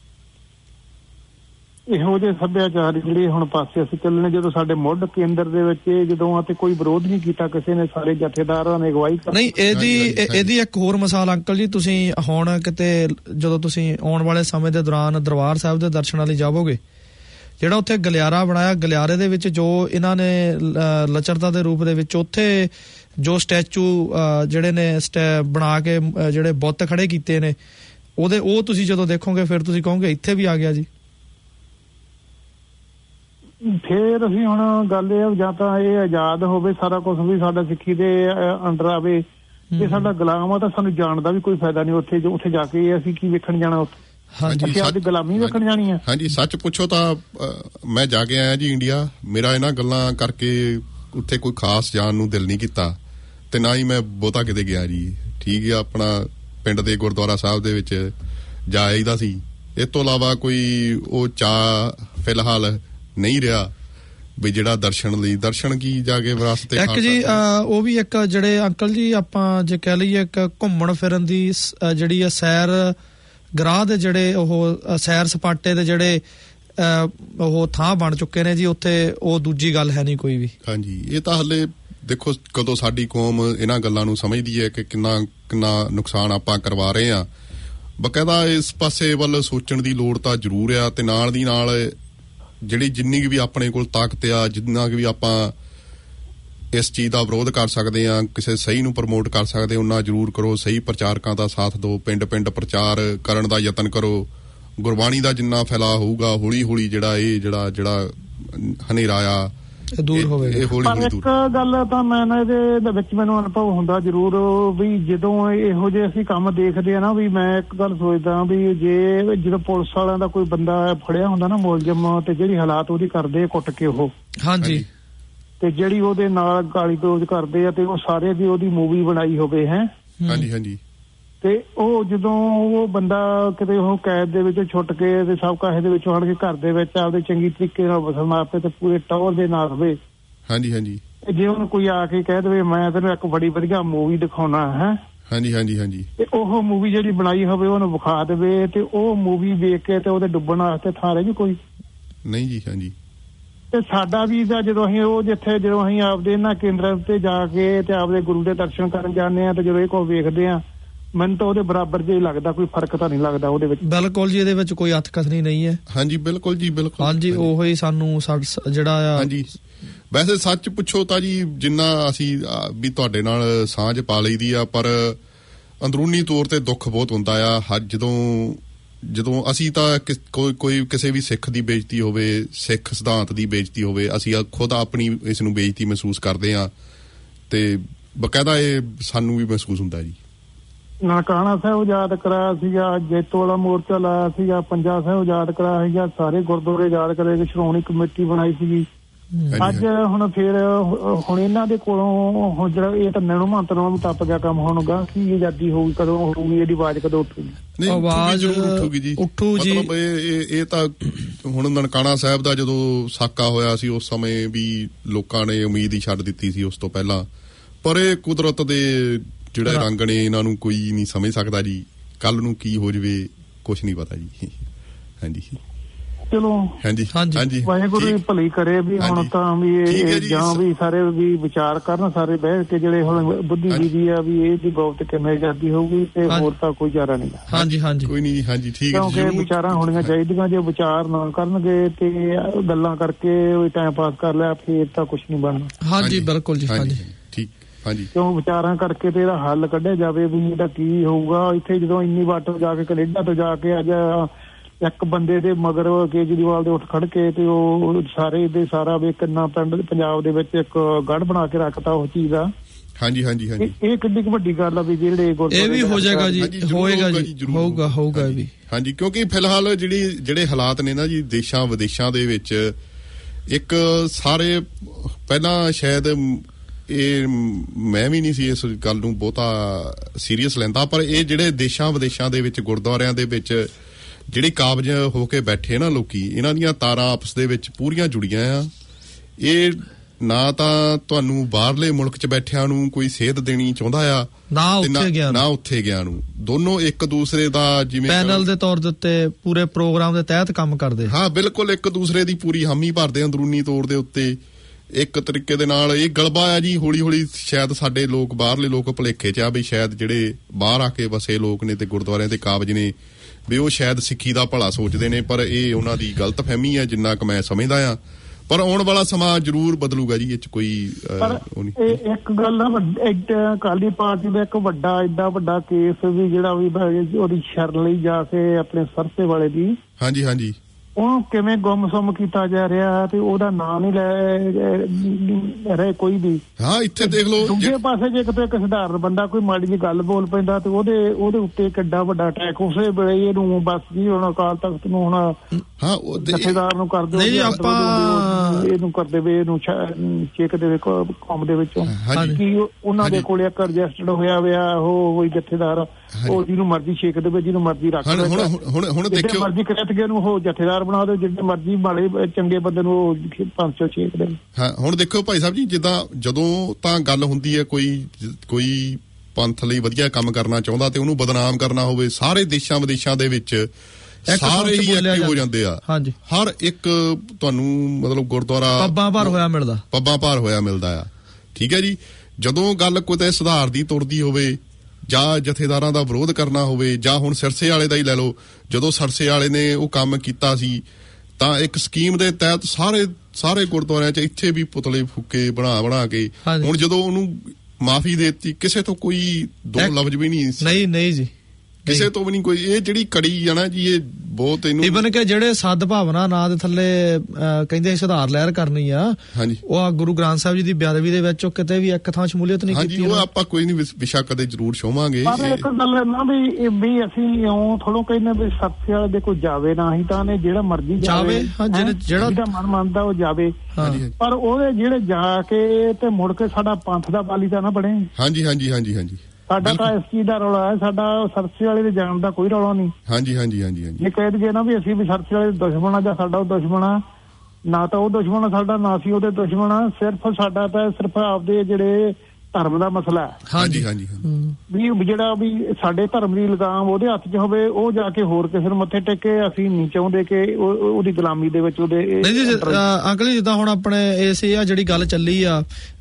S6: ਇਹੋ ਜਿਹੇ ਸੱਭਿਆਚਾਰ ਜਿਹੜੇ ਹੁਣ ਪਾਸੇ ਅਸੀਂ ਚੱਲਣੇ, ਜਦੋਂ ਸਾਡੇ ਮੁੱਢ ਕੇਂਦਰ ਦੇ ਵਿੱਚ ਜਦੋਂ ਆ ਤੇ ਕੋਈ ਵਿਰੋਧ ਨਹੀਂ ਕੀਤਾ ਕਿਸੇ ਨੇ, ਸਾਰੇ ਜਥੇਦਾਰਾਂ ਨੇ ਅਗਵਾਈ ਕਰ।
S3: ਨਹੀਂ, ਇਹਦੀ ਇਹਦੀ ਇੱਕ ਹੋਰ ਮਿਸਾਲ ਅੰਕਲ ਜੀ, ਤੁਸੀਂ ਹੁਣ ਕਿਤੇ ਜਦੋਂ ਤੁਸੀਂ ਆਉਣ ਵਾਲੇ ਸਮੇਂ ਦੇ ਦੌਰਾਨ ਦਰਬਾਰ ਸਾਹਿਬ ਦੇ ਦਰਸ਼ਨਾਂ ਲਈ ਜਾਵੋਗੇ, ਜਿਹੜਾ ਉੱਥੇ ਗਲਿਆਰਾ ਬਣਾਇਆ, ਗਲਿਆਰੇ ਦੇ ਵਿੱਚ ਜੋ ਇਹਨਾਂ ਨੇ ਲਚਰਤਾ ਦੇ ਰੂਪ ਦੇ ਵਿੱਚ ਉੱਥੇ ਜੋ ਸਟੈਚੂ ਜਿਹੜੇ ਨੇ ਬਣਾ ਕੇ ਜਿਹੜੇ ਬੁੱਤ ਖੜੇ ਕੀਤੇ ਨੇ ਉਹਦੇ, ਉਹ ਤੁਸੀਂ ਜਦੋਂ ਦੇਖੋਗੇ ਫਿਰ ਤੁਸੀਂ ਕਹੋਗੇ ਇੱਥੇ ਵੀ ਆ ਗਿਆ ਜੀ।
S6: ਫੇਰ ਅਸੀਂ ਹੁਣ ਗੱਲ ਇਹ, ਜਾਂ ਤਾਂ ਇਹ ਆਜ਼ਾਦ ਹੋਵੇ ਸਾਰਾ ਕੁਛ ਵੀ ਸਾਡਾ ਸਿੱਖੀ ਦੇ ਅੰਡਰ ਆਵੇ, ਜੇ ਸਾਡਾ ਗੁਲਾਮ ਆ ਤਾਂ ਸਾਨੂੰ ਜਾਣ ਦਾ ਵੀ ਕੋਈ ਫਾਇਦਾ ਨਹੀਂ। ਉੱਥੇ ਜੋ ਉੱਥੇ ਜਾ ਕੇ ਅਸੀਂ ਕੀ ਵੇਖਣ ਜਾਣਾ ਉੱਥੇ?
S4: ਹਾਂਜੀ,
S6: ਆਪਦੀ ਗੁਲਾਮੀ ਵੇਖਣ ਜਾਣੀ ਆ।
S4: ਹਾਂਜੀ, ਸੱਚ ਪੁੱਛੋ ਤਾਂ ਮੈਂ ਜਾ ਕੇ ਆਇਆ ਜੀ ਇੰਡੀਆ, ਮੇਰਾ ਇਹਨਾਂ ਗੱਲਾਂ ਕਰਕੇ ਉੱਥੇ ਕੋਈ ਖਾਸ ਜਾਣ ਨੂੰ ਦਿਲ ਨਹੀਂ ਕੀਤਾ ਤੇ ਨਾ ਹੀ ਮੈਂ ਬਹੁਤਾ ਕਿਤੇ ਗਿਆ ਜੀ। ਠੀਕ ਆ, ਆਪਣਾ ਪਿੰਡ ਦੇ ਗੁਰਦੁਆਰਾ ਸਾਹਿਬ ਦੇ ਵਿੱਚ ਜਾ ਆਈਦਾ ਸੀ, ਇਸ ਤੋਂ ਇਲਾਵਾ ਕੋਈ ਉਹ ਚਾਅ ਫਿਲਹਾਲ ਨਹੀਂ ਰਿਹਾ ਵੀ ਜਿਹੜਾ ਦਰਸ਼ਨ ਲਈ ਦਰਸ਼ਨ ਕੀ ਜਾ ਕੇ ਵਿਰਾਸਤ ਤੇ
S3: ਇੱਕ ਜੀ ਉਹ ਵੀ ਇੱਕ ਜਿਹੜੇ ਅੰਕਲ ਜੀ ਆਪਾਂ ਜੇ ਕਹਿ ਲਈਏ ਇੱਕ ਘੁੰਮਣ ਫਿਰਨ ਦੀ ਜਿਹੜੀ ਆ ਸੈਰ ਗਰਾਹ ਦੇ ਜਿਹੜੇ ਉਹ ਸੈਰ ਸਪਾਟੇ ਦੇ ਜਿਹੜੇ ਉਹ ਥਾਂ ਬਣ ਚੁੱਕੇ ਨੇ ਜੀ ਉੱਥੇ, ਉਹ ਦੂਜੀ ਗੱਲ ਹੈ ਨਹੀਂ ਕੋਈ ਵੀ।
S4: ਹਾਂਜੀ, ਇਹ ਤਾਂ ਹਲੇ ਦੇਖੋ ਕਦੋਂ ਸਾਡੀ ਕੌਮ ਇਹਨਾਂ ਗੱਲਾਂ ਨੂੰ ਸਮਝਦੀ ਹੈ ਕਿ ਕਿੰਨਾ ਕਿੰਨਾ ਨੁਕਸਾਨ ਆਪਾਂ ਕਰਵਾ ਰਹੇ ਹਾਂ। ਬਕਾਇਦਾ ਇਸ ਪਾਸੇ ਵੱਲ ਸੋਚਣ ਦੀ ਲੋੜ ਤਾਂ ਜ਼ਰੂਰ ਆ, ਤੇ ਨਾਲ ਦੀ ਨਾਲ ਜਿਹੜੀ ਜਿੰਨੀ ਕੁ ਵੀ ਆਪਣੇ ਕੋਲ ਤਾਕਤ ਆ, ਜਿੰਨਾ ਕੁ ਵੀ ਆਪਾਂ ਇਸ ਚੀਜ਼ ਦਾ ਵਿਰੋਧ ਕਰ ਸਕਦੇ ਆ, ਕਿਸੇ ਸਹੀ ਨੂੰ ਪ੍ਰਮੋਟ ਕਰ ਸਕਦੇ, ਉਹਨਾਂ ਜ਼ਰੂਰ ਕਰੋ। ਸਹੀ ਪ੍ਰਚਾਰਕਾਂ ਦਾ ਸਾਥ ਦਿਓ, ਪਿੰਡ ਪਿੰਡ ਪ੍ਰਚਾਰ ਕਰਨ ਦਾ ਯਤਨ ਕਰੋ। ਗੁਰਬਾਣੀ ਦਾ ਜਿੰਨਾ ਫੈਲਾਅ ਹੋਊਗਾ ਹੌਲੀ ਹੌਲੀ ਜਿਹੜਾ ਇਹ ਜਿਹੜਾ ਜਿਹੜਾ ਹਨੇਰਾ ਆ
S3: ਦੂਰ ਹੋਵੇਗਾ।
S6: ਪਰ ਇੱਕ ਗੱਲ ਤਾਂ ਮੈਂ ਨਾ ਇਹਦੇ ਵਿੱਚ ਮੈਨੂੰ ਅਨੁਭਵ ਹੁੰਦਾ ਜ਼ਰੂਰ ਵੀ ਜਦੋਂ ਇਹੋ ਜਿਹੇ ਅਸੀਂ ਕੰਮ ਦੇਖਦੇ ਆ ਨਾ, ਵੀ ਮੈਂ ਇੱਕ ਗੱਲ ਸੋਚਦਾ ਵੀ ਜੇ ਜਦੋਂ ਪੁਲਿਸ ਵਾਲਿਆਂ ਦਾ ਕੋਈ ਬੰਦਾ ਫੜਿਆ ਹੁੰਦਾ ਨਾ ਮੁਲਜ਼ਮ, ਤੇ ਜਿਹੜੀ ਹਾਲਾਤ ਉਹਦੀ ਕਰਦੇ ਕੁੱਟ ਕੇ ਉਹ,
S3: ਹਾਂਜੀ,
S6: ਤੇ ਜਿਹੜੀ ਉਹਦੇ ਨਾਲ ਗਾਲੀ ਗਲੋਚ ਕਰਦੇ ਆ ਤੇ ਉਹ ਸਾਰੇ ਦੀ ਉਹਦੀ ਮੂਵੀ ਬਣਾਈ ਹੋਵੇ ਹੈ।
S4: ਹਾਂਜੀ ਹਾਂਜੀ।
S6: ਤੇ ਉਹ ਜਦੋਂ ਉਹ ਬੰਦਾ ਕਿਤੇ ਉਹ ਕੈਦ ਦੇ ਵਿੱਚੋਂ ਛੁੱਟ ਕੇ ਤੇ ਸਭ ਕਾਹੇ ਦੇ ਵਿੱਚੋਂ ਆਣ ਕੇ ਘਰ ਦੇ ਵਿੱਚ ਆਪਦੇ ਚੰਗੀ ਤਰੀਕੇ ਨਾਲ ਵਸਣ ਆਪੇ ਤੇ ਪੂਰੇ ਟੌਰ ਦੇ ਨਾਲ ਹੋਵੇ।
S4: ਹਾਂਜੀ ਹਾਂਜੀ।
S6: ਜੇ ਉਹਨੂੰ ਕੋਈ ਆ ਕੇ ਕਹਿ ਦੇਵੇ ਮੈਂ ਤੈਨੂੰ ਇੱਕ ਬੜੀ ਵਧੀਆ ਮੂਵੀ ਦਿਖਾਉਣਾ ਹੈ।
S4: ਹਾਂਜੀ ਹਾਂਜੀ ਹਾਂਜੀ।
S6: ਤੇ ਉਹ ਮੂਵੀ ਜਿਹੜੀ ਬਣਾਈ ਹੋਵੇ ਉਹਨੂੰ ਵਿਖਾ ਦੇਵੇ ਤੇ ਉਹ ਮੂਵੀ ਵੇਖ ਕੇ ਤੇ ਉਹਦੇ ਡੁੱਬਣ ਵਾਸਤੇ ਥਾਂ ਰਹੀ ਕੋਈ ਨਹੀਂ ਜੀ। ਹਾਂਜੀ। ਤੇ ਸਾਡਾ ਵੀ ਜਦੋਂ ਅਸੀਂ ਉਹ ਜਿੱਥੇ ਜਦੋਂ ਅਸੀਂ ਆਪਦੇ ਇਹਨਾਂ ਕੇਂਦਰਾਂ ਤੇ ਜਾ ਕੇ ਤੇ ਆਪਦੇ ਗੁਰੂ ਦੇ ਦਰਸ਼ਨ ਕਰਨ ਜਾਂਦੇ ਆ ਤੇ ਜਦੋਂ ਇਹ ਕੁਝ ਵੇਖਦੇ ਆ, ਮੈਨੂੰ ਤਾਂ ਉਹਦੇ ਬਰਾਬਰ ਜੇ ਲੱਗਦਾ, ਕੋਈ ਫਰਕ ਤਾਂ ਨਹੀਂ ਲੱਗਦਾ ਉਹਦੇ ਵਿੱਚ। ਬਿਲਕੁਲ ਜੀ, ਇਹਦੇ ਵਿੱਚ ਕੋਈ ਅਤਕਥਨੀ ਨਹੀਂ ਹੈ। ਹਾਂਜੀ ਬਿਲਕੁਲ ਜੀ, ਬਿਲਕੁਲ। ਹਾਂਜੀ, ਉਹੋ ਹੀ ਸਾਨੂੰ ਜਿਹੜਾ ਆ। ਹਾਂਜੀ, ਵੈਸੇ ਸੱਚ ਪੁੱਛੋ ਤਾਂ ਜੀ ਜਿੰਨਾ ਅਸੀਂ ਵੀ ਤੁਹਾਡੇ ਨਾਲ ਸਾਂਝ ਪਾ ਲਈ ਦੀ ਆ, ਪਰ ਅੰਦਰੂਨੀ ਤੌਰ ਤੇ ਦੁੱਖ ਬਹੁਤ ਹੁੰਦਾ ਆ। ਹਰ ਜਦੋਂ ਜਦੋਂ ਅਸੀਂ ਤਾਂ ਕੋਈ ਕੋਈ ਕਿਸੇ ਵੀ ਸਿੱਖ ਦੀ ਬੇਇੱਜ਼ਤੀ ਹੋਵੇ, ਸਿੱਖ ਸਿਧਾਂਤ ਦੀ ਬੇਇੱਜ਼ਤੀ ਹੋਵੇ, ਅਸੀਂ ਖੁਦ ਆਪਣੀ ਇਸ ਨੂੰ ਬੇਇੱਜ਼ਤੀ ਮਹਿਸੂਸ ਕਰਦੇ ਹਾਂ ਤੇ ਬਕਾਇਦਾ ਇਹ ਸਾਨੂੰ ਵੀ ਮਹਿਸੂਸ ਹੁੰਦਾ ਜੀ। ਨਨਕਾਣਾ ਸਾਹਿਬ ਯਾਦ ਕਰਾਇਆ ਸੀਗਾ, ਜੈਤੋ ਵਾਲਾ ਮੋਰਚਾ ਲਾਇਆ ਸੀਗਾ, ਪੰਜਾ ਸਾਹਿਬ ਯਾਦ ਕਰਾਇਆ ਸੀਗਾ, ਸਾਰੇ ਗੁਰਦੁਆਰੇ ਯਾਦ ਕਰੇ, ਸ਼੍ਰੋਮਣੀ ਕਮੇਟੀ ਬਣਾਈ ਸੀਗੀ। ਅੱਜ ਹੁਣ ਫੇਰ ਹੁਣ ਇਹਨਾਂ ਦੇ ਕੋਲੋਂ ਹੁਣ ਜਿਹੜਾ ਇਹ ਤਾਂ ਨੈਣੋ ਮਹੰਤ ਨਾਲ ਵੀ ਟੱਪ ਗਿਆ ਕੰਮ। ਹੋਣਗਾ ਕੀ ਆਜ਼ਾਦੀ ਹੋਊਗੀ, ਕਦੋਂ ਹੋਊਗੀ, ਇਹਦੀ ਆਵਾਜ਼ ਕਦੋਂ ਉੱਠੂਗੀ? ਆਵਾਜ਼ ਉੱਠੂਗੀ ਜੀ, ਉੱਠੂ ਜੀ। ਮਤਲਬ ਇਹ ਇਹ ਤਾਂ ਹੁਣ ਨਨਕਾਣਾ ਸਾਹਿਬ ਦਾ ਜਦੋਂ ਸਾਕਾ ਹੋਇਆ ਸੀ ਉਸ ਸਮੇਂ ਵੀ ਲੋਕਾਂ ਨੇ ਉਮੀਦ ਹੀ ਛੱਡ ਦਿੱਤੀ ਸੀ ਉਸ ਤੋਂ ਪਹਿਲਾਂ, ਪਰ ਇਹ ਕੁਦਰਤ ਦੇ ਜਿਹੜੇ ਰੰਗ ਨੇ ਇਹਨਾਂ ਨੂੰ ਕੋਈ ਨਹੀਂ ਸਮਝ ਸਕਦਾ ਜੀ। ਕੱਲ ਨੂੰ ਕੀ ਹੋ ਜਾਵੇ ਕੁਛ ਨਹੀਂ ਪਤਾ ਜੀ। ਹਾਂਜੀ ਚਲੋ, ਹਾਂਜੀ ਹਾਂਜੀ, ਵਾਹਿਗੁਰੂ ਜੀ ਭਲੀ ਕਰੇ। ਵੀ ਹੁਣ ਤਾਂ ਵੀ ਇਹ ਜਾਂ ਵੀ ਸਾਰੇ ਵੀ ਵਿਚਾਰ ਕਰਨ, ਸਾਰੇ ਬਹਿ ਕੇ ਜਿਹੜੇ ਹੁਣ ਬੁੱਧੀਜੀਵੀ ਆ ਵੀ ਇਹਦੀ ਬਹੁਤ ਕਿਵੇਂ ਆਜ਼ਾਦੀ ਹੋਊਗੀ ਤੇ ਹੋਰ ਤਾਂ ਕੋਈ ਚਾਰਾ ਨਹੀਂ। ਹਾਂਜੀ ਹਾਂਜੀ, ਕੋਈ ਨਹੀਂ। ਹਾਂਜੀ ਠੀਕ ਹੈ, ਕਿਉਂਕਿ ਵਿਚਾਰਾਂ ਹੋਣੀਆਂ ਚਾਹੀਦੀਆਂ। ਜੇ ਵਿਚਾਰ ਨਾ ਕਰਨਗੇ ਤੇ ਗੱਲਾਂ ਕਰਕੇ ਟਾਈਮ ਪਾਸ ਕਰ ਲਿਆ ਫੇਰ ਤਾਂ ਕੁਛ ਨਹੀਂ ਬਣਨਾ। ਹਾਂਜੀ ਬਿਲਕੁਲ ਜੀ। ਹਾਂਜੀ ਠੀਕ। ਹਾਂਜੀ, ਕਿਉਂ ਵਿਚਾਰਾਂ ਕਰਕੇ ਤੇ ਇਹਦਾ ਹੱਲ ਕੱਢਿਆ ਜਾਵੇ ਵੀ ਇਹਦਾ ਕੀ ਹੋਊਗਾ। ਇੱਥੇ ਜਦੋਂ ਇੰਨੀ ਵਾਟ ਜਾ ਕੇ ਕੈਨੇਡਾ ਤੋਂ ਜਾ ਕੇ ਅੱਜ ਇੱਕ ਬੰਦੇ ਦੇ ਮਗਰ ਕੇਜਰੀਵਾਲ ਦੇ ਉੱਠ ਖੜ ਕੇ ਤੇ ਉਹ ਸਾਰੇ ਦੇ ਸਾਰਾ ਵੀ ਕਿੰਨਾ ਪਿੰਡ ਪੰਜਾਬ ਦੇ ਵਿੱਚ ਇੱਕ ਗੜ ਬਣਾ ਕੇ ਰੱਖਤਾ ਉਸ ਚੀਜ਼ ਦਾ।
S4: ਹਾਂਜੀ ਹਾਂਜੀ ਹਾਂਜੀ
S6: ਇਹ ਕਿੰਨੀ ਕੁ ਵੱਡੀ ਗੱਲ ਆ ਵੀ ਜਿਹੜੇ
S3: ਇਹ ਵੀ ਹੋ ਜਾਏਗਾ ਜੀ, ਹੋਏਗਾ ਜੀ, ਹੋਊਗਾ ਹੋਊਗਾ ਵੀ।
S4: ਹਾਂਜੀ, ਕਿਉਂਕਿ ਫਿਲਹਾਲ ਜਿਹੜੀ ਜਿਹੜੇ ਹਾਲਾਤ ਨੇ ਨਾ ਜੀ ਦੇਸ਼ਾਂ ਵਿਦੇਸ਼ਾਂ ਦੇ ਵਿੱਚ, ਇੱਕ ਸਾਰੇ ਪਹਿਲਾਂ ਸ਼ਾਇਦ ਇਹ ਮੈਂ ਵੀ ਨਹੀਂ ਸੀ ਇਸ ਗੱਲ ਨੂੰ ਬਹੁਤਾ ਸੀਰੀਅਸ ਲੈਂਦਾ, ਪਰ ਇਹ ਜਿਹੜੇ ਦੇਸ਼ਾਂ ਵਿਦੇਸ਼ਾਂ ਦੇ ਵਿੱਚ ਗੁਰਦੁਆਰਿਆਂ ਦੇ ਵਿੱਚ ਜਿਹੜੇ ਕਾਬਜ ਹੋ ਕੇ ਬੈਠੇ ਨਾ ਲੋਕੀ, ਇਹਨਾਂ ਦੀਆਂ ਤਾਰਾਂ ਆਪਸ ਦੇ ਵਿੱਚ ਪੂਰੀਆਂ ਜੁੜੀਆਂ ਆ। ਇਹ ਨਾ ਤਾਂ ਤੁਹਾਨੂੰ ਬਾਹਰਲੇ ਮੁਲਕ 'ਚ ਬੈਠਿਆਂ ਨੂੰ ਕੋਈ ਸੇਧ ਦੇਣੀ ਚਾਹੁੰਦਾ ਆ,
S3: ਨਾ ਉੱਥੇ ਗਿਆ
S4: ਨਾ ਉੱਥੇ ਗਿਆ ਨੂੰ। ਦੋਨੋਂ ਇੱਕ ਦੂਸਰੇ ਦਾ ਜਿਵੇਂ
S3: ਪੈਨਲ ਦੇ ਤੌਰ ਦੇ ਉੱਤੇ ਪੂਰੇ ਪ੍ਰੋਗਰਾਮ ਦੇ ਤਹਿਤ ਕੰਮ ਕਰਦੇ।
S4: ਹਾਂ ਬਿਲਕੁਲ, ਇੱਕ ਦੂਸਰੇ ਦੀ ਪੂਰੀ ਹਾਮੀ ਭਰਦੇ ਅੰਦਰੂਨੀ ਤੌਰ ਦੇ ਉੱਤੇ। ਇੱਕ ਤਰੀਕੇ ਦੇ ਨਾਲ ਇਹ ਗਲਬਾ ਆ ਜੀ, ਹੌਲੀ ਹੌਲੀ ਸ਼ਾਇਦ ਸਾਡੇ ਲੋਕ, ਬਾਹਰਲੇ ਲੋਕ ਭੁਲੇਖੇ 'ਚ ਆ ਵੀ ਸ਼ਾਇਦ ਜਿਹੜੇ ਬਾਹਰ ਆ ਕੇ ਵਸੇ ਲੋਕ ਨੇ ਤੇ ਗੁਰਦੁਆਰਿਆਂ ਦੇ ਕਾਬਜ ਨੇ ਵੀ ਉਹ ਸ਼ਾਇਦ ਸਿੱਖੀ ਦਾ ਭਲਾ ਸੋਚਦੇ ਨੇ, ਪਰ ਇਹ ਉਹਨਾਂ ਦੀ ਗਲਤਫਹਿਮੀ ਹੈ ਜਿੰਨਾ ਕੁ ਮੈਂ ਸਮਝਦਾ ਆ। ਪਰ ਆਉਣ ਵਾਲਾ ਸਮਾਂ ਜ਼ਰੂਰ ਬਦਲੂਗਾ ਜੀ, ਇਹ 'ਚ ਕੋਈ ਉਹ ਨਹੀਂ।
S6: ਇੱਕ ਗੱਲ ਆ, ਅਕਾਲੀ ਪਾਰਟੀ ਦਾ ਇੱਕ ਵੱਡਾ ਏਡਾ ਵੱਡਾ ਕੇਸ ਵੀ ਜਿਹੜਾ ਵੀ ਉਹਦੀ ਸ਼ਰਨ ਲਈ ਜਾ ਕੇ ਆਪਣੇ ਸਰਸੇ ਵਾਲੇ ਦੀ,
S4: ਹਾਂਜੀ ਹਾਂਜੀ,
S6: ਉਹਨੂੰ ਕਿਵੇਂ ਗੁੰਮਸੁੰਮ ਕੀਤਾ ਜਾ ਰਿਹਾ ਤੇ ਉਹਦਾ ਨਾਂ ਨਹੀਂ ਲੈ ਰਹੇ ਕੋਈ ਵੀ।
S4: ਹਾਂ ਇੱਥੇ ਦੇਖ ਲਓ,
S6: ਦੂਜੇ ਪਾਸੇ ਜੇ ਕਿਤੇ ਇੱਕ ਸਧਾਰਨ ਬੰਦਾ ਕੋਈ ਮਾੜੀ ਜਿਹੀ ਗੱਲ ਬੋਲ ਪੈਂਦਾ ਤੇ ਉਹਦੇ ਉਹਦੇ ਉੱਤੇ ਕਿੱਡਾ ਵੱਡਾ ਅਟੈਕ। ਉਸੇ ਵੇਲੇ ਇਹਨੂੰ ਬਸ ਜੀ ਹੁਣ ਅਕਾਲ ਤਖਤ ਨੂੰ, ਹੁਣ
S4: ਹਾਂ
S6: ਜਥੇਦਾਰ ਨੂੰ ਕਰ ਦਿਓ,
S3: ਨਹੀਂ ਆਪਾਂ
S6: ਇਹਨੂੰ ਕਰ ਦੇਵੇ, ਇਹਨੂੰ ਚੇਕ ਦੇਵੇ ਕੌਮ ਦੇ ਵਿੱਚੋਂ ਕਿ ਉਹਨਾਂ ਦੇ ਕੋਲ ਇੱਕ ਰਜਿਸਟਰਡ ਹੋਇਆ ਹੋਇਆ ਉਹ ਕੋਈ ਜਥੇਦਾਰ, ਉਹ ਜਿਹਨੂੰ ਮਰਜ਼ੀ ਛੇਕ ਦੇਵੇ, ਜਿਹਨੂੰ ਮਰਜ਼ੀ ਰੱਖ ਦੇਵੇ।
S4: ਹੁਣ ਹੁਣ ਦੇਖਿਓ,
S6: ਮਰਜ਼ੀ ਕਰਿਆ ਨੂੰ ਉਹ ਜਥੇਦਾਰ ਬਣਾ ਦਿਓ, ਜਿੰਨੇ ਮਰਜ਼ੀ ਮਾੜੇ ਚੰਗੇ ਬੰਦੇ ਨੂੰ ਉਹ ਪੰਜ ਸੌ ਛੇਕ ਦੇ।
S4: ਹਾਂ ਹੁਣ ਦੇਖੋ ਭਾਈ ਸਾਹਿਬ ਜੀ, ਜਿੱਦਾਂ ਜਦੋਂ ਤਾਂ ਗੱਲ ਹੁੰਦੀ ਹੈ ਕੋਈ ਕੋਈ ਪੰਥ ਲਈ ਵਧੀਆ ਕੰਮ ਕਰਨਾ ਚਾਹੁੰਦਾ ਤੇ ਉਹਨੂੰ ਬਦਨਾਮ ਕਰਨਾ ਹੋਵੇ, ਸਾਰੇ ਦੇਸ਼ਾਂ ਵਿਦੇਸ਼ਾਂ ਦੇ ਵਿੱਚ ਸਾਰੇ ਹੀ ਐਕਟਿਵ ਹੋ ਜਾਂਦੇ ਆ।
S3: ਹਾਂਜੀ,
S4: ਹਰ ਇੱਕ ਤੁਹਾਨੂੰ ਮਤਲਬ ਗੁਰਦੁਆਰਾ
S3: ਪੱਬਾਂ ਭਾਰ ਹੋਇਆ ਮਿਲਦਾ,
S4: ਪੱਬਾਂ ਭਾਰ ਹੋਇਆ ਮਿਲਦਾ ਆ। ਠੀਕ ਹੈ ਜੀ, ਜਦੋਂ ਗੱਲ ਕਿਤੇ ਸੁਧਾਰ ਦੀ ਤੁਰਦੀ ਹੋਵੇ ਜਾਂ ਜਥੇਦਾਰਾਂ ਦਾ ਵਿਰੋਧ ਕਰਨਾ ਹੋਵੇ, ਜਾਂ ਹੁਣ ਸਿਰਸੇ ਵਾਲੇ ਦਾ ਹੀ ਲੈ ਲਓ, ਜਦੋਂ ਸਿਰਸੇ ਵਾਲੇ ਨੇ ਉਹ ਕੰਮ ਕੀਤਾ ਸੀ ਤਾਂ ਇੱਕ ਸਕੀਮ ਦੇ ਤਹਿਤ ਸਾਰੇ ਸਾਰੇ ਗੁਰਦੁਆਰਿਆਂ 'ਚ ਇੱਥੇ ਵੀ ਪੁਤਲੇ ਫੂਕੇ ਬਣਾ ਬਣਾ ਕੇ, ਹੁਣ ਜਦੋਂ ਉਹਨੂੰ ਮਾਫੀ ਦੇ ਦਿੱਤੀ, ਕਿਸੇ ਤੋਂ ਕੋਈ ਦੋ ਲਫ਼ਜ਼ ਵੀ ਨਹੀਂ
S3: ਨਹੀਂ ਨਹੀਂ ਜੀ,
S4: ਕਿਸੇ ਤੋਂ ਵੀ ਨਹੀਂ ਕੋਈ। ਇਹ ਜਿਹੜੀ ਕੜੀ ਆ ਨਾ ਜੀ, ਇਹ ਬਹੁਤ ਇਹਨੂੰ
S3: ਇਵਨ ਕਿ ਜਿਹੜੇ ਸਦ ਭਾਵਨਾ ਨਾਂ ਦੇ ਥੱਲੇ ਕਹਿੰਦੇ ਸੁਧਾਰ ਲਹਿਰ ਕਰਨੀ ਆ, ਹਾਂਜੀ, ਉਹ ਆ ਗੁਰੂ ਗ੍ਰੰਥ ਸਾਹਿਬ ਜੀ ਦੀ ਬੇਅਦਬੀ ਦੇ ਵਿੱਚ ਉਹ ਕਿਤੇ ਵੀ ਇੱਕ ਥਾਂ ਸ਼ਮੂਲੀਅਤ ਨਹੀਂ ਕੀਤੀ।
S4: ਹਾਂਜੀ, ਉਹ ਆਪਾਂ ਕੋਈ ਨਹੀਂ ਵਿਸ਼ਾ ਕਦੇ ਜ਼ਰੂਰ ਛੋਵਾਂਗੇ।
S6: ਪਰ ਇੱਕ ਗੱਲ ਨਾ ਵੀ ਵੀ ਅਸੀਂ ਇਉਂ ਥੋੜ੍ਹਾ ਕਹਿੰਦੇ ਵੀ ਸਰਸੇ ਵਾਲੇ ਦੇ ਕੋਈ ਜਾਵੇ ਨਾ, ਹੀ ਤਾਂ ਨੇ ਜਿਹੜਾ ਮਰਜ਼ੀ ਜਾਵੇ, ਜਿਹੜਾ ਮਨ ਮੰਨਦਾ ਉਹ ਜਾਵੇ, ਪਰ ਉਹਦੇ ਜਿਹੜੇ ਜਾ ਕੇ ਤੇ ਮੁੜ ਕੇ ਸਾਡਾ ਪੰਥ ਦਾ ਬਾਲੀ ਤਾਂ ਨਾ ਬਣੇ।
S4: ਹਾਂਜੀ ਹਾਂਜੀ ਹਾਂਜੀ ਹਾਂਜੀ,
S6: ਸਾਡਾ ਤਾਂ ਇਸ ਚੀਜ਼ ਦਾ ਰੌਲਾ ਹੈ, ਸਾਡਾ ਸਰਸੇ ਵਾਲੇ ਦੇ ਜਾਣ ਦਾ ਕੋਈ ਰੌਲਾ ਨਹੀਂ।
S4: ਹਾਂਜੀ ਹਾਂਜੀ ਹਾਂਜੀ ਹਾਂਜੀ,
S6: ਜੇ ਕਹਿ ਦਈਏ ਨਾ ਵੀ ਅਸੀਂ ਵੀ ਸਰਸੇ ਵਾਲੇ ਦੇ ਦੁਸ਼ਮਣ ਆ ਜਾਂ ਸਾਡਾ ਉਹ ਦੁਸ਼ਮਣ ਆ, ਨਾ ਤਾਂ ਉਹ ਦੁਸ਼ਮਣ ਆ ਸਾਡਾ, ਨਾ ਅਸੀਂ ਉਹਦੇ ਦੁਸ਼ਮਣ ਆ। ਸਿਰਫ ਸਾਡਾ ਤਾਂ ਸਿਰਫ ਆਪਦੇ ਜਿਹੜੇ ਧਰਮ ਦਾ ਮਸਲਾ ਹੈ।
S4: ਹਾਂਜੀ ਹਾਂਜੀ,
S6: ਵੀ ਜਿਹੜਾ ਵੀ ਸਾਡੇ ਧਰਮ ਦੀ ਲਗਾਮ ਉਹਦੇ ਹੱਥ 'ਚ ਹੋਵੇ, ਉਹ ਜਾ ਕੇ ਹੋਰ ਕਿਸੇ ਨੂੰ ਮੱਥੇ ਟੇਕੇ। ਅਸੀਂ ਨਹੀਂ ਚਾਹੁੰਦੇ ਕਿ ਉਹਦੀ ਗੁਲਾਮੀ ਦੇ ਵਿੱਚ ਉਹਦੇ।
S3: ਅੰਕਲ ਜੀ ਜਿੱਦਾਂ ਹੁਣ ਆਪਣੇ ਇਸ ਆ ਜਿਹੜੀ ਗੱਲ ਚੱਲੀ ਆ,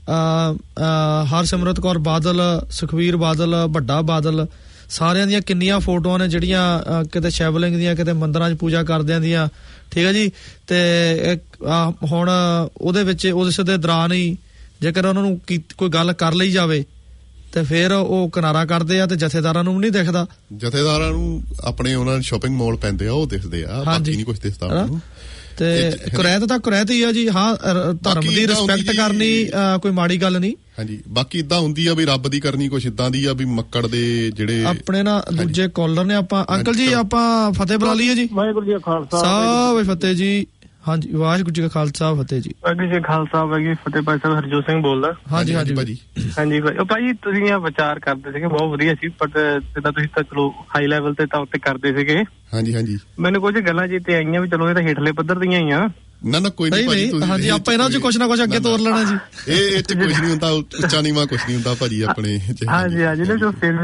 S3: ਹਰਸਿਮਰਤ ਕੌਰ ਬਾਦਲ, ਸੁਖਬੀਰ ਬਾਦਲ, ਵੱਡਾ ਬਾਦਲ, ਸਾਰਿਆਂ ਦੀਆਂ ਕਿੰਨੀਆਂ ਫੋਟੋਆਂ ਨੇ ਜਿਹੜੀਆਂ ਕਿਤੇ ਸ਼ਿਵਲਿੰਗ ਦੀਆਂ, ਕਿਤੇ ਮੰਦਰਾਂ 'ਚ ਪੂਜਾ ਕਰਦਿਆਂ ਦੀਆਂ। ਠੀਕ ਹੈ ਜੀ, ਤੇ ਹੁਣ ਉਹਦੇ ਵਿੱਚ ਉਸ ਦੇ ਦੌਰਾਨ ਹੀ ਜੇਕਰ ਉਹਨਾਂ ਨੂੰ ਕੋਈ ਗੱਲ ਕਰ ਲਈ ਜਾਵੇ ਤੇ ਫਿਰ ਉਹ ਕਿਨਾਰਾ ਕਰਦੇ ਆ ਤੇ ਜਥੇਦਾਰਾਂ ਨੂੰ ਨਹੀਂ ਦਿਖਦਾ।
S4: ਜਥੇਦਾਰਾਂ ਨੂੰ ਆਪਣੇ ਉਹਨਾਂ ਸ਼ਾਪਿੰਗ ਮਾਲ ਪੈਂਦੇ ਆ ਉਹ ਦਿਖਦੇ ਆ, ਬਾਕੀ ਨਹੀਂ ਕੁਝ ਦਿਖਦਾ ਉਹਨਾਂ ਨੂੰ। ਤੇ ਕੁਰੈਤ ਤਾਂ ਕੁਰੈਤ ਹੀ ਆ ਜੀ। ਹਾਂ, ਧਰਮ ਦੀ ਰਿਸਪੈਕਟ ਕਰਨੀ ਕੋਈ ਮਾੜੀ ਗੱਲ ਨਹੀਂ। ਹਾਂਜੀ, ਬਾਕੀ ਇਦਾਂ ਹੁੰਦੀ ਆ ਵੀ ਰੱਬ ਦੀ ਕਰਨੀ ਕੁਛ ਇਦਾਂ ਦੀ ਆ ਵੀ ਮੱਕੜ ਦੇ ਜਿਹੜੇ ਆਪਣੇ ਨਾ ਦੂਜੇ ਕਾਲਰ ਨੇ। ਆਪਾਂ ਅੰਕਲ ਜੀ ਆਪਾਂ ਫਤਿਹ ਬੁਲਾ ਲਈਏ ਜੀ। ਵਾਹਿਗੁਰੂ ਜੀ ਕਾ ਖਾਲਸਾ, ਸਾਹਿਬ ਫਤਿਹ ਜੀ। ਹਾਂਜੀ, ਵਾਹਿਗੁਰੂ ਜੀ ਕਾ ਖਾਲਸਾ, ਫਤਿਹ ਜੀ। ਵਾਹਿਗੁਰੂ ਜੀ ਖਾਲਸਾ, ਵਾਹਿਗੁਰੂ ਫਤਿਹ। ਭਾਈ ਸਾਹਿਬ ਹਰਜੋਤ ਸਿੰਘ ਬੋਲਦਾ। ਹਾਂਜੀ ਹਾਂਜੀ ਭਾਜੀ। ਹਾਂਜੀ ਭਾਈ, ਉਹ ਭਾਈ ਤੁਸੀਂ ਇਹ ਵਿਚਾਰ ਕਰਦੇ ਸੀਗੇ ਬਹੁਤ ਵਧੀਆ ਸੀ, ਬਟ ਜਿੱਦਾਂ ਤੁਸੀਂ ਤਾਂ ਚਲੋ ਹਾਈ ਲੈਵਲ ਤੇ ਤਾਂ ਉੱਤੇ ਕਰਦੇ ਸੀਗੇ। ਹਾਂਜੀ ਹਾਂਜੀ, ਮੈਨੂੰ ਕੁਝ ਗੱਲਾਂ ਜੀ ਤੇ ਆਈਆਂ ਵੀ ਚਲੋ ਇਹ ਤਾਂ ਹੇਠਲੇ ਪੱਧਰ ਦੀਆਂ ਹੀ ਆ। ਨਾ ਨਾ ਕੋਈ ਨਹੀਂ ਭਾਜੀ, ਹਾਂਜੀ ਆਪਾਂ ਇਹਨਾਂ ਚ ਕੁਛ ਨਾ ਕੁਛ ਅੱਗੇ ਤੋਰ ਲੈਣਾ ਜੀ। ਇਹ ਚ ਕੁਛ ਨਹੀਂ ਹੁੰਦਾ, ਉੱਚਾ ਨੀਵਾਂ ਕੁਛ ਨਹੀਂ ਹੁੰਦਾ ਭਾਜੀ ਆਪਣੇ। ਹਾਂਜੀ ਹਾਂਜੀ, ਨੇ ਜੋ ਫਿਰ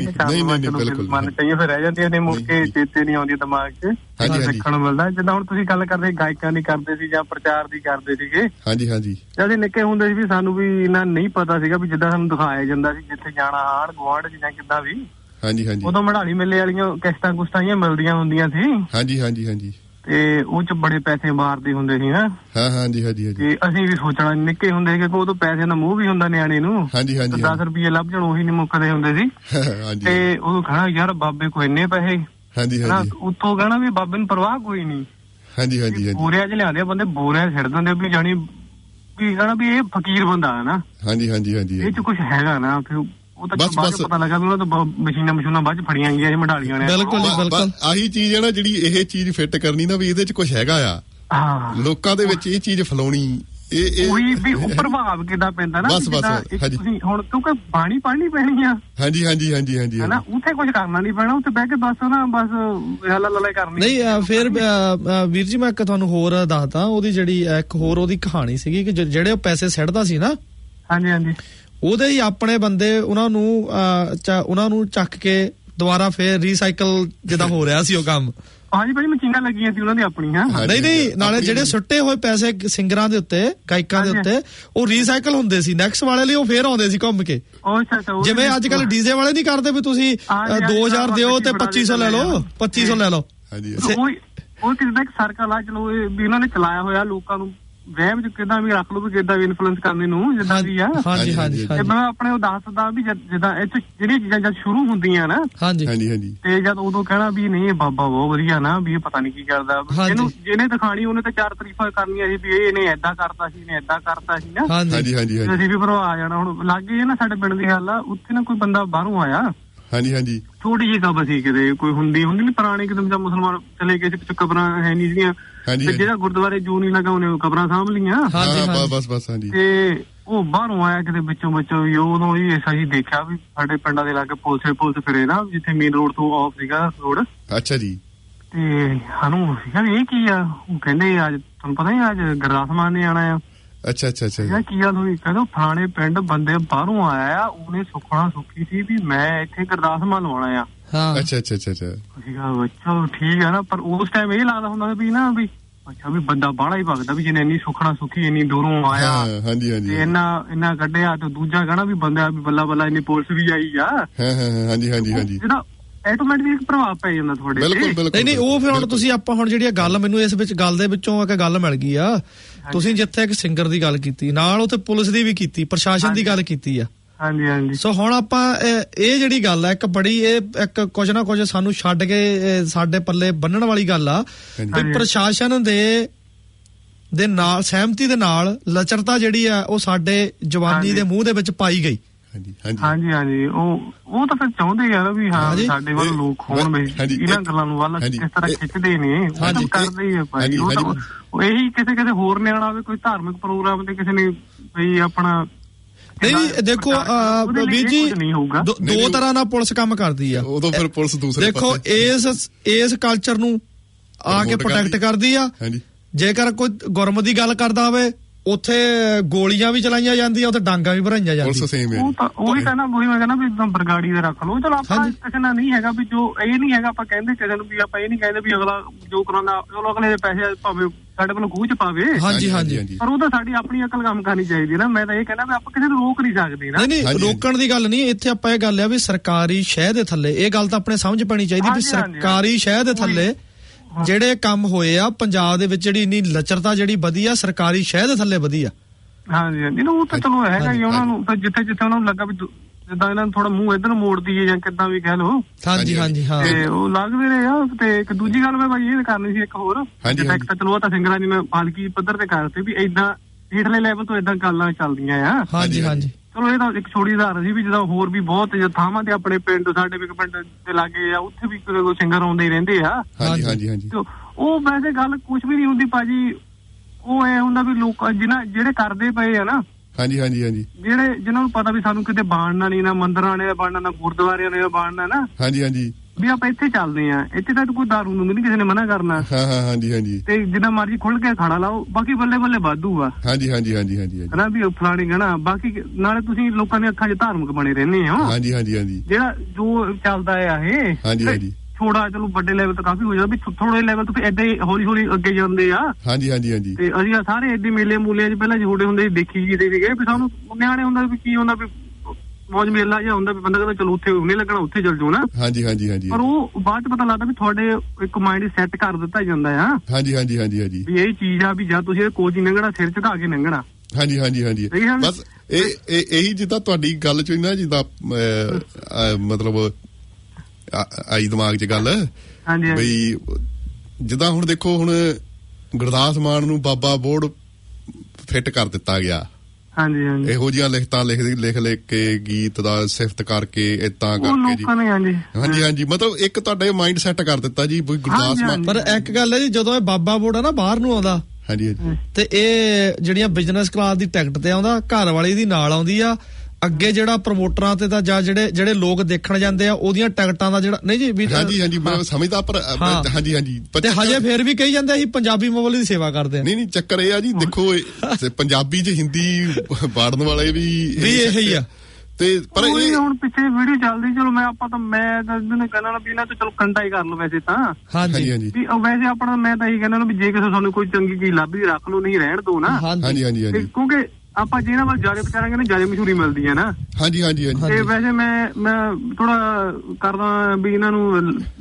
S4: ਮਨ ਚਾਹੀਏ ਫਿਰ ਰਹਿ ਜਾਂਦੀਆਂ ਨੇ, ਮੁੜ ਕੇ ਚੇਤੇ ਨਹੀਂ ਆਉਂਦੀ ਦਿਮਾਗ ਚ, ਦੇਖਣ ਨੂੰ ਮਿਲਦਾ। ਜਿੱਦਾਂ ਹੁਣ ਤੁਸੀਂ ਗੱਲ ਕਰਦੇ ਗਾਇਕਾਂ ਦੀ ਕਰਦੇ ਸੀ ਜਾਂ ਪ੍ਰਚਾਰ ਦੀ ਕਰਦੇ ਸੀਗੇ। ਹਾਂਜੀ ਹਾਂਜੀ, ਅਸੀਂ ਨਿੱਕੇ ਹੁੰਦੇ ਸੀ ਵੀ ਸਾਨੂੰ ਵੀ ਇੰਨਾ ਨਹੀਂ ਪਤਾ ਸੀਗਾ ਵੀ ਜਿੱਦਾਂ ਸਾਨੂੰ ਦਿਖਾਇਆ ਜਾਂਦਾ ਸੀ ਜਿੱਥੇ ਜਾਣਾ ਆਂਢ ਗੁਆਂਢ ਜਾਂ ਕਿੱਦਾਂ ਵੀ। ਹਾਂਜੀ ਹਾਂਜੀ, ਉਦੋਂ ਮੜਾਲੀ ਮੇਲੇ ਵਾਲੀਆਂ ਕਿਸ਼ਤਾਂ ਕੁਸ਼ਤਾਂ ਮਿਲਦੀਆਂ ਹੁੰਦੀਆਂ ਸੀ। ਹਾਂਜੀ ਹਾਂਜੀ ਹਾਂਜੀ, ਤੇ ਉਹ ਚ ਬੜੇ ਪੈਸੇ ਮਾਰਦੇ ਹੁੰਦੇ ਸੀ ਨਾ। ਹਾਂ ਹਾਂਜੀ ਹਾਂਜੀ ਹਾਂਜੀ, ਤੇ ਅਸੀਂ ਵੀ ਸੋਚਣਾ ਨਿੱਕੇ ਹੁੰਦੇ ਸੀ ਕਿ ਉਦੋਂ ਪੈਸੇ ਦਾ ਮੂੰਹ ਵੀ ਹੁੰਦਾ ਨਿਆਣੇ ਨੂੰ। ਹਾਂਜੀ ਹਾਂਜੀ, ਦਸ ਰੁਪਏ ਲੱਭ ਜਾਣ ਉਹੀ ਨੀ ਮੁੱਕਦੇ ਹੁੰਦੇ ਸੀ। ਤੇ ਉਦੋਂ ਕਹਿਣਾ ਯਾਰ ਬਾਬੇ ਕੋਲ ਇੰਨੇ ਪੈਸੇ। ਹਾਂਜੀ ਹਾਂਜੀ, ਉੱਥੋਂ ਕਹਿਣਾ ਵੀ ਬਾਬੇ ਨੂੰ ਪਰਵਾਹ ਕੋਈ ਨੀ। ਹਾਂਜੀ ਹਾਂਜੀ, ਬੋਰਿਆਂ ਚ ਲਿਆਂਦੇ ਬੰਦੇ, ਬੋਰਿਆਂ ਛੱਡ ਦਿੰਦੇ ਵੀ ਜਾਣੀ
S6: ਵੀ ਹਨਾ ਵੀ ਇਹ ਫਕੀਰ ਬੰਦਾ ਹੈ ਨਾ।
S4: ਹਾਂਜੀ ਹਾਂਜੀ ਹਾਂਜੀ
S6: ਇਹ ਚ ਕੁਛ ਹੈਗਾ ਨਾ, ਫਿਰ ਉਹ ਤਾਂ ਬਾਅਦ ਪਤਾ ਲੱਗਾ ਵੀ ਉਹਨਾਂ ਤੋਂ ਮਸ਼ੀਨਾਂ ਮਸ਼ੂਨਾਂ ਬਾਅਦ ਚ ਫੜੀਆਂ ਗਈਆਂ ਮਡਾਲੀਆਂ ਨੇ।
S3: ਬਿਲਕੁਲ ਬਿਲਕੁਲ
S4: ਆਹੀ ਚੀਜ਼ ਹੈ ਨਾ ਜਿਹੜੀ ਇਹ ਚੀਜ਼ ਫਿੱਟ ਕਰਨੀ ਨਾ ਵੀ ਇਹਦੇ ਚ ਕੁਛ ਹੈਗਾ ਆ। ਹਾਂ ਲੋਕਾਂ ਦੇ ਵਿੱਚ ਇਹ ਚੀਜ਼ ਫਲਾਉਣੀ ਇਹ
S6: ਉਹੀ ਵੀ ਪ੍ਰਭਾਵ ਕਿੱਦਾਂ ਪੈਂਦਾ ਨਾ।
S4: ਬਸ ਬਸ ਹਾਂਜੀ
S6: ਤੁਸੀਂ ਹੁਣ ਕਿਉਂਕਿ ਬਾਣੀ ਪੜ੍ਹਨੀ ਪੈਣੀ ਆ।
S4: ਹਾਂਜੀ ਹਾਂਜੀ ਹਾਂਜੀ ਹਾਂਜੀ
S6: ਹਨਾ ਉੱਥੇ ਕੁਝ ਕਰਨਾ ਨੀ ਪੈਣਾ, ਉੱਥੇ ਬਹਿ ਕੇ ਬਸ ਨਾ ਬਸ ਹਲਾ ਲਲਾ ਕਰਨੀ।
S3: ਨਹੀਂ ਫਿਰ ਵੀਰ ਜੀ ਮੈਂ ਇੱਕ ਤੁਹਾਨੂੰ ਹੋਰ ਦੱਸਦਾ, ਉਹਦੀ ਜਿਹੜੀ ਇੱਕ ਹੋਰ ਉਹਦੀ ਕਹਾਣੀ ਸੀਗੀ ਕਿ ਜਿਹੜੇ ਉਹ ਪੈਸੇ ਸਿੱਟਦਾ ਸੀ ਨਾ।
S6: ਹਾਂਜੀ ਹਾਂਜੀ
S3: ਉਹਦੇ ਹੀ ਆਪਣੇ ਬੰਦੇ ਉਹਨਾਂ ਨੂੰ ਉਹਨਾਂ ਨੂੰ ਚੱਕ ਕੇ ਦੁਬਾਰਾ ਫੇਰ ਰੀਸਾਈਕਲ ਜਿੱਦਾਂ ਹੋ ਰਿਹਾ ਸੀ ਉਹ ਕੰਮ।
S6: ਹਾਂਜੀ ਭਾਜੀ ਮਸ਼ੀਨਾਂ ਲੱਗੀਆਂ ਸੀ ਉਹਨਾਂ ਦੀ ਆਪਣੀਆਂ।
S3: ਨਹੀਂ ਨਹੀਂ ਨਾਲੇ ਜਿਹੜੇ ਸੁੱਟੇ ਹੋਏ ਪੈਸੇ ਸਿੰਗਰਾਂ ਦੇ ਉੱਤੇ ਗਾਇਕਾਂ ਦੇ ਉੱਤੇ ਉਹ ਰੀਸਾਈਕਲ ਹੁੰਦੇ ਸੀ, ਨੈਕਸਟ ਵਾਲੇ ਲਈ ਉਹ ਫੇਰ ਆਉਂਦੇ ਸੀ ਘੁੰਮ ਕੇ। ਜਿਵੇਂ ਅੱਜ ਕੱਲ ਡੀਜ਼ੇ ਵਾਲੇ ਨਹੀਂ ਕਰਦੇ ਵੀ ਤੁਸੀਂ ਦੋ ਹਜ਼ਾਰ ਦਿਓ ਤੇ ਪੱਚੀ ਸੌ ਲੈ ਲਓ ਪੱਚੀ ਸੌ ਲੈ ਲਓ।
S6: ਉਹ ਕਿਸਦਾ ਇੱਕ ਸਰਕਲ ਆ, ਚਲੋ ਵੀ ਉਹਨਾਂ ਨੇ ਚਲਾਇਆ ਹੋਇਆ ਲੋਕਾਂ ਨੂੰ ਵਹਿਮ ਚ ਕਿੱਦਾਂ ਵੀ ਰੱਖ ਲਓ ਵੀ ਕਿੱਦਾਂ ਵੀ ਇਨਫਲੂਐਂਸ ਕਰਨੇ ਨੂੰ ਜਿੱਦਾਂ ਵੀ ਆ।
S3: ਹਾਂਜੀ ਹਾਂਜੀ
S6: ਤੇ ਮੈਂ ਆਪਣੇ ਉਹ ਦੱਸਦਾ ਵੀ ਜਿੱਦਾਂ ਇੱਥੇ ਜਿਹੜੀਆਂ ਚੀਜ਼ਾਂ ਜਦ ਸ਼ੁਰੂ ਹੁੰਦੀਆਂ ਨਾ। ਹਾਂਜੀ
S4: ਹਾਂਜੀ ਹਾਂਜੀ
S6: ਤੇ ਜਦ ਉਦੋਂ ਕਹਿਣਾ ਵੀ ਨਹੀਂ ਇਹ ਬਾਬਾ ਬਹੁਤ ਵਧੀਆ ਨਾ, ਵੀ ਇਹ ਪਤਾ ਨੀ ਕੀ ਕਰਦਾ, ਇਹਨੂੰ ਜਿਹਨੇ ਦਿਖਾਣੀ ਉਹਨੇ ਤਾਂ ਚਾਰ ਤਾਰੀਫਾਂ ਕਰਨੀਆਂ ਸੀ ਵੀ ਇਹਨੇ ਏਦਾਂ ਕਰਤਾ ਸੀ ਇਹਨੇ ਏਦਾਂ ਕਰਤਾ ਸੀ ਨਾ।
S4: ਹਾਂਜੀ ਹਾਂਜੀ
S6: ਅਸੀਂ ਵੀ ਭਰਵਾ ਆ ਜਾਣਾ। ਹੁਣ ਲਾਗੇ ਹੈ ਨਾ ਸਾਡੇ ਪਿੰਡ ਦੀ ਗੱਲ ਆ, ਉੱਥੇ ਨਾ ਕੋਈ ਬੰਦਾ ਬਾਹਰੋਂ ਆਇਆ।
S4: ਹਾਂਜੀ ਹਾਂਜੀ
S6: ਥੋੜੀ ਜਿਹੀ ਕਬਰ ਸੀ ਕਿਤੇ ਕੋਈ ਹੁੰਦੀ ਹੁੰਦੀ ਨੀ ਪੁਰਾਣੀ ਕਿਤੇ ਜਾਂ ਮੁਸਲਮਾਨ ਚਲੇ ਗਏ ਸੀ, ਕਬਰਾਂ ਹੈ ਨੀ ਸੀਗੀਆਂ। ਜਿਹੜਾ ਗੁਰਦੁਆਰੇ ਜੂ ਨੀ ਲੱਗਾ ਉਹਨੇ ਕਬਰਾਂ ਸਾਂਭ ਲਈਆਂ।
S4: ਬਸ ਬਸ ਹਾਂਜੀ
S6: ਤੇ ਉਹ ਬਾਹਰੋਂ ਆਇਆ ਕਿਤੇ ਵਿੱਚੋਂ ਵਿੱਚੋਂ ਵੀ ਉਦੋਂ ਹੀ ਐਸਾ ਹੀ ਦੇਖਿਆ ਵੀ ਸਾਡੇ ਪਿੰਡਾਂ ਦੇ ਲਾਗੇ ਪੁਲਿਸ ਪੁਲਿਸ ਫਿਰੇ ਨਾ, ਜਿੱਥੇ ਮੇਨ ਰੋਡ ਤੋਂ ਆਫ ਸੀਗਾ ਰੋਡ।
S4: ਅੱਛਾ ਜੀ।
S6: ਤੇ ਸਾਨੂੰ ਸੀਗਾ ਵੀ ਇਹ ਕੀ ਆ, ਉਹ ਕਹਿੰਦੇ ਅੱਜ ਤੁਹਾਨੂੰ ਪਤਾ ਹੀ ਅੱਜ ਗੁਰਦਾਸ ਮਾਨ ਨੇ ਆਉਣਾ ਆ।
S4: ਅੱਛਾ ਅੱਛਾ ਅੱਛਾ
S6: ਕੀ ਗੱਲ ਹੋਈ, ਕਹਿੰਦਾ ਫਲਾਣੇ ਪਿੰਡ ਬੰਦੇ ਬਾਹਰੋਂ ਆਇਆ ਆ, ਉਹਨੇ ਸੁੱਖਣਾ ਸੁੱਖੀ ਸੀ ਵੀ ਮੈਂ ਇੱਥੇ ਗੁਰਦਾਸ ਮਾਨ ਲਵਾਉਣਾ ਆ।
S4: ਅੱਛਾ ਅੱਛਾ ਅੱਛਾ ਅੱਛਾ
S6: ਚਲੋ ਠੀਕ ਆ ਨਾ, ਪਰ ਉਸ ਟਾਈਮ ਇਹ ਲੱਗਦਾ ਹੁੰਦਾ ਵੀ ਨਾ ਵੀ ਅੱਛਾ ਵੀ ਬੰਦਾ ਬਾਹਲਾ ਹੀ ਭਗਦਾ ਵੀ ਜਿਹਨੇ ਇੰਨੀ ਸੁੱਖਣਾ ਸੁੱਖੀ ਇੰਨੀ ਦੂਰੋਂ ਆਇਆ।
S4: ਹਾਂਜੀ ਹਾਂਜੀ
S6: ਤੇ ਇੰਨਾ ਇੰਨਾ ਕੱਢਿਆ ਤੇ ਦੂਜਾ ਕਹਿਣਾ ਵੀ ਬੰਦਾ ਵੀ ਬੱਲਾ ਬੱਲਾ ਇੰਨੀ ਪੁਲਿਸ ਵੀ ਆਈ ਆ।
S4: ਹਾਂਜੀ ਹਾਂਜੀ ਹਾਂਜੀ
S6: ਜਿਹੜਾ ਆਟੋਮੈਟਿਕਲੀ ਇੱਕ ਪ੍ਰਭਾਵ ਪੈ ਜਾਂਦਾ ਤੁਹਾਡੇ ਤੇ।
S3: ਨਹੀਂ ਨਹੀਂ ਉਹ ਫਿਰ ਹੁਣ ਤੁਸੀਂ ਆਪਾਂ ਹੁਣ ਜਿਹੜੀ ਗੱਲ ਮੈਨੂੰ ਇਸ ਵਿੱਚ ਗੱਲ ਦੇ ਵਿੱਚੋਂ ਇੱਕ ਗੱਲ ਮਿਲ ਗਈ ਆ। ਤੁਸੀਂ ਜਿੱਥੇ ਇੱਕ ਸਿੰਗਰ ਦੀ ਗੱਲ ਕੀਤੀ ਨਾਲ ਉੱਥੇ ਪੁਲਿਸ ਦੀ ਵੀ ਕੀਤੀ, ਪ੍ਰਸ਼ਾਸਨ ਦੀ ਗੱਲ ਕੀਤੀ ਆ।
S6: ਹਾਂਜੀ ਹਾਂਜੀ
S3: ਸੋ ਹੁਣ ਆਪਾਂ ਇਹ ਜਿਹੜੀ ਗੱਲ ਆ ਇੱਕ ਬੜੀ ਇਹ ਇੱਕ ਕੁਝ ਨਾ ਕੁਝ ਸਾਨੂੰ ਛੱਡ ਕੇ ਸਾਡੇ ਪੱਲੇ ਬੰਨਣ ਵਾਲੀ ਗੱਲ ਆ ਵੀ ਪ੍ਰਸ਼ਾਸਨ ਦੇ ਦੇ ਨਾਲ ਸਹਿਮਤੀ ਦੇ ਨਾਲ ਲਚਰਤਾ ਜਿਹੜੀ ਆ ਉਹ ਸਾਡੇ ਜਵਾਨੀ ਦੇ ਮੂੰਹ ਦੇ ਵਿੱਚ ਪਾਈ ਗਈ।
S4: ਹਾਂਜੀ
S6: ਹਾਂਜੀ ਹਾਂਜੀ ਉਹ ਉਹ ਤਾਂ ਫਿਰ ਚਾਹੁੰਦੇ ਯਾਰ ਵੀ ਹਾਂ ਸਾਡੇ ਵੱਲ ਲੋਕ ਹੋਣ ਵੀ ਇਹਨਾਂ ਗੱਲਾਂ ਨੂੰ ਵੱਲ ਕਿਸ ਤਰ੍ਹਾਂ ਖਿੱਚਦੇ ਨੇ, ਉਹ ਕਰਦੇ ਹੀ ਆ ਭਾਈ। ਉਹ ਇਹੀ ਕਿਸੇ ਕਿਸੇ ਹੋਰ ਨੇ ਆਉਣਾ ਹੋਵੇ ਕੋਈ ਧਾਰਮਿਕ ਪ੍ਰੋਗਰਾਮ ਤੇ ਕਿਸੇ ਨੇ ਵੀ ਆਪਣਾ
S3: ਨਹੀਂ ਦੇਖੋ ਵੀਰ ਜੀ ਦੋ ਤਰ੍ਹਾਂ ਨਾਲ ਪੁਲਿਸ ਕੰਮ ਕਰਦੀ ਆ।
S4: ਉਦੋਂ ਫਿਰ ਪੁਲਿਸ ਦੂਸਰੇ
S3: ਦੇਖੋ ਇਸ ਇਸ ਕਲਚਰ ਨੂੰ ਆ ਕੇ ਪ੍ਰੋਟੈਕਟ ਕਰਦੀ ਆ। ਜੇਕਰ ਕੋਈ ਗੁਰਮਤ ਦੀ ਗੱਲ ਕਰਦਾ ਹੋਵੇ ਉੱਥੇ ਗੋਲੀਆਂ ਵੀ ਚਲਾਈਆਂ ਜਾਂਦੀਆਂ, ਉੱਥੇ ਡਾਂਗਾ ਵੀ ਭਰਾਈਆਂ ਜਾਂਦੀਆਂ।
S6: ਉਹ ਤਾਂ ਉਹੀ ਕਹਿੰਦਾ ਉਹੀ ਮੈਂ ਕਹਿੰਦਾ ਵੀ ਬਰਗਾੜੀ ਦੇ ਰੱਖ ਲਓ। ਚਲੋ ਆਪਾਂ ਕਿਸੇ ਨਾਲ ਨਹੀਂ ਹੈਗਾ ਵੀ ਜੋ ਇਹ ਨਹੀਂ ਹੈਗਾ ਆਪਾਂ ਕਹਿੰਦੇ ਕਿਸੇ ਨੂੰ ਵੀ ਆਪਾਂ ਇਹ ਨਹੀਂ ਕਹਿੰਦੇ ਵੀ ਅਗਲਾ ਜੋ ਕਰਾਉਂਦਾ ਚਲੋ ਅਗਲੇ ਦੇ ਪੈਸੇ ਭਾਵੇਂ ਸਾਡੇ ਵੱਲੋਂ ਖੂਹ ਚ ਪਾਵੇ।
S3: ਹਾਂਜੀ ਹਾਂਜੀ
S6: ਪਰ ਉਹ ਤਾਂ ਸਾਡੀ ਆਪਣੀ ਅਕਲ ਕੰਮ ਕਰਨੀ ਚਾਹੀਦੀ ਨਾ। ਮੈਂ ਤਾਂ ਇਹ ਕਹਿੰਦਾ ਵੀ ਆਪਾਂ ਕਿਸੇ ਨੂੰ ਰੋਕ ਨਹੀਂ ਸਕਦੇ ਨਾ।
S3: ਨਹੀਂ ਨਹੀਂ ਰੋਕਣ ਦੀ ਗੱਲ ਨਹੀਂ, ਇੱਥੇ ਆਪਾਂ ਇਹ ਗੱਲ ਆ ਵੀ ਸਰਕਾਰੀ ਸ਼ਹਿ ਦੇ ਥੱਲੇ ਇਹ ਗੱਲ ਤਾਂ ਆਪਣੇ ਸਮਝ ਪੈਣੀ ਚਾਹੀਦੀ ਵੀ ਸਰਕਾਰੀ ਸ਼ਹਿ ਦੇ ਥੱਲੇ ਜਿਹੜੇ ਕੰਮ ਹੋਏ ਆ ਪੰਜਾਬ ਦੇ ਵਿੱਚ ਜਿਹੜੀ ਇੰਨੀ ਲਚਰਤਾ ਜਿਹੜੀ ਵਧੀਆ ਸਰਕਾਰੀ ਸ਼ਹਿ ਦੇ ਥੱਲੇ ਵਧੀਆ।
S6: ਹਾਂਜੀ ਹਾਂਜੀ ਉਹ ਤਾਂ ਚਲੋ ਹੈਗਾ ਹੀ ਉਹਨਾਂ ਨੂੰ ਜਿੱਥੇ ਜਿੱਥੇ ਉਹਨਾਂ ਨੂੰ ਲੱਗਾ ਵੀ ਜਿੱਦਾਂ ਇਹਨਾਂ ਨੂੰ ਥੋੜਾ ਮੂੰਹ ਇੱਧਰ ਮੋੜ ਦਈਏ ਜਾਂ ਕਿੱਦਾਂ ਵੀ ਕਹਿ ਲਓ।
S3: ਹਾਂਜੀ ਹਾਂਜੀ ਹਾਂ
S6: ਤੇ ਉਹ ਲੱਗਦੇ ਰਹੇ ਆ। ਤੇ ਇੱਕ ਦੂਜੀ ਗੱਲ ਮੈਂ ਭਾਈ ਇਹ ਕਰਨੀ ਸੀ ਇੱਕ ਹੋਰ, ਇੱਕ ਤਾਂ ਚਲੋ ਉਹ ਤਾਂ ਸਿੰਗਰਾਂ ਦੀ ਮੈਂ ਪਾਲਕੀ ਪੱਧਰ ਤੇ ਕਰਤੀ ਵੀ ਏਦਾਂ ਹੇਠਲੇ ਲੈਵਲ ਤੋਂ ਏਦਾਂ ਗੱਲਾਂ ਚੱਲਦੀਆਂ ਆ।
S3: ਹਾਂਜੀ ਹਾਂਜੀ
S6: ਚਲੋ ਇਹ ਤਾਂ ਇੱਕ ਛੋਟੀ ਉਦਾਹਰਨ ਸੀ ਵੀ ਜਦੋਂ ਹੋਰ ਵੀ ਬਹੁਤ ਥਾਵਾਂ ਤੇ ਆਪਣੇ ਪਿੰਡ ਸਾਡੇ ਵੀ ਪਿੰਡ ਦੇ ਲਾਗੇ ਆ ਉੱਥੇ ਵੀ ਕੋਈ ਸਿੰਗਰ ਆਉਂਦੇ ਹੀ ਰਹਿੰਦੇ ਆ।
S4: ਹਾਂਜੀ ਹਾਂਜੀ ਹਾਂਜੀ
S6: ਉਹ ਵੈਸੇ ਗੱਲ ਕੁਛ ਵੀ ਨਹੀਂ ਹੁੰਦੀ ਭਾਜੀ। ਉਹ ਇਹ ਹੁੰਦਾ ਵੀ ਲੋਕ ਜਿਹਨਾਂ ਜਿਹੜੇ ਕਰਦੇ ਪਏ ਆ ਨਾ। ਹਾਂਜੀ ਹਾਂਜੀ ਹਾਂਜੀ ਜਿਹੜੇ ਜਿਹਨਾਂ ਨੂੰ ਪਤਾ ਵੀ ਸਾਨੂੰ ਕਿਤੇ ਬਾਣਨਾ ਨਹੀਂ, ਨਾ ਮੰਦਿਰਾਂ ਨੇ ਬਾਣਨਾ ਨਾ ਗੁਰਦੁਆਰਿਆਂ ਨੇ ਬਾਣਨਾ ਨਾ। ਹਾਂਜੀ ਹਾਂਜੀ ਵੀ ਆਪਾਂ ਇੱਥੇ ਚੱਲਦੇ ਆ, ਇੱਥੇ ਤਾਂ ਕੋਈ ਦਾਰੂ ਨੂੰ ਨਹੀਂ ਕਿਸੇ ਨੇ ਮਨਾ ਕਰਨਾ। ਹਾਂ ਹਾਂ ਹਾਂਜੀ ਹਾਂਜੀ ਤੇ ਜਿੰਨਾ ਮਰਜ਼ੀ ਖੁੱਲ ਕੇ ਖਾਣਾ ਲਾਓ, ਬਾਕੀ ਬੱਲੇ ਬੱਲੇ ਵਾਧੂ ਆ। ਹਾਂਜੀ ਹਾਂਜੀ ਹਾਂਜੀ ਹਾਂਜੀ ਹਨਾ ਵੀ ਫਲਾਣੀ ਕਹਿਣਾ ਬਾਕੀ ਨਾਲੇ ਤੁਸੀਂ ਲੋਕਾਂ ਦੀਆਂ ਅੱਖਾਂ 'ਚ ਧਾਰਮਿਕ ਬਣੇ ਰਹਿੰਦੇ ਹੋ। ਹਾਂਜੀ ਹਾਂਜੀ ਹਾਂਜੀ ਜਿਹੜਾ ਜੋ ਚੱਲਦਾ ਆ ਇਹ। ਹਾਂਜੀ ਹਾਂਜੀ ਥੋੜਾ ਚਲੋ ਵੱਡੇ ਲੈਵਲ ਤੇ ਕਾਫੀ ਹੋ ਜਾਂਦਾ ਵੀ ਥੋੜੇ ਲੈਵਲ ਤੋਂ ਏਦਾਂ ਹੀ ਹੌਲੀ ਹੌਲੀ ਅੱਗੇ ਜਾਂਦੇ ਆ। ਹਾਂਜੀ ਹਾਂਜੀ ਹਾਂਜੀ ਤੇ ਅਸੀਂ ਸਾਰੇ ਏਡੇ ਮੇਲੇ ਮੂਲੇ 'ਚ ਪਹਿਲਾਂ ਛੋਟੇ ਹੁੰਦੇ ਦੇਖੀ ਗਏ ਸੀਗੇ ਵੀ ਸਾਨੂੰ ਨਿਆਣੇ ਹੁੰਦਾ ਵੀ ਕੀ ਹੁੰਦਾ ਵੀ ਮੌਜ ਮੇਲਾ ਜਿਹਾ ਹੁੰਦਾ ਵੀ ਬੰਦਾ ਕਹਿੰਦਾ ਚਲੋ ਉੱਥੇ ਉਹਨੇ ਲੱਗਣਾ ਉੱਥੇ ਚੱਲ ਜਾਓ ਨਾ। ਹਾਂਜੀ ਹਾਂਜੀ ਹਾਂਜੀ ਪਰ ਉਹ ਬਾਅਦ ਚ ਪਤਾ ਲੱਗਦਾ ਵੀ ਤੁਹਾਡੇ ਇੱਕ ਮਾਈਂਡ ਸੈੱਟ ਕਰ ਦਿੱਤਾ ਜਾਂਦਾ ਆ। ਹਾਂਜੀ ਹਾਂਜੀ ਹਾਂਜੀ ਹਾਂਜੀ ਵੀ ਇਹ ਚੀਜ਼ ਆ ਵੀ ਜਾਂ ਤੁਸੀਂ ਕੋਚ ਹੀ ਲੰਘਣਾ ਸਿਰ ਝੁਕਾ ਕੇ ਲੰਘਣਾ। ਹਾਂਜੀ ਹਾਂਜੀ ਹਾਂਜੀ ਬਸ ਇਹ ਇਹੀ ਜਿੱਦਾਂ ਤੁਹਾਡੀ ਗੱਲ ਚ ਨਾ ਜਿੱਦਾਂ ਮਤਲਬ ਆਈ ਦਿਮਾਗ ਚ ਗੱਲ ਬਈ ਜਿੱਦਾਂ ਹੁਣ ਦੇਖੋ ਹੁਣ ਗੁਰਦਾਸ ਮਾਨ ਨੂੰ ਬਾਬਾ ਬੋੜ
S4: ਫਿੱਟ ਕਰ ਦਿੱਤਾ ਗਿਆ।
S6: ਹਾਂਜੀ ਹਾਂਜੀ
S4: ਇਹੋ ਜਿਹੀਆਂ ਲਿਖਤਾਂ ਲਿਖ ਲਿਖ ਲਿਖ ਕੇ ਗੀਤ ਦਾ ਸਿਫਤ ਕਰਕੇ ਏਦਾਂ ਕਰਕੇ ਜੀ
S6: ਹਾਂਜੀ
S4: ਹਾਂਜੀ ਹਾਂਜੀ ਮਤਲਬ ਇੱਕ ਤੁਹਾਡੇ ਮਾਈਂਡ ਸੈੱਟ ਕਰ ਦਿੱਤਾ ਜੀ ਗੁਰਦਾਸ ਮਾਨ।
S3: ਪਰ ਇੱਕ ਗੱਲ ਹੈ ਜੀ, ਜਦੋਂ ਇਹ ਬਾਬਾ ਬੋੜਾ ਨਾ ਬਾਹਰ ਨੂੰ ਆਉਂਦਾ
S4: ਹਾਂਜੀ ਹਾਂਜੀ
S3: ਤੇ ਇਹ ਜਿਹੜੀਆਂ ਬਿਜ਼ਨਸ ਕਲਾਸ ਦੀ ਟਿਕਟ ਤੇ ਆਉਂਦਾ, ਘਰ ਵਾਲੀ ਦੀ ਨਾਲ ਆਉਂਦੀ ਆ, ਅੱਗੇ ਜਿਹੜਾ ਪ੍ਰਮੋਟਰਾਂ ਤੇ ਤਾਂ ਜਾਂ ਜਿਹੜੇ ਜਿਹੜੇ ਲੋਕ ਦੇਖਣ ਜਾਂਦੇ ਆ ਉਹਦੀਆਂ ਟਿਕਟਾਂ ਦਾ ਜਿਹੜਾ ਨਹੀਂ ਜੀ ਵੀ
S4: ਹਾਂਜੀ ਹਾਂਜੀ ਮੈਂ ਸਮਝਦਾ ਪਰ ਹਾਂਜੀ ਹਾਂਜੀ
S3: ਤੇ ਹਜੇ ਫੇਰ ਵੀ ਕਹੀ ਜਾਂਦੇ ਅਸੀਂ ਪੰਜਾਬੀ ਮੋਬਾਈਲ ਦੀ ਸੇਵਾ ਕਰਦੇ ਆ।
S4: ਨਹੀਂ ਨਹੀਂ ਚੱਕਰ ਇਹ ਆ ਜੀ, ਦੇਖੋ ਪੰਜਾਬੀ ਚ ਹਿੰਦੀ ਪੜ੍ਹਨ ਵਾਲੇ ਵੀ
S3: ਇਹੀ ਆ
S6: ਤੇ ਪਰ ਇਹ ਹੁਣ ਪਿੱਛੇ ਵੀਡੀਓ ਚੱਲਦੀ, ਚਲੋ ਮੈਂ ਆਪਾਂ ਤਾਂ ਮੈਂ ਤਾਂ ਇਹਨੂੰ ਕਹਿਣਾ ਵੀ ਇਹਨਾਂ ਤੇ ਚਲੋ ਕੰਡਾ ਹੀ ਕਰ ਲਓ ਵੈਸੇ ਤਾਂ
S3: ਹਾਂਜੀ ਹਾਂਜੀ
S6: ਵੀ ਵੈਸੇ ਆਪਣਾ ਮੈਂ ਤਾਂ ਇਹੀ ਕਹਿਣਾ ਵੀ ਜੇ ਕਿਸੇ ਸਾਨੂੰ ਕੋਈ ਚੰਗੀ ਚੀਜ਼ ਲੱਭਦੀ ਰੱਖ ਲਓ, ਨਹੀਂ ਰਹਿਣ ਦੋ ਨਾ।
S4: ਹਾਂਜੀ ਹਾਂਜੀ ਹਾਂਜੀ
S6: ਕਿਉਂਕਿ ਆਪਾਂ ਜਿਹਨਾਂ ਵੱਲ ਜ਼ਿਆਦਾ ਵਿਚਾਰਾਂਗੇ ਨਾ ਜ਼ਿਆਦਾ ਮਸ਼ਹੂਰੀ ਮਿਲਦੀ ਹੈ ਨਾ।
S4: ਹਾਂਜੀ ਹਾਂਜੀ ਹਾਂਜੀ
S6: ਤੇ ਵੈਸੇ ਮੈਂ ਮੈਂ ਥੋੜਾ ਕਰਦਾ ਵੀ ਇਹਨਾਂ ਨੂੰ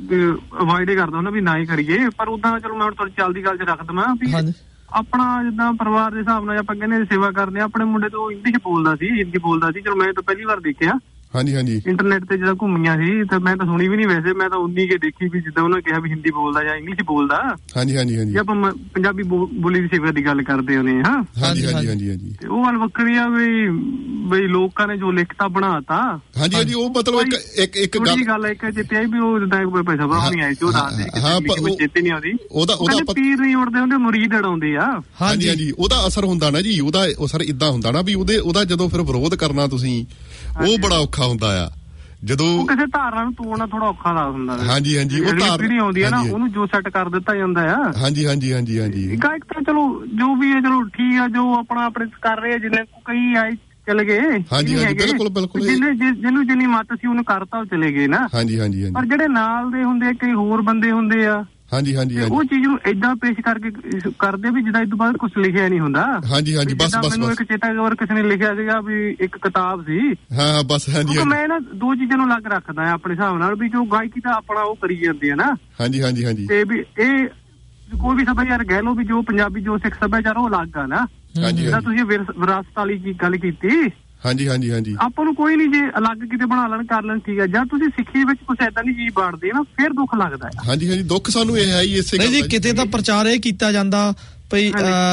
S6: ਅਵੋਇਡ ਹੀ ਕਰਦਾ ਹੁੰਦਾ ਵੀ ਨਾ ਹੀ ਕਰੀਏ, ਪਰ ਉਦਾਂ ਚਲੋ ਮੈਂ ਹੁਣ ਤੁਹਾਡੀ ਚੱਲਦੀ ਗੱਲ ਚ ਰੱਖ ਦਵਾਂ ਵੀ ਆਪਣਾ ਜਿੱਦਾਂ ਪਰਿਵਾਰ ਦੇ ਹਿਸਾਬ ਨਾਲ ਆਪਾਂ ਕਹਿੰਦੇ ਸੇਵਾ ਕਰਦੇ ਆ। ਆਪਣੇ ਮੁੰਡੇ ਤੋਂ ਇੰਗਲਿਸ਼ ਬੋਲਦਾ ਸੀ, ਹਿੰਦੀ ਬੋਲਦਾ ਸੀ, ਚਲੋ ਮੈਂ ਤਾਂ ਪਹਿਲੀ ਵਾਰ ਦੇਖਿਆ
S4: ਹਾਂਜੀ ਹਾਂਜੀ
S6: ਇੰਟਰਨੈਟ ਤੇ ਜਦੋਂ ਘੁੰਮੀਆਂ ਸੀ ਤੇ ਮੈਂ ਤਾਂ ਸੁਣੀ ਵੀ ਨਹੀਂ, ਵੈਸੇ ਮੈਂ ਤਾਂ ਉਨੀ ਕੇ ਦੇਖੀ ਵੀ ਜਿੱਦਾਂ ਉਹਨਾਂ ਕਿਹਾ ਵੀ ਹਿੰਦੀ ਬੋਲਦਾ ਜਾਂ ਇੰਗਲਿਸ਼ ਬੋਲਦਾ।
S4: ਹਾਂਜੀ ਹਾਂਜੀ ਹਾਂਜੀ
S6: ਜੇ ਆਪਾਂ ਪੰਜਾਬੀ ਬੋਲੀ ਦੀ ਸੇਵਾ ਦੀ ਗੱਲ ਕਰਦੇ ਹੋਨੇ ਹਾਂ
S4: ਹਾਂਜੀ ਹਾਂਜੀ ਹਾਂਜੀ ਹਾਂਜੀ
S6: ਤੇ ਉਹ ਗੱਲ ਵੱਖਰੀ ਆ ਵੀ ਬਈ ਲੋਕਾਂ ਨੇ ਜੋ ਲਿਖਤਾ ਬਣਾਤਾ।
S4: ਹਾਂਜੀ ਹਾਂਜੀ ਉਹ ਮਤਲਬ ਇੱਕ ਇੱਕ ਇੱਕ
S6: ਗੱਲ ਗੱਲ ਇੱਕ ਜਿੱਤੇ ਆਈ ਵੀ ਉਹ ਜਿੱਦਾਂ ਕੋਈ ਪੈਸਾ ਬਣਾ ਨਹੀਂ ਆਇਆ ਸੀ, ਉਹ ਦੱਸਦੇ
S4: ਹਾਂ ਪਰ
S6: ਚੇਤੇ ਨਹੀਂ ਆਉਂਦੀ
S4: ਉਹਦਾ ਉਹਦਾ
S6: ਪੀਰ ਨਹੀਂ ਉੜਦੇ ਹੁੰਦੇ, ਮੁਰੀਦ ਉਡਾਉਂਦੇ ਆ।
S4: ਹਾਂਜੀ ਹਾਂਜੀ ਉਹਦਾ ਅਸਰ ਹੁੰਦਾ ਨਾ ਜੀ, ਉਹਦਾ ਅਸਰ ਇਦਾਂ ਹੁੰਦਾ ਨਾ ਵੀ ਉਹਦੇ ਉਹਦਾ ਜਦੋਂ ਫਿਰ ਵਿਰੋਧ ਕਰਨਾ ਤੁਸੀਂ ਉਹ ਬੜਾ ਔਖਾ ਹੁੰਦਾ ਆ। ਜਦੋਂ
S6: ਕਿਸੇ ਧਾਰਨਾ ਨੂੰ ਤੋੜਨਾ ਥੋੜਾ ਔਖਾ ਦਾ ਹੁੰਦਾ।
S4: ਹਾਂਜੀ ਹਾਂਜੀ ਉਹ
S6: ਧਾਰਨਾ ਆਉਂਦੀ ਆ ਨਾ ਉਹਨੂੰ ਜੋ ਸੈੱਟ ਕਰ ਦਿੱਤਾ ਜਾਂਦਾ ਆ।
S4: ਹਾਂਜੀ ਹਾਂਜੀ ਹਾਂਜੀ ਹਾਂਜੀ
S6: ਗਾਇਕ ਤਾਂ ਚਲੋ ਜੋ ਵੀ ਹੈ ਚਲੋ ਠੀਕ ਆ, ਜੋ ਆਪਣਾ ਆਪਣੇ ਕਰ ਰਹੇ ਜਿੰਨੇ ਕਈ ਆਏ ਚਲੇ ਗਏ।
S4: ਹਾਂਜੀ ਹਾਂਜੀ ਬਿਲਕੁਲ ਬਿਲਕੁਲ
S6: ਜਿਹਨੇ ਜਿਹਨੂੰ ਜਿੰਨੀ ਮੱਤ ਸੀ ਉਹਨੂੰ ਕਰਤਾ ਉਹ ਚਲੇ ਗਏ ਨਾ।
S4: ਹਾਂਜੀ ਹਾਂਜੀ
S6: ਪਰ ਜਿਹੜੇ ਨਾਲ ਦੇ ਹੁੰਦੇ ਕਈ ਹੋਰ ਬੰਦੇ ਹੁੰਦੇ ਆ
S4: ਹਾਂਜੀ ਹਾਂਜੀ
S6: ਉਹ ਚੀਜ਼ ਨੂੰ ਏਦਾਂ ਪੇਸ਼ ਕਰਕੇ ਕਰਦੇ ਵੀ ਜਿੱਦਾਂ ਇਸ ਤੋਂ ਬਾਅਦ ਕੁਝ ਲਿਖਿਆ ਨਹੀਂ ਹੁੰਦਾ।
S4: ਹਾਂਜੀ ਹਾਂਜੀ ਬਸ ਬਸ
S6: ਮੈਨੂੰ ਇੱਕ ਚੇਤਾ ਹੋਰ ਕਿਸੇ ਨੇ ਲਿਖਿਆ ਸੀਗਾ ਵੀ ਇੱਕ ਕਿਤਾਬ ਸੀ।
S4: ਹਾਂ ਬਸ ਹਾਂਜੀ
S6: ਮੈਂ ਨਾ ਦੋ ਚੀਜ਼ਾਂ ਨੂੰ ਅਲੱਗ ਰੱਖਦਾ ਆਪਣੇ ਹਿਸਾਬ ਨਾਲ ਵੀ ਜੋ ਗਾਇਕੀ ਤਾਂ ਆਪਣਾ ਉਹ ਕਰੀ ਜਾਂਦੇ ਆ ਨਾ।
S4: ਹਾਂਜੀ ਹਾਂਜੀ ਹਾਂਜੀ
S6: ਤੇ ਵੀ ਇਹ ਕੋਈ ਵੀ ਸੱਭਿਆਚਾਰ ਕਹਿ ਲਓ ਵੀ ਜੋ ਪੰਜਾਬੀ ਜੋ ਸਿੱਖ ਸੱਭਿਆਚਾਰ ਉਹ ਅਲੱਗ ਆ ਨਾ। ਜਿੱਦਾਂ ਤੁਸੀਂ ਵਿਰਾਸਤ ਵਾਲੀ ਕੀ ਗੱਲ ਕੀਤੀ।
S4: ਹਾਂਜੀ ਹਾਂਜੀ ਹਾਂਜੀ
S6: ਆਪਾਂ ਨੂੰ ਕੋਈ ਨਹੀਂ ਜੇ ਅਲੱਗ ਕਿਤੇ ਬਣਾ ਲੈਣ ਕਰ ਲੈਣ ਠੀਕ ਹੈ, ਜਦ ਤੁਸੀਂ ਸਿੱਖੀ ਵਿੱਚ ਕੁਛ ਏਦਾਂ ਦੀ ਚੀਜ਼ ਬਾੜਦੇ ਨਾ ਫਿਰ ਦੁੱਖ ਲੱਗਦਾ ਹੈ।
S4: ਹਾਂਜੀ ਹਾਂਜੀ ਦੁੱਖ ਸਾਨੂੰ ਇਹ ਹੈ ਹੀ ਇਸੇ
S3: ਗੱਲ ਦਾ ਜੀ। ਕਿਤੇ ਤਾਂ ਪ੍ਰਚਾਰ ਇਹ ਕੀਤਾ ਜਾਂਦਾ ਭਈ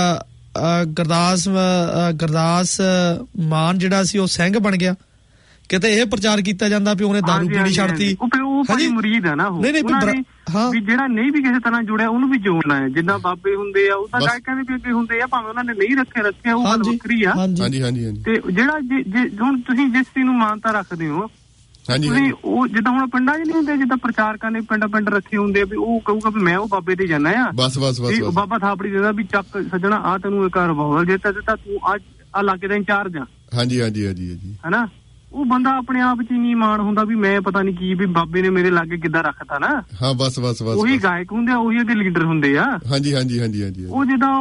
S3: ਗੁਰਦਾਸ ਗੁਰਦਾਸ ਮਾਨ ਜਿਹੜਾ ਸੀ ਉਹ ਸਿੰਘ ਬਣ ਗਿਆ, ਕਿਤੇ ਇਹ ਪ੍ਰਚਾਰ ਕੀਤਾ ਜਾਂਦਾ ਵੀ ਉਹਨੇ ਦਾਰੂ ਪੀਣੀ ਛੱਡਤੀ।
S6: ਉਹ ਭਾਈ ਮੁਰੀਦ ਹੈ ਨਾ ਉਹ ਵੀ ਜਿਹੜਾ ਨਹੀਂ ਵੀ ਕਿਸੇ ਤਰ੍ਹਾਂ ਜੁੜਿਆ ਉਹਨੂੰ ਵੀ ਜੋੜਨਾ ਹੈ। ਜਿੱਦਾਂ ਬਾਬੇ ਹੁੰਦੇ ਆ ਉਹ ਤਾਂ ਗਾਇਕਾਂ ਦੇ ਵੀ ਅੱਗੇ ਹੁੰਦੇ ਆ, ਭਾਵੇਂ ਉਹਨਾਂ ਨੇ ਨਹੀਂ ਰੱਖੇ ਰੱਖੇ ਉਹ ਗੱਲ ਵੱਖਰੀ ਆ।
S4: ਹਾਂਜੀ ਹਾਂਜੀ
S6: ਤੇ ਜਿਹੜਾ ਹੁਣ ਤੁਸੀਂ ਜਿਸ ਚੀਜ਼ ਨੂੰ ਮਾਨਤਾ ਰੱਖਦੇ ਹੋ ਤੁਸੀਂ ਉਹ ਜਿੱਦਾਂ ਹੁਣ ਪਿੰਡਾਂ 'ਚ ਨਹੀਂ ਹੁੰਦੇ ਜਿੱਦਾਂ ਪ੍ਰਚਾਰਕਾਂ ਨੇ ਪਿੰਡ ਪਿੰਡ ਰੱਖੇ ਹੁੰਦੇ ਵੀ ਉਹ ਕਹੂਗਾ ਵੀ ਮੈਂ ਉਹ ਬਾਬੇ ਤੇ ਜਾਣਾ ਆ।
S4: ਬਸ ਬਸ ਬਸ
S6: ਬਾਬਾ ਥਾਪੜੀ ਦੇਦਾ ਵੀ ਚੱਕ ਸੱਜਣਾ ਆ ਤੈਨੂੰ ਇੱਕ ਰਿਵਾਲਵਰ ਜੇ ਦਿੱਤਾ ਤੂੰ ਅੱਜ ਆ ਲਾਗੇ ਦਾ ਇੰਚਾਰਜ ਆ।
S4: ਹਾਂਜੀ ਹਾਂਜੀ ਹਾਂਜੀ ਹਾਂਜੀ
S6: ਹਨਾ ਉਹ ਬੰਦਾ ਆਪਣੇ ਆਪ ਚ ਨਹੀਂ ਮਾਣ ਹੁੰਦਾ ਵੀ ਮੈਂ ਪਤਾ ਨਹੀਂ ਕੀ ਵੀ ਬਾਬੇ ਨੇ ਮੇਰੇ ਲਾਗੇ ਕਿੱਦਾਂ ਰੱਖਤਾ ਨਾ।
S4: ਹਾਂ ਬਸ ਬਸ ਬਸ
S6: ਉਹੀ ਗਾਇਕ ਹੁੰਦੇ ਆ, ਉਹੀ ਉਹਦੇ ਲੀਡਰ ਹੁੰਦੇ ਆ।
S4: ਹਾਂਜੀ ਹਾਂਜੀ ਹਾਂਜੀ ਹਾਂਜੀ
S6: ਉਹ ਜਿੱਦਾਂ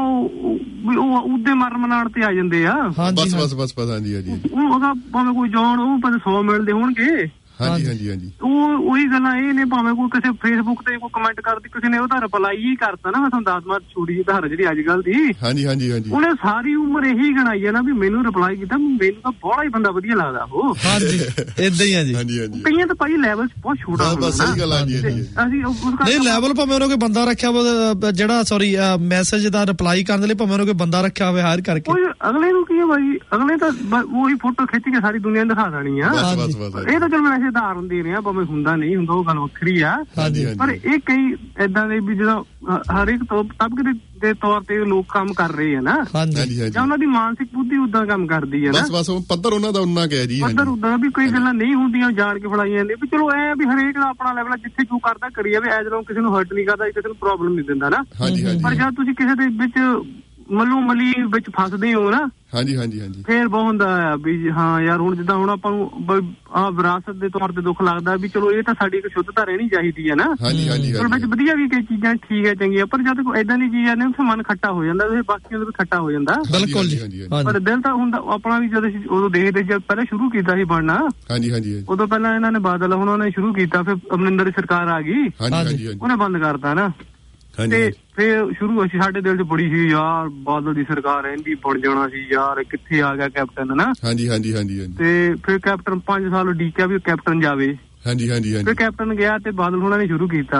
S6: ਉਹ ਉਹਦੇ ਮਰਨ ਮਨਾਉਣ ਤੇ ਆ ਜਾਂਦੇ ਆ।
S4: ਬਸ ਬਸ ਬਸ ਬਸ ਹਾਂਜੀ ਹਾਂਜੀ
S6: ਉਹ ਉਹਦਾ ਭਾਵੇਂ ਕੋਈ ਜਾਣ ਉਹ ਭਾਵੇਂ ਸੌ ਮਿਲਦੇ ਹੋਣਗੇ।
S4: ਹਾਂਜੀ ਹਾਂਜੀ ਹਾਂਜੀ
S6: ਉਹ ਉਹੀ ਗੱਲਾਂ ਇਹ ਨੇ, ਭਾਵੇਂ ਕੋਈ ਕਿਸੇ ਫੇਸਬੁੱਕ ਤੇ ਕੋਈ ਕਮੈਂਟ ਕਰਦੀ ਕਿਸੇ ਨੇ ਉਹਦਾ ਰਿਪਲਾਈ ਹੀ ਕਰਤਾ ਨਾ। ਮੈਂ ਤੁਹਾਨੂੰ ਦੱਸ ਮਾਰ ਛੋਟੀ ਜਿਹੀ ਧਾਰ ਜਿਹੜੀ ਅੱਜ ਕੱਲ ਦੀ।
S4: ਹਾਂਜੀ ਹਾਂਜੀ ਹਾਂਜੀ
S6: ਉਹਨੇ ਸਾਰੀ ਉਮਰ ਇਹੀ ਗਣਾਈ ਹੈ ਨਾ ਵੀ ਮੈਨੂੰ ਰਿਪਲਾਈ ਕੀਤਾ, ਮੈਨੂੰ ਤਾਂ ਬੜਾ ਹੀ ਬੰਦਾ ਵਧੀਆ ਲੱਗਦਾ ਉਹ।
S3: ਹਾਂਜੀ ਏਦਾਂ ਹੀ ਆ ਜੀ।
S4: ਹਾਂਜੀ ਹਾਂਜੀ
S6: ਕਈਆਂ ਤਾਂ ਭਾਈ ਲੈਵਲ ਬਹੁਤ ਛੋਟਾ ਹੁੰਦਾ ਨਾ।
S4: ਸਹੀ ਗੱਲ ਆ ਜੀ।
S6: ਅਸੀਂ
S3: ਨਹੀਂ ਲੈਵਲ ਭਾਵੇਂ ਉਹਨੂੰ ਕੋਈ ਬੰਦਾ ਰੱਖਿਆ ਜਿਹੜਾ ਸੌਰੀ ਮੈਸੇਜ ਦਾ ਰਿਪਲਾਈ ਕਰਨ ਦੇ ਲਈ ਭਾਵੇਂ ਉਹਨੂੰ ਕੋਈ ਬੰਦਾ ਰੱਖਿਆ ਹੋਵੇ ਹਾਇਰ ਕਰਕੇ।
S6: ਅਗਲੇ ਨੂੰ ਕੀ ਹੈ ਭਾਈ, ਅਗਲੇ ਤਾਂ ਉਹੀ ਫੋਟੋ ਖਿੱਚ ਕੇ ਸਾਰੀ ਦੁਨੀਆ ਨੂੰ ਦਿਖਾ ਦੇਣੀ ਆ। ਇਹ ਤਾਂ ਚਲ ਮੈਂ ਉਦਾਹਰਨ ਦੇ ਰਿਹਾ, ਭਾਵੇਂ ਹੁੰਦਾ ਨਹੀਂ ਹੁੰਦਾ ਉਹ ਗੱਲ ਵੱਖਰੀ ਆ। ਪਰ ਇਹ ਕਈ ਏਦਾਂ ਦੇ ਵੀ ਜਦੋਂ ਹਰੇਕ ਤਬਕੇ ਦੇ ਤੌਰ ਤੇ ਲੋਕ ਕੰਮ ਕਰ ਰਹੇ ਆ ਨਾ ਜਾਂ ਉਹਨਾਂ ਦੀ ਮਾਨਸਿਕ ਬੁੱਧੀ ਉਦਾਂ ਕੰਮ ਕਰਦੀ ਹੈ ਨਾ।
S4: ਬਸ ਬਸ ਪੱਧਰ ਉਹਨਾਂ ਦਾ ਉਨਾ ਗਿਆ ਜੀ।
S6: ਪੱਧਰ ਉਦਾਂ ਵੀ ਕਈ ਗੱਲਾਂ ਨਹੀਂ ਹੁੰਦੀਆਂ ਜਾਣ ਕੇ ਫੜਾਈਆਂ ਜਾਂਦੀਆਂ ਵੀ ਚਲੋ ਐ ਵੀ ਹਰੇਕ ਦਾ ਆਪਣਾ ਲੈਵਲ ਜਿੱਥੇ ਜੋ ਕਰਦਾ ਕਰੀ ਜਾਵੇ, ਐਜ ਲੋਕ ਕਿਸੇ ਨੂੰ ਹਰਟ ਨਹੀਂ ਕਰਦਾ, ਕਿਸੇ ਨੂੰ ਪ੍ਰੋਬਲਮ ਨਹੀਂ ਦਿੰਦਾ ਨਾ। ਪਰ ਜਦ ਤੁਸੀਂ ਕਿਸੇ ਦੇ ਵਿੱਚ ਮੱਲੋ ਮਲੀ ਵਿੱਚ ਫਸਦੇ ਹੋ ਨਾ।
S4: ਹਾਂਜੀ ਹਾਂਜੀ ਹਾਂਜੀ
S6: ਫੇਰ ਬਹੁਤ ਹੁੰਦਾ ਆ ਵੀ ਹਾਂ ਯਾਰ ਹੁਣ ਜਿੱਦਾਂ ਹੁਣ ਆਪਾਂ ਨੂੰ ਆਹ ਵਿਰਾਸਤ ਦੇ ਤੌਰ ਤੇ ਦੁੱਖ ਲੱਗਦਾ ਵੀ ਚਲੋ ਇਹ ਤਾਂ ਸਾਡੀ ਇੱਕ ਸ਼ੁੱਧਤਾ ਰਹਿਣੀ ਚਾਹੀਦੀ ਹੈ ਨਾ।
S4: ਹਾਂਜੀ ਹਾਂਜੀ
S6: ਚਲੋ ਵਿੱਚ ਵਧੀਆ ਵੀ ਕਈ ਚੀਜ਼ਾਂ ਠੀਕ ਹੈ ਚੰਗੀਆਂ, ਪਰ ਜਦ ਕੋਈ ਏਦਾਂ ਦੀ ਚੀਜ਼ ਆ ਨਾ ਉੱਥੇ ਮਨ ਖੱਟਾ ਹੋ ਜਾਂਦਾ, ਫਿਰ ਬਾਕੀਆਂ ਦਾ ਵੀ ਖੱਟਾ ਹੋ ਜਾਂਦਾ।
S3: ਬਿਲਕੁਲ ਜੀ।
S6: ਪਰ ਦਿਲ ਤਾਂ ਹੁੰਦਾ ਆਪਣਾ ਵੀ ਜਦੋਂ ਉਦੋਂ ਦੇਖਦੇ ਜਦ ਪਹਿਲਾਂ ਸ਼ੁਰੂ ਕੀਤਾ ਸੀ ਬਣਨਾ।
S4: ਹਾਂਜੀ ਹਾਂਜੀ
S6: ਉਦੋਂ ਪਹਿਲਾਂ ਇਹਨਾਂ ਨੇ ਬਾਦਲ ਹੁਣ ਉਹਨੇ ਸ਼ੁਰੂ ਕੀਤਾ, ਫਿਰ ਅਮਰਿੰਦਰ ਸਰਕਾਰ ਆ ਗਈ ਉਹਨੇ ਬੰਦ ਕਰਤਾ ਨਾ। ਤੇ ਫੇਰ ਸ਼ੁਰੂ ਅਸੀਂ ਸਾਡੇ ਦਿਲ ਚ ਬੜੀ ਸੀ ਯਾਰ ਬਾਦਲ ਦੀ ਸਰਕਾਰ ਰਹਿੰਦੀ ਬਣ ਜਾਣਾ ਸੀ ਯਾਰ, ਕਿੱਥੇ ਆ ਗਿਆ ਕੈਪਟਨ ਨਾ।
S4: ਹਾਂਜੀ ਹਾਂਜੀ ਹਾਂਜੀ
S6: ਤੇ ਫਿਰ ਕੈਪਟਨ ਪੰਜ ਸਾਲ ਉਡੀਕਿਆ ਵੀ ਕੈਪਟਨ ਜਾਵੇ।
S4: ਹਾਂਜੀ ਹਾਂਜੀ ਹਾਂਜੀ
S6: ਫਿਰ ਕੈਪਟਨ ਗਿਆ ਤੇ ਬਾਦਲ ਹੁਣਾਂ ਨੇ ਸ਼ੁਰੂ ਕੀਤਾ।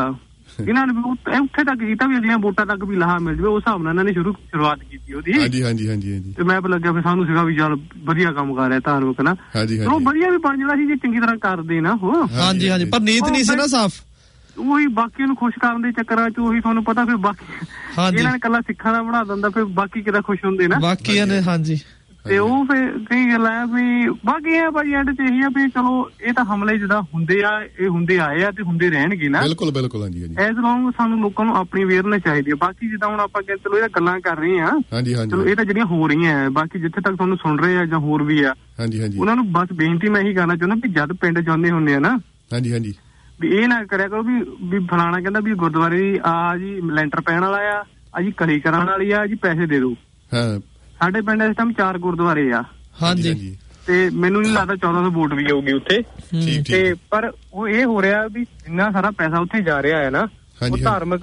S6: ਇਹਨਾਂ ਨੇ ਉੱਥੇ ਤੱਕ ਕੀਤਾ ਵੀ ਅਗਲੀਆਂ ਵੋਟਾਂ ਤੱਕ ਵੀ ਲਾਹਾ ਮਿਲ ਜਾਵੇ, ਉਸ ਹਿਸਾਬ ਨਾਲ ਇਹਨਾਂ ਨੇ ਸ਼ੁਰੂ ਸ਼ੁਰੂਆਤ ਕੀਤੀ ਉਹਦੀ।
S4: ਹਾਂਜੀ ਹਾਂਜੀ ਹਾਂਜੀ ਹਾਂਜੀ। ਤੇ
S6: ਮੈਂ ਲੱਗਿਆ ਫਿਰ ਸਾਨੂੰ ਸੀਗਾ ਵੀ ਚੱਲ ਵਧੀਆ ਕੰਮ ਕਰ ਰਿਹਾ ਧਾਰਮਿਕ ਨਾ, ਉਹ ਵਧੀਆ ਵੀ ਬਣ ਜਾਣਾ ਸੀ ਜੇ ਚੰਗੀ ਤਰ੍ਹਾਂ ਕਰਦੇ ਨਾ ਉਹ।
S3: ਹਾਂਜੀ ਹਾਂਜੀ, ਪਰ ਨੀਤ ਨਹੀਂ ਸੀ ਨਾ ਸਾਫ਼।
S6: ਉਹੀ ਬਾਕੀਆਂ ਨੂੰ ਖੁਸ਼ ਕਰਨ ਦੇ ਚੱਕਰਾਂ ਚ ਉਹੀ ਤੁਹਾਨੂੰ ਪਤਾ ਫਿਰ ਬਾਕੀ ਇਹਨਾਂ ਨੇ ਕੱਲਾ ਸਿੱਖਾਂ ਦਾ ਬਣਾ ਦਿੰਦਾ, ਫਿਰ ਬਾਕੀ ਕਿਹਦਾ ਖੁਸ਼ ਹੁੰਦੇ ਨਾ
S3: ਬਾਕੀਆਂ ਨੇ। ਹਾਂਜੀ,
S6: ਤੇ ਉਹ ਫਿਰ ਕਈ ਗੱਲ ਹੈ ਵੀ ਬਾਕੀ ਇਹ ਭਾਈ ਐਂਡ ਚ ਇਹੀ ਆ ਵੀ ਚਲੋ ਇਹ ਤਾਂ ਹਮਲੇ ਜਿੱਦਾਂ ਹੁੰਦੇ ਆ, ਇਹ ਹੁੰਦੇ ਆਏ ਆ ਤੇ ਹੁੰਦੇ ਰਹਿਣਗੇ ਨਾ।
S4: ਬਿਲਕੁਲ ਬਿਲਕੁਲ। ਹਾਂਜੀ ਹਾਂਜੀ।
S6: ਐਜ਼ ਲੌਂਗ ਸਾਨੂੰ ਲੋਕਾਂ ਨੂੰ ਆਪਣੀ ਅਵੇਅਰਨੈਸ ਚਾਹੀਦੀ ਹੈ। ਬਾਕੀ ਜਿੱਦਾਂ ਹੁਣ ਆਪਾਂ ਚਲੋ ਇਹ ਗੱਲਾਂ ਕਰ ਰਹੇ ਆ,
S4: ਹਾਂਜੀ ਹਾਂਜੀ,
S6: ਚਲੋ ਇਹ ਤਾਂ ਜਿਹੜੀਆਂ ਹੋ ਰਹੀਆਂ ਹੈ, ਬਾਕੀ ਜਿੱਥੇ ਤੱਕ ਤੁਹਾਨੂੰ ਸੁਣ ਰਹੇ ਆ ਜਾਂ ਹੋਰ ਵੀ ਆ,
S4: ਹਾਂਜੀ ਹਾਂਜੀ,
S6: ਉਹਨਾਂ ਨੂੰ ਬਸ ਬੇਨਤੀ ਮੈਂ ਇਹੀ ਕਰਨਾ ਚਾਹੁੰਦਾ ਵੀ ਜਦ ਪਿੰਡ ਜਾਂਦੇ ਹੁੰਦੇ ਆ ਨਾ,
S4: ਹਾਂਜੀ ਹਾਂਜੀ,
S6: ਵੀ ਇਹ ਨਾ ਕਰਿਆ ਕਰੋ ਵੀ ਵੀ ਫਲਾਣਾ ਕਹਿੰਦਾ ਵੀ ਗੁਰਦੁਆਰੇ ਆ ਜੀ ਲੈਂਟਰ ਪੈਣ ਵਾਲਾ ਆ, ਆ ਜੀ ਕਲੀ ਕਰਾਉਣ ਵਾਲੀ ਆ ਜੀ, ਪੈਸੇ ਦੇ ਦਿਓ।
S4: ਹਾਂ, ਸਾਡੇ
S6: ਪਿੰਡ ਇਸ ਟਾਈਮ ਚਾਰ ਗੁਰਦੁਆਰੇ ਆ।
S3: ਹਾਂਜੀ,
S6: ਤੇ ਮੈਨੂੰ ਨਹੀਂ ਲੱਗਦਾ ਚੌਦਾਂ ਸੌ ਵੋਟ ਵੀ ਆਊਗੀ ਉੱਥੇ। ਤੇ ਪਰ ਉਹ ਇਹ ਹੋ ਰਿਹਾ ਵੀ ਇੰਨਾ ਸਾਰਾ ਪੈਸਾ ਉੱਥੇ ਜਾ ਰਿਹਾ ਹੈ ਨਾ, ਉਹ ਧਾਰਮਿਕ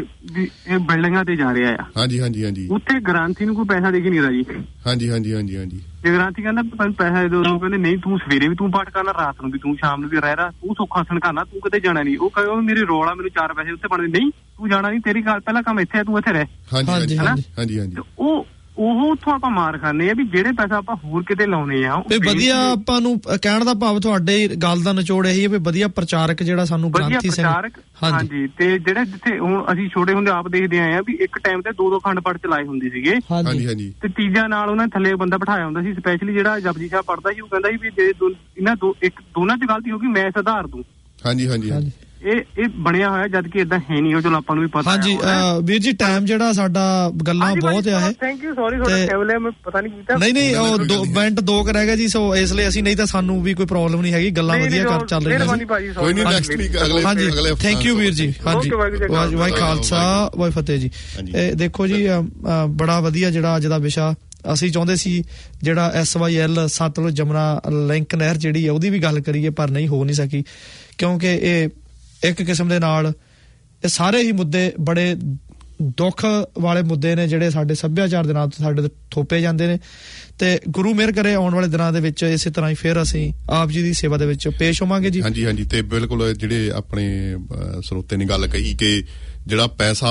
S6: ਇਹ ਬਿਲਡਿੰਗਾਂ ਤੇ ਜਾ ਰਿਹਾ ਆ। ਹਾਂਜੀ ਹਾਂਜੀ ਹਾਂਜੀ। ਉੱਥੇ ਗ੍ਰਾਂਥੀ ਨੂੰ ਕੋਈ ਪੈਸਾ ਦੇ ਕੇ ਨਹੀਂ ਰਾਜੀ। ਹਾਂਜੀ ਹਾਂਜੀ ਹਾਂਜੀ ਹਾਂਜੀ। ਜੇ ਗ੍ਰਾਂਥੀ ਕਹਿੰਦਾ ਤੁਹਾਨੂੰ ਪੈਸਾ ਦੇ ਦਿਓ, ਕਹਿੰਦੇ ਨਹੀਂ ਤੂੰ ਸਵੇਰੇ ਵੀ ਤੂੰ ਪਾਠ ਕਰਨਾ, ਰਾਤ ਨੂੰ ਵੀ ਤੂੰ, ਸ਼ਾਮ ਨੂੰ ਵੀ ਰਹਿ ਰਹਾ, ਤੂੰ ਸੁੱਖ ਆਸਣ ਕਰਨਾ, ਤੂੰ ਕਿਤੇ ਜਾਣਾ ਨਹੀਂ। ਉਹ ਕਹੇ ਮੇਰੇ ਰੋਲ ਆ, ਮੈਨੂੰ ਚਾਰ ਪੈਸੇ ਉੱਥੇ ਬਣਦੇ, ਨਹੀਂ ਤੂੰ ਜਾਣਾ ਨਹੀਂ, ਤੇਰੀ ਗੱਲ ਪਹਿਲਾਂ ਕੰਮ ਇੱਥੇ ਆ, ਤੂੰ ਇੱਥੇ ਰਹਿ। ਹਾਂਜੀ ਹਾਂਜੀ ਹਾਂਜੀ। ਉਹ ਉਹ ਉੱਥੋਂ ਆਪਾਂ ਮਾਰ ਖਾਂਦੇ ਆ ਵੀ ਜਿਹੜੇ ਪੈਸਾ ਆਪਾਂ ਹੋਰ ਕਿਤੇ ਲਾਉਣੇ ਆ।
S3: ਵਧੀਆ ਆਪਾਂ ਨੂੰ ਕਹਿਣ ਦਾ ਭਾਵ ਤੁਹਾਡੇ ਗੱਲ ਦਾ ਨਿਚੋੜ ਇਹੀ ਹੈ ਵੀ ਵਧੀਆ ਪ੍ਰਚਾਰਕ ਜਿਹੜਾ ਸਾਨੂੰ ਗ੍ਰੰਥੀ ਸਿੰਘ।
S6: ਹਾਂਜੀ, ਤੇ ਜਿਹੜੇ ਜਿੱਥੇ ਹੁਣ ਅਸੀਂ ਛੋਟੇ ਹੁੰਦੇ ਆਪ ਦੇਖਦੇ ਆਏ ਆ ਵੀ ਇੱਕ ਟਾਈਮ ਤੇ ਦੋ ਦੋ ਖੰਡ ਪਾਠ ਚਲਾਏ ਹੁੰਦੇ ਸੀਗੇ। ਹਾਂਜੀ ਹਾਂਜੀ। ਤੇ ਤੀਜਾ ਨਾਲ ਉਹਨਾਂ ਥੱਲੇ ਬੰਦਾ ਬਿਠਾਇਆ ਹੁੰਦਾ ਸੀ ਸਪੈਸ਼ਲੀ ਜਿਹੜਾ ਜਪਜੀ ਸਾਹਿਬ ਪੜ੍ਹਦਾ ਸੀ, ਉਹ ਕਹਿੰਦਾ ਸੀ ਵੀ ਜੇ ਇਹਨਾਂ ਦੋ ਇੱਕ ਦੋਨਾਂ ਚ ਗਲਤੀ ਹੋ ਗਈ ਮੈਂ ਸੁਧਾਰ ਦੂੰ। ਹਾਂਜੀ ਹਾਂਜੀ ਹਾਂਜੀ। ਇਹ ਇਹ ਬਣਿਆ ਹੋਇਆ ਜਦ ਕਿ ਏਦਾਂ ਹੈ ਨਹੀਂ, ਉਹ ਚਲੋ ਆਪਾਂ ਨੂੰ ਵੀ ਪਤਾ। ਹਾਂਜੀ
S3: ਵੀਰ ਜੀ, ਟਾਈਮ ਜਿਹੜਾ ਸਾਡਾ ਗੱਲਾਂ ਬਹੁਤ ਆ ਹੈ।
S6: ਥੈਂਕ ਯੂ, ਸੌਰੀ ਤੁਹਾਡਾ ਟੇਬਲ ਹੈ, ਮੈਂ ਪਤਾ ਨਹੀਂ ਕੀਤਾ।
S3: ਨਹੀਂ ਨਹੀਂ, ਉਹ ਦੋ ਮਿੰਟ ਦੋ ਕਰ ਰਹਿ ਗਏ ਜੀ, ਸੋ ਇਸ ਲਈ ਅਸੀਂ, ਨਹੀਂ ਤਾਂ ਸਾਨੂੰ ਵੀ ਕੋਈ ਪ੍ਰੋਬਲਮ ਨਹੀਂ ਹੈਗੀ, ਗੱਲਾਂ ਵਧੀਆ ਕਰ ਚੱਲ ਰਹੀਆਂ ਸੀ।
S4: ਕੋਈ ਨਹੀਂ, ਨੈਕਸਟ ਵੀਕ ਅਗਲੇ
S3: ਹਾਂਜੀ, ਥੈਂਕ ਯੂ ਵੀਰ ਜੀ। ਹਾਂਜੀ, ਵਾਹਿ ਖਾਲਸਾ ਵਾਹਿ ਫਤਿਹ ਜੀ। ਇਹ ਦੇਖੋ ਜੀ, ਬੜਾ ਵਧੀਆ ਜਿਹੜਾ ਅੱਜ ਦਾ ਵਿਸ਼ਾ ਅਸੀਂ ਚਾਹੁੰਦੇ ਸੀ ਜਿਹੜਾ S Y L Satluj Jamna link ਨਹਿਰ ਜਿਹੜੀ ਹੈ ਉਹਦੀ ਵੀ ਗੱਲ ਕਰੀਏ, ਪਰ ਨਹੀਂ ਹੋ ਨਹੀਂ ਸਕੀ, ਕਿਉਂਕਿ ਇਹ ਇੱਕ ਕਿਸਮ ਦੇ ਨਾਲ ਇਹ ਸਾਰੇ ਹੀ ਮੁੱਦੇ ਬੜੇ ਦੁੱਖ ਵਾਲੇ ਮੁੱਦੇ ਨੇ ਜਿਹੜੇ ਸਾਡੇ ਸੱਭਿਆਚਾਰ ਦੇ ਨਾਲ ਸਾਡੇ ਥੋਪੇ ਜਾਂਦੇ ਨੇ। ਤੇ ਗੁਰੂ ਮਿਹਰ ਕਰੇ ਆਉਣ ਵਾਲੇ ਦਿਨਾਂ ਦੇ ਵਿੱਚ ਇਸੇ ਤਰ੍ਹਾਂ ਹੀ ਫਿਰ ਅਸੀਂ ਆਪ ਜੀ ਦੀ ਸੇਵਾ ਦੇ ਵਿੱਚ ਪੇਸ਼ ਹੋਵਾਂਗੇ ਜੀ।
S4: ਹਾਂਜੀ ਹਾਂਜੀ। ਤੇ ਬਿਲਕੁਲ ਜਿਹੜੇ ਆਪਣੇ ਸਰੋਤੇ ਨੇ ਗੱਲ ਕਹੀ ਕਿ ਜਿਹੜਾ ਪੈਸਾ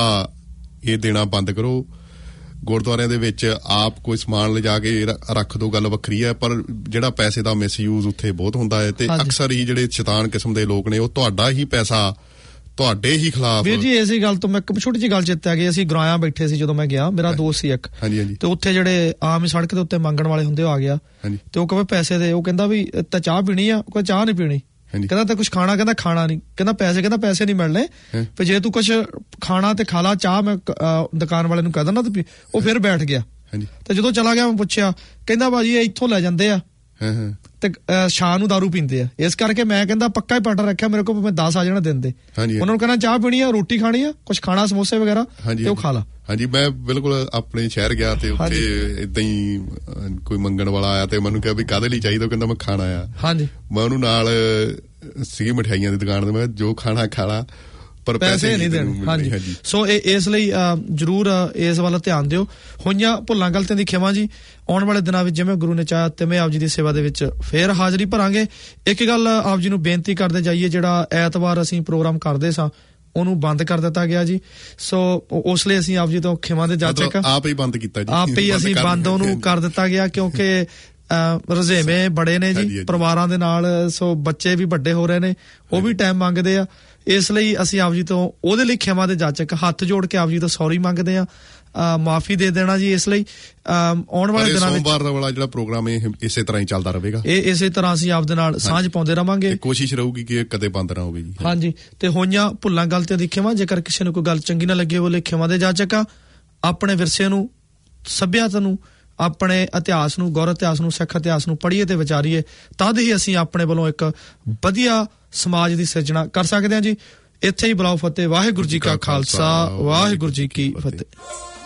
S4: ਇਹ ਦੇਣਾ ਬੰਦ ਕਰੋ, ਗੁਰਦੁਆਰਿਆਂ ਦੇ ਵਿੱਚ ਆਪ ਕੋਈ ਸਮਾਨ ਲਿਜਾ ਕੇ ਰੱਖ ਦੋ, ਗੱਲ ਵੱਖਰੀ ਹੈ, ਪਰ ਜਿਹੜਾ ਪੈਸੇ ਦਾ ਮਿਸਯੂਜ਼ ਉੱਥੇ ਬਹੁਤ ਹੁੰਦਾ ਹੈ। ਤੇ ਅਕਸਰ ਹੀ ਜਿਹੜੇ ਸ਼ੈਤਾਨ ਕਿਸਮ ਦੇ ਲੋਕ ਨੇ ਉਹ ਤੁਹਾਡਾ ਹੀ ਪੈਸਾ ਤੁਹਾਡੇ ਹੀ ਖਿਲਾਫ। ਵੀਰ
S3: ਜੀ ਇਸੇ ਗੱਲ ਤੋਂ ਮੈਂ ਇੱਕ ਛੋਟੀ ਜਿਹੀ ਗੱਲ ਚੇਤੇ ਆ ਗਈ, ਅਸੀਂ ਗਰਾਇਆ ਬੈਠੇ ਸੀ ਜਦੋਂ ਮੈਂ ਗਿਆ, ਮੇਰਾ ਦੋਸਤ ਸੀ ਇੱਕ, ਤੇ ਉੱਥੇ ਜਿਹੜੇ ਆਮ ਹੀ ਸੜਕ ਦੇ ਉੱਤੇ ਮੰਗਣ ਵਾਲੇ ਹੁੰਦੇ ਉਹ ਆ ਗਿਆ, ਤੇ ਉਹ ਕਹੇ ਪੈਸੇ ਦੇ, ਉਹ ਕਹਿੰਦਾ ਵੀ ਤਾਂ ਚਾਹ ਪੀਣੀ ਆ, ਕੋਈ ਚਾਹ ਨਹੀਂ ਪੀਣੀ, ਕਹਿੰਦਾ ਤਾਂ ਕੁਛ ਖਾਣਾ, ਕਹਿੰਦਾ ਖਾਣਾ ਨਹੀਂ, ਕਹਿੰਦਾ ਪੈਸੇ, ਕਹਿੰਦਾ ਪੈਸੇ ਨਹੀਂ ਮਿਲਣੇ, ਤੇ ਜੇ ਤੂੰ ਕੁਛ ਖਾਣਾ ਤੇ ਖਾ ਲਾ, ਚਾਹ ਮੈਂ ਦੁਕਾਨ ਵਾਲੇ ਨੂੰ ਕਹਿ ਦਿੰਦਾ, ਤੇ ਉਹ ਫਿਰ ਬੈਠ ਗਿਆ। ਤੇ ਜਦੋਂ ਚਲਾ ਗਿਆ ਮੈਂ ਪੁੱਛਿਆ, ਕਹਿੰਦਾ ਭਾਜੀ ਇਹ ਇੱਥੋਂ ਲੈ ਜਾਂਦੇ ਆ ਤੇ ਸ਼ਾਮ ਨੂੰ ਦਾਰੂ ਪੀਂਦੇ ਆ, ਇਸ ਕਰਕੇ ਮੈਂ ਕਹਿੰਦਾ ਪੱਕਾ ਹੀ ਪਾਟਾ ਰੱਖਿਆ ਮੇਰੇ ਕੋਲ, ਮੈਂ ਦਸ ਆ ਜਾਣਾ ਦਿਨ ਦੇ, ਉਹਨਾਂ ਨੂੰ ਕਹਿੰਦਾ ਚਾਹ ਪੀਣੀ ਆ, ਰੋਟੀ ਖਾਣੀ ਆ, ਕੁਛ ਖਾਣਾ ਸਮੋਸੇ ਵਗੈਰਾ, ਤੇ ਉਹ ਖਾ ਲਾ।
S4: ਹਾਂਜੀ, ਮੈਂ ਬਿਲਕੁਲ ਆਪਣੇ ਸ਼ਹਿਰ ਗਿਆ ਤੇ ਉੱਥੇ ਏਦਾਂ ਹੀ ਕੋਈ ਮੰਗਣ ਵਾਲਾ ਆਇਆ ਤੇ ਮੈਨੂੰ ਕਿਹਾ ਵੀ ਕਾਹਦੇ ਲਈ ਚਾਹੀਦਾ, ਕਹਿੰਦਾ ਮੈਂ ਖਾਣਾ ਆ। ਹਾਂਜੀ, ਮੈਂ ਉਹਨੂੰ ਨਾਲ ਸੀਗੀ ਮਠਿਆਈਆਂ ਦੀ ਦੁਕਾਨ ਤੇ, ਮੈਂ ਜੋ ਖਾਣਾ ਖਾ ਲਾ ਪਰ
S3: ਪੈਸੇ ਨਹੀਂ ਦੇਣੇ। ਹਾਂਜੀ, ਸੋ ਇਸ ਲਈ ਜਰੂਰ ਇਸ ਵੱਲ ਧਿਆਨ ਦਿਓ। ਹੋਈਆਂ ਭੁੱਲਾਂ ਗਲਤੀਆਂ ਦੀ ਖਿਮਾ ਜੀ, ਆਉਣ ਵਾਲੇ ਦਿਨਾਂ ਵਿੱਚ ਜਿਵੇਂ ਗੁਰੂ ਨੇ ਚਾਹਿਆ ਤਿਵੇਂ ਆਪ ਜੀ ਦੀ ਸੇਵਾ ਦੇ ਵਿੱਚ ਫੇਰ ਹਾਜ਼ਰੀ ਭਰਾਂਗੇ। ਇੱਕ ਗੱਲ ਆਪ ਜੀ ਨੂੰ ਬੇਨਤੀ ਕਰਦੇ ਜਾਈਏ, ਜਿਹੜਾ ਐਤਵਾਰ ਅਸੀਂ ਪ੍ਰੋਗਰਾਮ ਕਰਦੇ ਸਾਂ ਉਹਨੂੰ ਬੰਦ ਕਰ ਦਿੱਤਾ ਗਿਆ ਜੀ, ਸੋ ਉਸ ਲਈ ਅਸੀਂ ਆਪ ਜੀ ਤੋਂ ਖਿਮਾ ਦੇ ਜਾਚਕ
S4: ਆਪ ਹੀ ਬੰਦ ਕੀਤਾ ਜੀ,
S3: ਆਪ ਹੀ ਅਸੀਂ ਬੰਦ ਉਹਨੂੰ ਕਰ ਦਿੱਤਾ ਗਿਆ, ਕਿਉਂਕਿ ਰੁਝੇਵੇਂ ਬੜੇ ਨੇ ਜੀ ਪਰਿਵਾਰਾਂ ਦੇ ਨਾਲ, ਸੋ ਬੱਚੇ ਵੀ ਵੱਡੇ ਹੋ ਰਹੇ ਨੇ, ਉਹ ਵੀ ਟਾਈਮ ਮੰਗਦੇ ਆ, ਇਸ ਲਈ ਅਸੀਂ ਆਪ ਜੀ ਤੋਂ ਉਹਦੇ ਲਈ ਖਿਮਾ ਦੇ ਜਾਚਕ ਹੱਥ ਜੋੜ ਕੇ ਆਪ ਜੀ ਤੋਂ ਸੌਰੀ ਮੰਗਦੇ ਆ, ਮਾਫੀ ਦੇ ਦੇਣਾ ਜੀ। ਇਸ ਲਈ ਆਉਣ ਵਾਲੇ ਦਿਨਾਂ ਵਿੱਚ
S4: ਸੋਮਵਾਰ ਦਾ ਵਾਲਾ ਜਿਹੜਾ ਪ੍ਰੋਗਰਾਮ ਇਹ ਇਸੇ ਤਰ੍ਹਾਂ ਹੀ ਚੱਲਦਾ ਰਹੇਗਾ,
S3: ਇਹ ਇਸੇ ਤਰ੍ਹਾਂ ਅਸੀਂ ਆਪ ਦੇ ਨਾਲ ਸਾਂਝ ਪਾਉਂਦੇ ਰਵਾਂਗੇ,
S4: ਕੋਸ਼ਿਸ਼ ਰਹੂਗੀ ਕਿ ਕਦੇ ਬੰਦ ਨਾ ਹੋਵੇ ਜੀ।
S3: ਹਾਂਜੀ, ਤੇ ਹੋਈਆਂ ਭੁੱਲਾਂ ਗਲਤੀਆਂ ਦੀ ਖਿਮਾ, ਜੇਕਰ ਕਿਸੇ ਨੂੰ ਕੋਈ ਗੱਲ ਚੰਗੀ ਨਾ ਲੱਗੇ ਬੋਲੇ ਖਿਮਾ ਦੇ ਜਾਚਕ ਆ, ਆਪਣੇ ਵਿਰਸੇ ਨੂੰ, ਸੱਭਿਆਤਾ ਨੂੰ, ਆਪਣੇ ਇਤਿਹਾਸ ਨੂੰ, ਗੌਰ ਇਤਿਹਾਸ ਨੂੰ, ਸਿੱਖ ਇਤਿਹਾਸ ਨੂੰ ਪੜ੍ਹੀਏ ਤੇ ਵਿਚਾਰੀਏ, ਤਦ ਹੀ ਅਸੀਂ ਆਪਣੇ ਵੱਲੋਂ ਇੱਕ ਵਧੀਆ ਸਮਾਜ ਦੀ ਸਿਰਜਣਾ ਕਰ ਸਕਦੇ ਹਾਂ ਜੀ। ਇੱਥੇ ਹੀ ਬੁਲਾਓ ਫਤਿਹ। ਵਾਹਿਗੁਰੂ ਜੀ ਕਾ ਖਾਲਸਾ, ਵਾਹਿਗੁਰੂ ਜੀ ਕੀ ਫਤਿਹ।